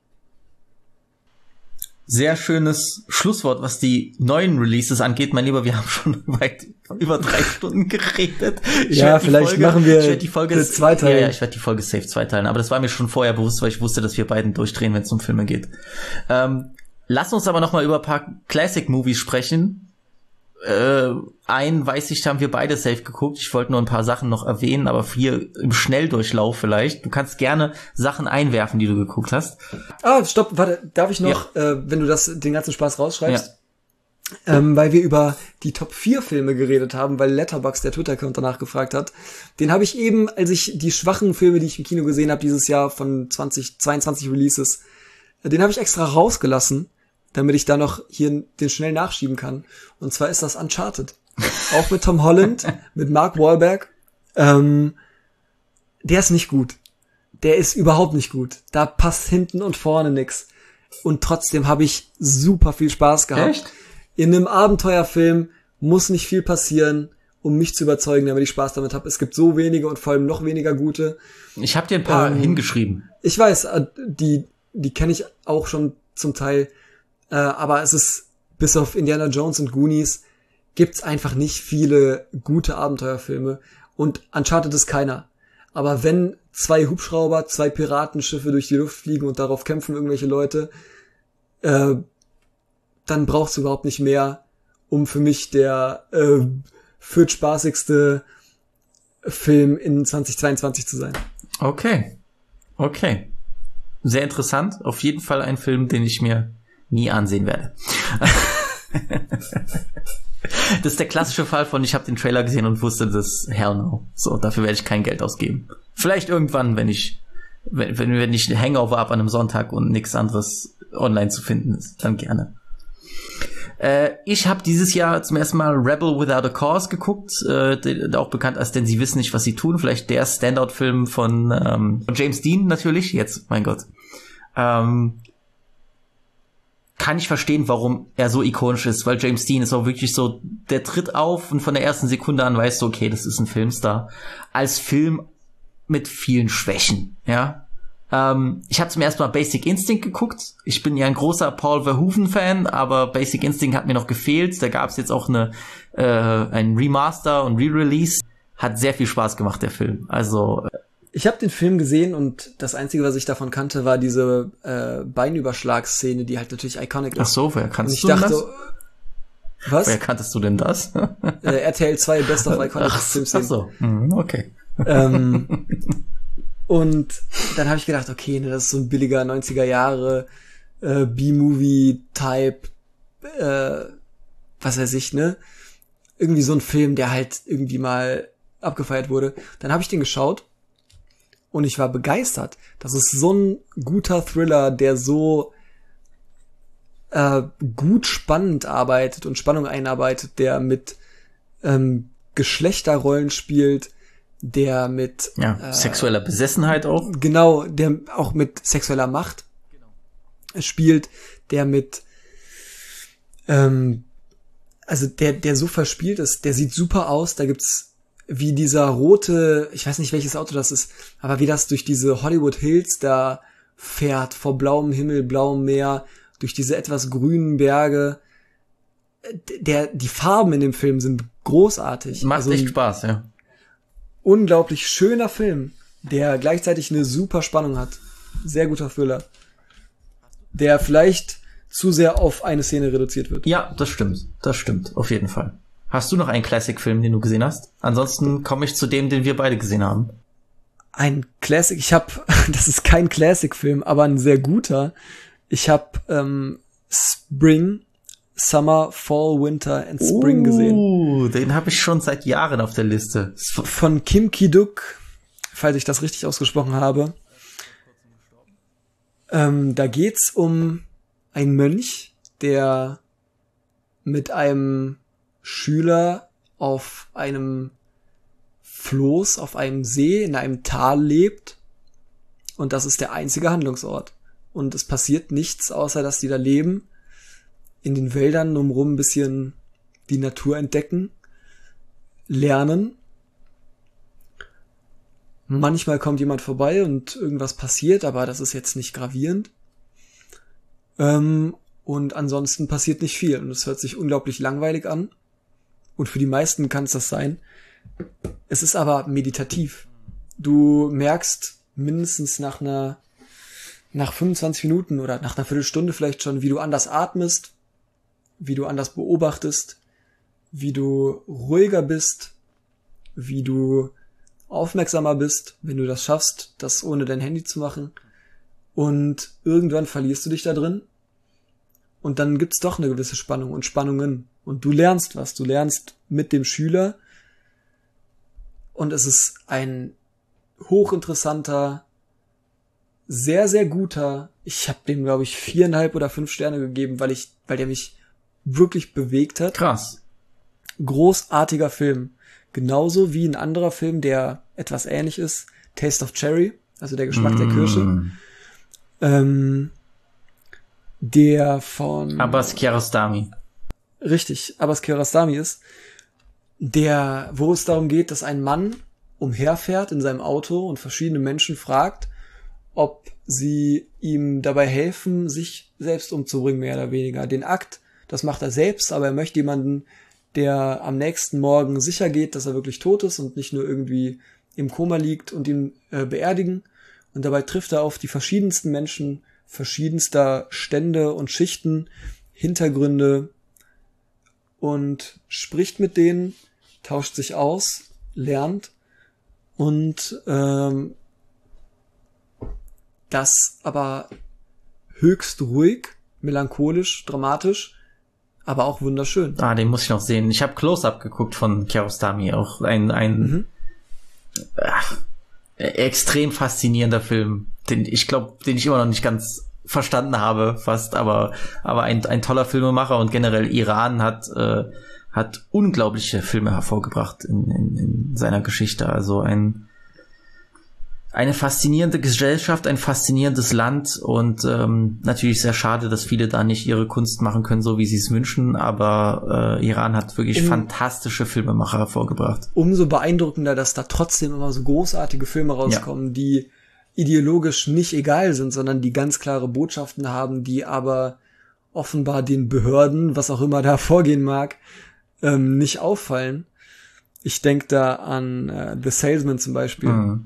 Sehr schönes Schlusswort, was die neuen Releases angeht. Mein Lieber, wir haben schon weit über drei Stunden geredet. Ich ja, vielleicht Folge, machen wir ich werd die Folge eine zweiteilen. Ja, ja, ich werde die Folge safe zweiteilen. Aber das war mir schon vorher bewusst, weil ich wusste, dass wir beiden durchdrehen, wenn es um Filme geht. Ähm, lass uns aber noch mal über ein paar Classic-Movies sprechen. Äh, einen, weiß ich, haben wir beide safe geguckt. Ich wollte nur ein paar Sachen noch erwähnen, aber hier im Schnelldurchlauf vielleicht. Du kannst gerne Sachen einwerfen, die du geguckt hast. Ah, stopp, warte, darf ich noch, ja. äh, wenn du das den ganzen Spaß rausschreibst? Ja. Ähm, weil wir über die Top vier Filme geredet haben, weil Letterboxd, der Twitter-Account, danach gefragt hat. Den habe ich eben, als ich die schwachen Filme, die ich im Kino gesehen habe, dieses Jahr von zwanzig zweiundzwanzig Releases, den habe ich extra rausgelassen, damit ich da noch hier den schnell nachschieben kann. Und zwar ist das Uncharted. Auch mit Tom Holland, mit Mark Wahlberg. Ähm, der ist nicht gut. Der ist überhaupt nicht gut. Da passt hinten und vorne nix. Und trotzdem habe ich super viel Spaß gehabt. Echt? In einem Abenteuerfilm muss nicht viel passieren, um mich zu überzeugen, damit ich Spaß damit habe. Es gibt so wenige und vor allem noch weniger gute. Ich habe dir ein paar ähm, hingeschrieben. Ich weiß, die, die kenne ich auch schon zum Teil. Äh, aber es ist, bis auf Indiana Jones und Goonies, gibt's einfach nicht viele gute Abenteuerfilme. Und Uncharted ist keiner. Aber wenn zwei Hubschrauber, zwei Piratenschiffe durch die Luft fliegen und darauf kämpfen irgendwelche Leute, äh, dann braucht's überhaupt nicht mehr, um für mich der äh, viertspaßigste Film in zwanzig zweiundzwanzig zu sein. Okay. Okay. Sehr interessant. Auf jeden Fall ein Film, den ich mir nie ansehen werde. Das ist der klassische Fall von, ich habe den Trailer gesehen und wusste, das hell no. So, dafür werde ich kein Geld ausgeben. Vielleicht irgendwann, wenn ich wenn, wenn, wenn ich Hangover ab an einem Sonntag und nichts anderes online zu finden ist, dann gerne. Äh, ich habe dieses Jahr zum ersten Mal Rebel Without a Cause geguckt, äh, auch bekannt als Denn sie wissen nicht, was sie tun. Vielleicht der Standout-Film von, ähm, von James Dean natürlich. Jetzt, mein Gott. Ähm, kann ich verstehen, warum er so ikonisch ist, weil James Dean ist auch wirklich so, der tritt auf und von der ersten Sekunde an weißt du, okay, das ist ein Filmstar. Als Film mit vielen Schwächen, ja. Ähm, ich habe zum ersten Mal Basic Instinct geguckt. Ich bin ja ein großer Paul Verhoeven-Fan, aber Basic Instinct hat mir noch gefehlt. Da gab es jetzt auch eine äh, ein Remaster und Re-Release. Hat sehr viel Spaß gemacht, der Film. Also ich habe den Film gesehen und das Einzige, was ich davon kannte, war diese äh, Beinüberschlagsszene, die halt natürlich iconic ist. Ach so, woher kanntest und ich du dachte, das? Was? Woher kanntest du denn das? äh, R T L zwei Best of Iconic Filmszenen. Ach so, hm, okay. Ähm, und dann habe ich gedacht, okay, ne, das ist so ein billiger neunziger Jahre äh, B-Movie-Type, äh, was weiß ich, ne? Irgendwie so ein Film, der halt irgendwie mal abgefeiert wurde. Dann habe ich den geschaut und ich war begeistert. Das ist so ein guter Thriller, der so äh, gut spannend arbeitet und Spannung einarbeitet, der mit ähm, Geschlechterrollen spielt, der mit ja, äh, sexueller Besessenheit auch. Genau, der auch mit sexueller Macht spielt, der mit ähm, also der der so verspielt ist, der sieht super aus, da gibt's wie dieser rote, ich weiß nicht welches Auto das ist, aber wie das durch diese Hollywood Hills da fährt, vor blauem Himmel, blauem Meer, durch diese etwas grünen Berge. Der, die Farben in dem Film sind großartig. Macht also, echt Spaß, ja. unglaublich schöner Film, der gleichzeitig eine super Spannung hat. Sehr guter Thriller. Der vielleicht zu sehr auf eine Szene reduziert wird. Ja, das stimmt. Das stimmt, auf jeden Fall. Hast du noch einen Classic-Film, den du gesehen hast? Ansonsten komme ich zu dem, den wir beide gesehen haben. Ein Classic, ich habe, das ist kein Classic-Film, aber ein sehr guter. Ich habe ähm, Spring, Summer, Fall, Winter and Spring uh, gesehen. Uh, den habe ich schon seit Jahren auf der Liste. Von Kim Ki-duk, falls ich das richtig ausgesprochen habe. Ähm, da geht's um einen Mönch, der mit einem Schüler auf einem Floß, auf einem See, in einem Tal lebt. Und das ist der einzige Handlungsort. Und es passiert nichts, außer dass die da leben, in den Wäldern drumherum ein bisschen die Natur entdecken, lernen. Manchmal kommt jemand vorbei und irgendwas passiert, aber das ist jetzt nicht gravierend. Ähm, und ansonsten passiert nicht viel. Und es hört sich unglaublich langweilig an. Und für die meisten kann es das sein. Es ist aber meditativ. Du merkst mindestens nach einer, nach fünfundzwanzig Minuten oder nach einer Viertelstunde vielleicht schon, wie du anders atmest, wie du anders beobachtest, wie du ruhiger bist, wie du aufmerksamer bist, wenn du das schaffst, das ohne dein Handy zu machen. Und irgendwann verlierst du dich da drin. Und dann gibt's doch eine gewisse Spannung und Spannungen. Und du lernst was. Du lernst mit dem Schüler. Und es ist ein hochinteressanter, sehr, sehr guter, ich habe dem, glaube ich, viereinhalb oder fünf Sterne gegeben, weil ich, weil der mich wirklich bewegt hat. Krass. Großartiger Film. Genauso wie ein anderer Film, der etwas ähnlich ist, Taste of Cherry, also der Geschmack mm. der Kirsche. Ähm, der von Abbas Kiarostami. Richtig, Abbas Kiarostami ist, der, wo es darum geht, dass ein Mann umherfährt in seinem Auto und verschiedene Menschen fragt, ob sie ihm dabei helfen, sich selbst umzubringen, mehr oder weniger. Den Akt, das macht er selbst, aber er möchte jemanden, der am nächsten Morgen sicher geht, dass er wirklich tot ist und nicht nur irgendwie im Koma liegt, und ihn äh, beerdigen. Und dabei trifft er auf die verschiedensten Menschen, verschiedenster Stände und Schichten, Hintergründe, und spricht mit denen, tauscht sich aus, lernt, und ähm, das aber höchst ruhig, melancholisch, dramatisch, aber auch wunderschön. Ah, den muss ich noch sehen. Ich habe Close-Up geguckt von Kiarostami, auch ein ein mhm. ach, extrem faszinierender Film, den ich glaube, den ich immer noch nicht ganz verstanden habe, fast, aber aber ein ein toller Filmemacher, und generell Iran hat äh, hat unglaubliche Filme hervorgebracht in, in, in seiner Geschichte. Also ein eine faszinierende Gesellschaft, ein faszinierendes Land, und ähm, natürlich sehr schade, dass viele da nicht ihre Kunst machen können, so wie sie es wünschen, aber äh, Iran hat wirklich um, fantastische Filmemacher hervorgebracht. Umso beeindruckender, dass da trotzdem immer so großartige Filme rauskommen, ja, die ideologisch nicht egal sind, sondern die ganz klare Botschaften haben, die aber offenbar den Behörden, was auch immer da vorgehen mag, ähm, nicht auffallen. Ich denke da an äh, The Salesman zum Beispiel. Mhm.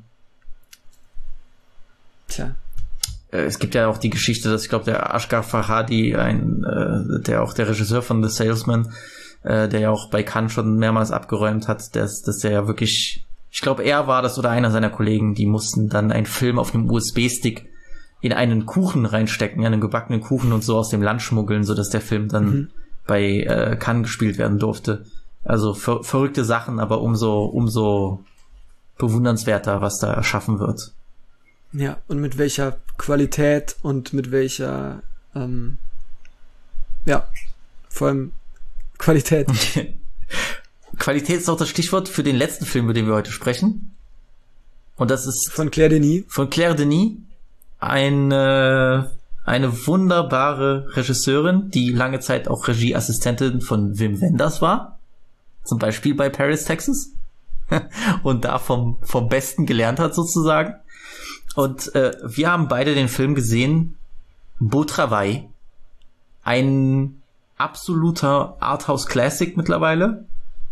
Tja. Es gibt ja auch die Geschichte, dass ich glaube, der Asghar Farhadi, ein, äh, der auch der Regisseur von The Salesman, äh, der ja auch bei Cannes schon mehrmals abgeräumt hat, dass, dass der ja wirklich, ich glaube, er war das oder einer seiner Kollegen, die mussten dann einen Film auf einem U S B-Stick in einen Kuchen reinstecken, einen gebackenen Kuchen, und so aus dem Land schmuggeln, sodass der Film dann mhm. bei äh, Cannes gespielt werden durfte. Also ver- verrückte Sachen, aber umso umso bewundernswerter, was da erschaffen wird. Ja, und mit welcher Qualität und mit welcher, ähm, ja, vor allem Qualität. Qualität ist auch das Stichwort für den letzten Film, über den wir heute sprechen. Und das ist von Claire Denis. Von Claire Denis, eine, eine wunderbare Regisseurin, die lange Zeit auch Regieassistentin von Wim Wenders war. Zum Beispiel bei Paris, Texas. Und da vom, vom Besten gelernt hat, sozusagen. Und äh, wir haben beide den Film gesehen, Beau Travail, ein absoluter Arthouse-Classic mittlerweile,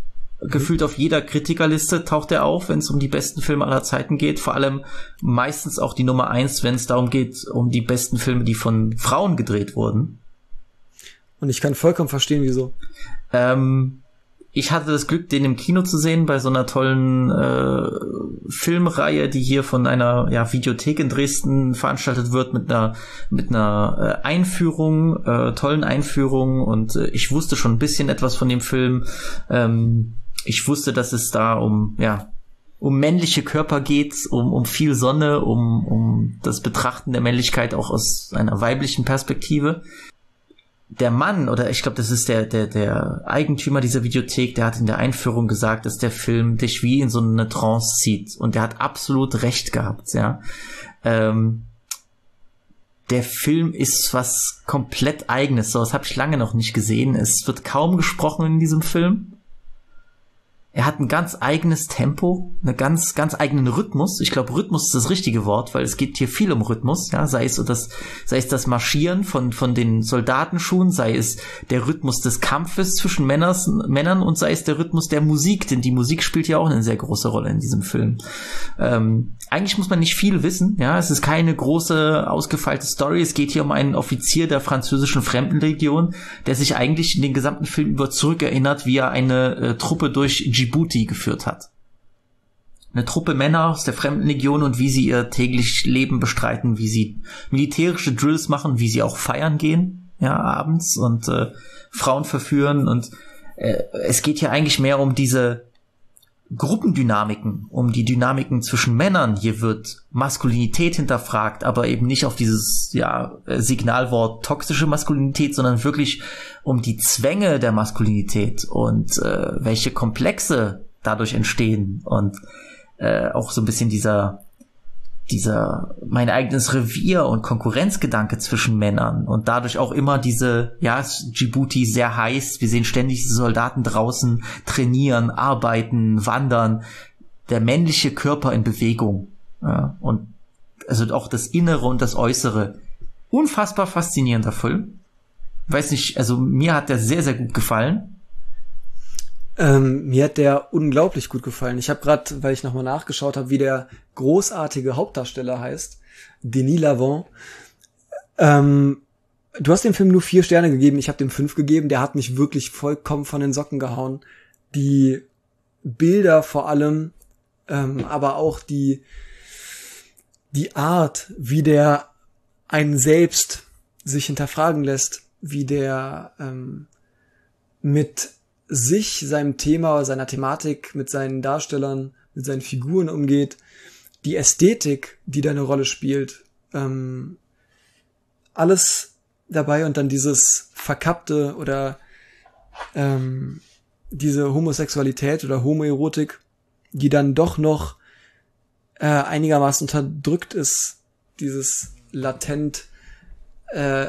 gefühlt auf jeder Kritikerliste taucht er auf, wenn es um die besten Filme aller Zeiten geht. Vor allem meistens auch die Nummer eins, wenn es darum geht, um die besten Filme, die von Frauen gedreht wurden. Und ich kann vollkommen verstehen, wieso. Ähm, ich hatte das Glück, den im Kino zu sehen, bei so einer tollen äh, Filmreihe, die hier von einer ja, Videothek in Dresden veranstaltet wird, mit einer mit einer äh, Einführung, äh, tollen Einführung. Und äh, ich wusste schon ein bisschen etwas von dem Film. Ähm, ich wusste, dass es da um ja um männliche Körper geht, um um viel Sonne, um um das Betrachten der Männlichkeit auch aus einer weiblichen Perspektive. Der Mann, oder ich glaube, das ist der der der Eigentümer dieser Videothek, der hat in der Einführung gesagt, dass der Film dich wie in so eine Trance zieht. Und der hat absolut recht gehabt, ja. Ähm, der Film ist was komplett Eigenes. So, das habe ich lange noch nicht gesehen. Es wird kaum gesprochen in diesem Film. Er hat ein ganz eigenes Tempo, einen ganz, ganz eigenen Rhythmus. Ich glaube, Rhythmus ist das richtige Wort, weil es geht hier viel um Rhythmus, ja, sei es so das, sei es das Marschieren von, von den Soldatenschuhen, sei es der Rhythmus des Kampfes zwischen Männers, Männern und sei es der Rhythmus der Musik, denn die Musik spielt ja auch eine sehr große Rolle in diesem Film. Ähm, eigentlich muss man nicht viel wissen, ja, es ist keine große, ausgefeilte Story. Es geht hier um einen Offizier der französischen Fremdenlegion, der sich eigentlich in den gesamten Film über zurückerinnert, wie er eine äh, Truppe durch Djibouti geführt hat. Eine Truppe Männer aus der Fremdenlegion und wie sie ihr täglich Leben bestreiten, wie sie militärische Drills machen, wie sie auch feiern gehen, ja, abends und äh, Frauen verführen und äh, es geht hier eigentlich mehr um diese Gruppendynamiken, um die Dynamiken zwischen Männern. Hier wird Maskulinität hinterfragt, aber eben nicht auf dieses ja Signalwort toxische Maskulinität, sondern wirklich um die Zwänge der Maskulinität und äh, welche Komplexe dadurch entstehen und äh, auch so ein bisschen dieser dieser mein eigenes Revier und Konkurrenzgedanke zwischen Männern und dadurch auch immer diese, ja, Djibouti sehr heiß, wir sehen ständig diese Soldaten draußen trainieren, arbeiten, wandern, der männliche Körper in Bewegung, ja, und also auch das Innere und das Äußere. Unfassbar faszinierender Film. Weiß nicht, also mir hat der sehr, sehr gut gefallen. Ähm, mir hat der unglaublich gut gefallen. Ich habe gerade, weil ich nochmal nachgeschaut habe, wie der großartige Hauptdarsteller heißt, Denis Lavant. Ähm, du hast dem Film nur vier Sterne gegeben, ich habe dem fünf gegeben. Der hat mich wirklich vollkommen von den Socken gehauen. Die Bilder vor allem, ähm, aber auch die die Art, wie der einen selbst sich hinterfragen lässt, wie der ähm, mit sich, seinem Thema, seiner Thematik, mit seinen Darstellern, mit seinen Figuren umgeht, die Ästhetik, die da eine Rolle spielt, ähm, alles dabei und dann dieses Verkappte oder ähm, diese Homosexualität oder Homoerotik, die dann doch noch äh, einigermaßen unterdrückt ist, dieses latent äh,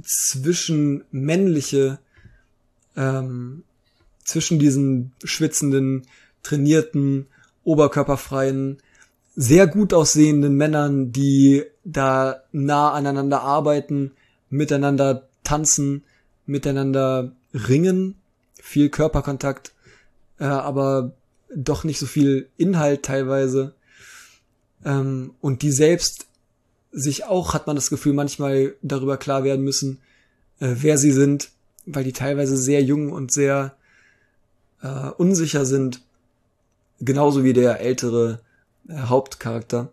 zwischenmännliche ähm, zwischen diesen schwitzenden, trainierten, oberkörperfreien, sehr gut aussehenden Männern, die da nah aneinander arbeiten, miteinander tanzen, miteinander ringen, viel Körperkontakt, äh, aber doch nicht so viel Inhalt teilweise. Ähm, und die selbst sich auch, hat man das Gefühl, manchmal darüber klar werden müssen, äh, wer sie sind, weil die teilweise sehr jung und sehr Uh, unsicher sind, genauso wie der ältere äh, Hauptcharakter.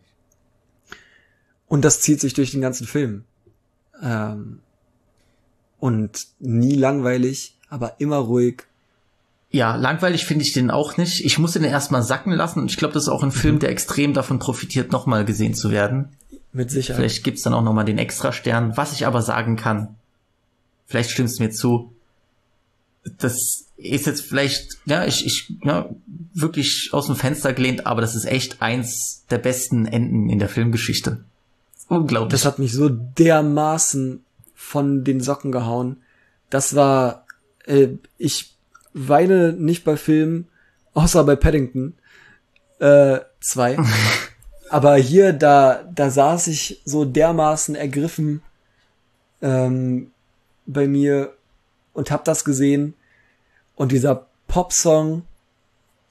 Und das zieht sich durch den ganzen Film. Ähm, und nie langweilig, aber immer ruhig. Ja, langweilig finde ich den auch nicht. Ich muss den erstmal sacken lassen und ich glaube, das ist auch ein Film, der extrem davon profitiert, nochmal gesehen zu werden. Mit Sicherheit. Vielleicht gibt's dann auch nochmal den Extrastern. Was ich aber sagen kann, vielleicht stimmst du mir zu, das ist jetzt vielleicht, ja, ich, ich, ja, wirklich aus dem Fenster gelehnt, aber das ist echt eins der besten Enden in der Filmgeschichte. Unglaublich. Das hat mich so dermaßen von den Socken gehauen. Das war, äh, ich weine nicht bei Filmen, außer bei Paddington äh, zwei. Aber hier, da, da saß ich so dermaßen ergriffen ähm, bei mir und hab das gesehen. Und dieser Popsong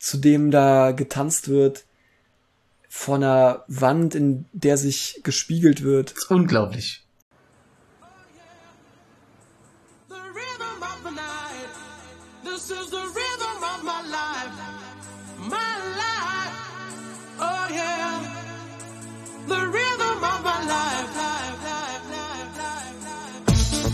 zu dem da getanzt wird, vor einer Wand, in der sich gespiegelt wird. Das ist unglaublich. The rhythm of the night. This is the rhythm of my life. My life. Oh yeah. The rhythm of my life. Life, life, life, life,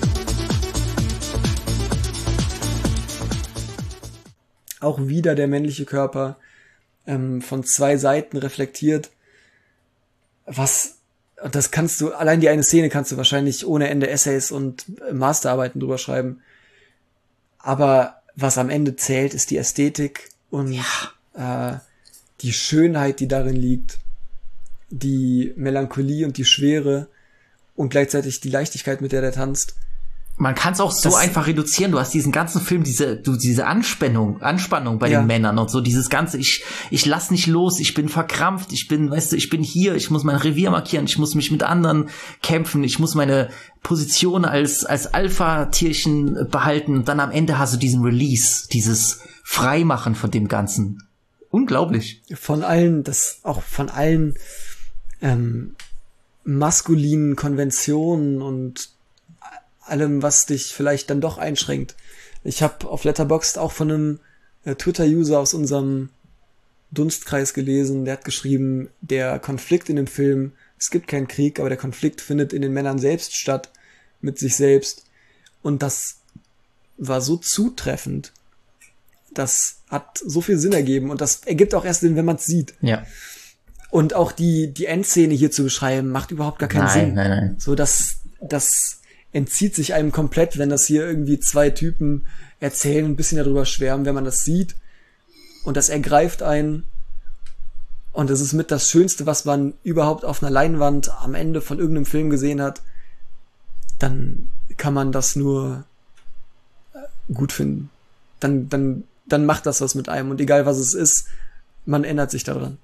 life. Auch wieder der männliche Körper ähm, von zwei Seiten reflektiert. Was, das kannst du, allein die eine Szene kannst du wahrscheinlich ohne Ende Essays und Masterarbeiten drüber schreiben. Aber was am Ende zählt, ist die Ästhetik und ja. äh, die Schönheit, die darin liegt, die Melancholie und die Schwere und gleichzeitig die Leichtigkeit, mit der der tanzt. Man kann es auch so das einfach reduzieren. Du hast diesen ganzen Film, diese, du, diese Anspannung, Anspannung bei ja. den Männern und so dieses ganze, ich, ich lass nicht los, ich bin verkrampft, ich bin, weißt du, ich bin hier, ich muss mein Revier markieren, ich muss mich mit anderen kämpfen, ich muss meine Position als, als Alpha-Tierchen behalten und dann am Ende hast du diesen Release, dieses Freimachen von dem Ganzen. Unglaublich. Von allen, das auch von allen ähm, maskulinen Konventionen und allem, was dich vielleicht dann doch einschränkt. Ich habe auf Letterboxd auch von einem äh, Twitter-User aus unserem Dunstkreis gelesen, der hat geschrieben, der Konflikt in dem Film, es gibt keinen Krieg, aber der Konflikt findet in den Männern selbst statt, mit sich selbst. Und das war so zutreffend, das hat so viel Sinn ergeben und das ergibt auch erst Sinn, wenn man es sieht. Ja. Und auch die die Endszene hier zu beschreiben, macht überhaupt gar keinen nein, Sinn. Nein, nein, nein. So, das, das entzieht sich einem komplett, wenn das hier irgendwie zwei Typen erzählen, ein bisschen darüber schwärmen, wenn man das sieht. Und das ergreift einen. Und das ist mit das Schönste, was man überhaupt auf einer Leinwand am Ende von irgendeinem Film gesehen hat. Dann kann man das nur gut finden. Dann, dann, dann macht das was mit einem. Und egal was es ist, man ändert sich daran.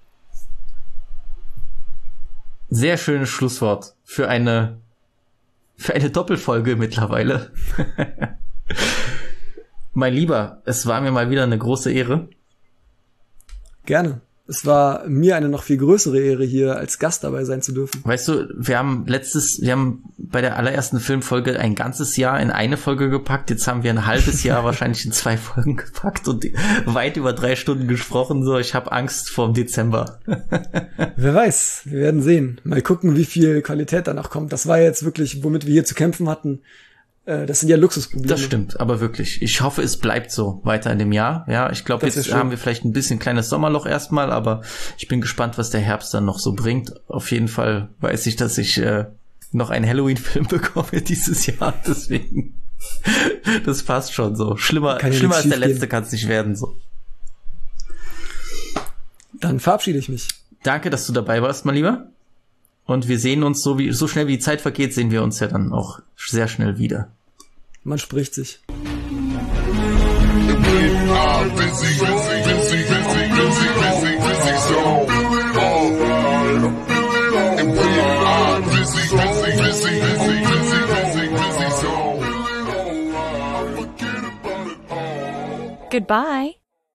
Sehr schönes Schlusswort für eine für eine Doppelfolge mittlerweile. Mein Lieber, es war mir mal wieder eine große Ehre. Gerne. Es war mir eine noch viel größere Ehre, hier als Gast dabei sein zu dürfen. Weißt du, wir haben letztes, wir haben bei der allerersten Filmfolge ein ganzes Jahr in eine Folge gepackt. Jetzt haben wir ein halbes Jahr wahrscheinlich in zwei Folgen gepackt und weit über drei Stunden gesprochen. So, ich habe Angst vor dem Dezember. Wer weiß, wir werden sehen. Mal gucken, wie viel Qualität danach kommt. Das war jetzt wirklich, womit wir hier zu kämpfen hatten. Das sind ja Luxusprobleme. Das stimmt, aber wirklich. Ich hoffe, es bleibt so weiter in dem Jahr. Ja, ich glaube, jetzt haben wir vielleicht ein bisschen kleines Sommerloch erstmal, aber ich bin gespannt, was der Herbst dann noch so bringt. Auf jeden Fall weiß ich, dass ich äh, noch einen Halloween-Film bekomme dieses Jahr. Deswegen, das passt schon so. Schlimmer, schlimmer als der letzte kann es nicht werden. So. Dann verabschiede ich mich. Danke, dass du dabei warst, mein Lieber. Und wir sehen uns, so wie so schnell wie die Zeit vergeht, sehen wir uns ja dann auch sehr schnell wieder. Man spricht sich. Goodbye.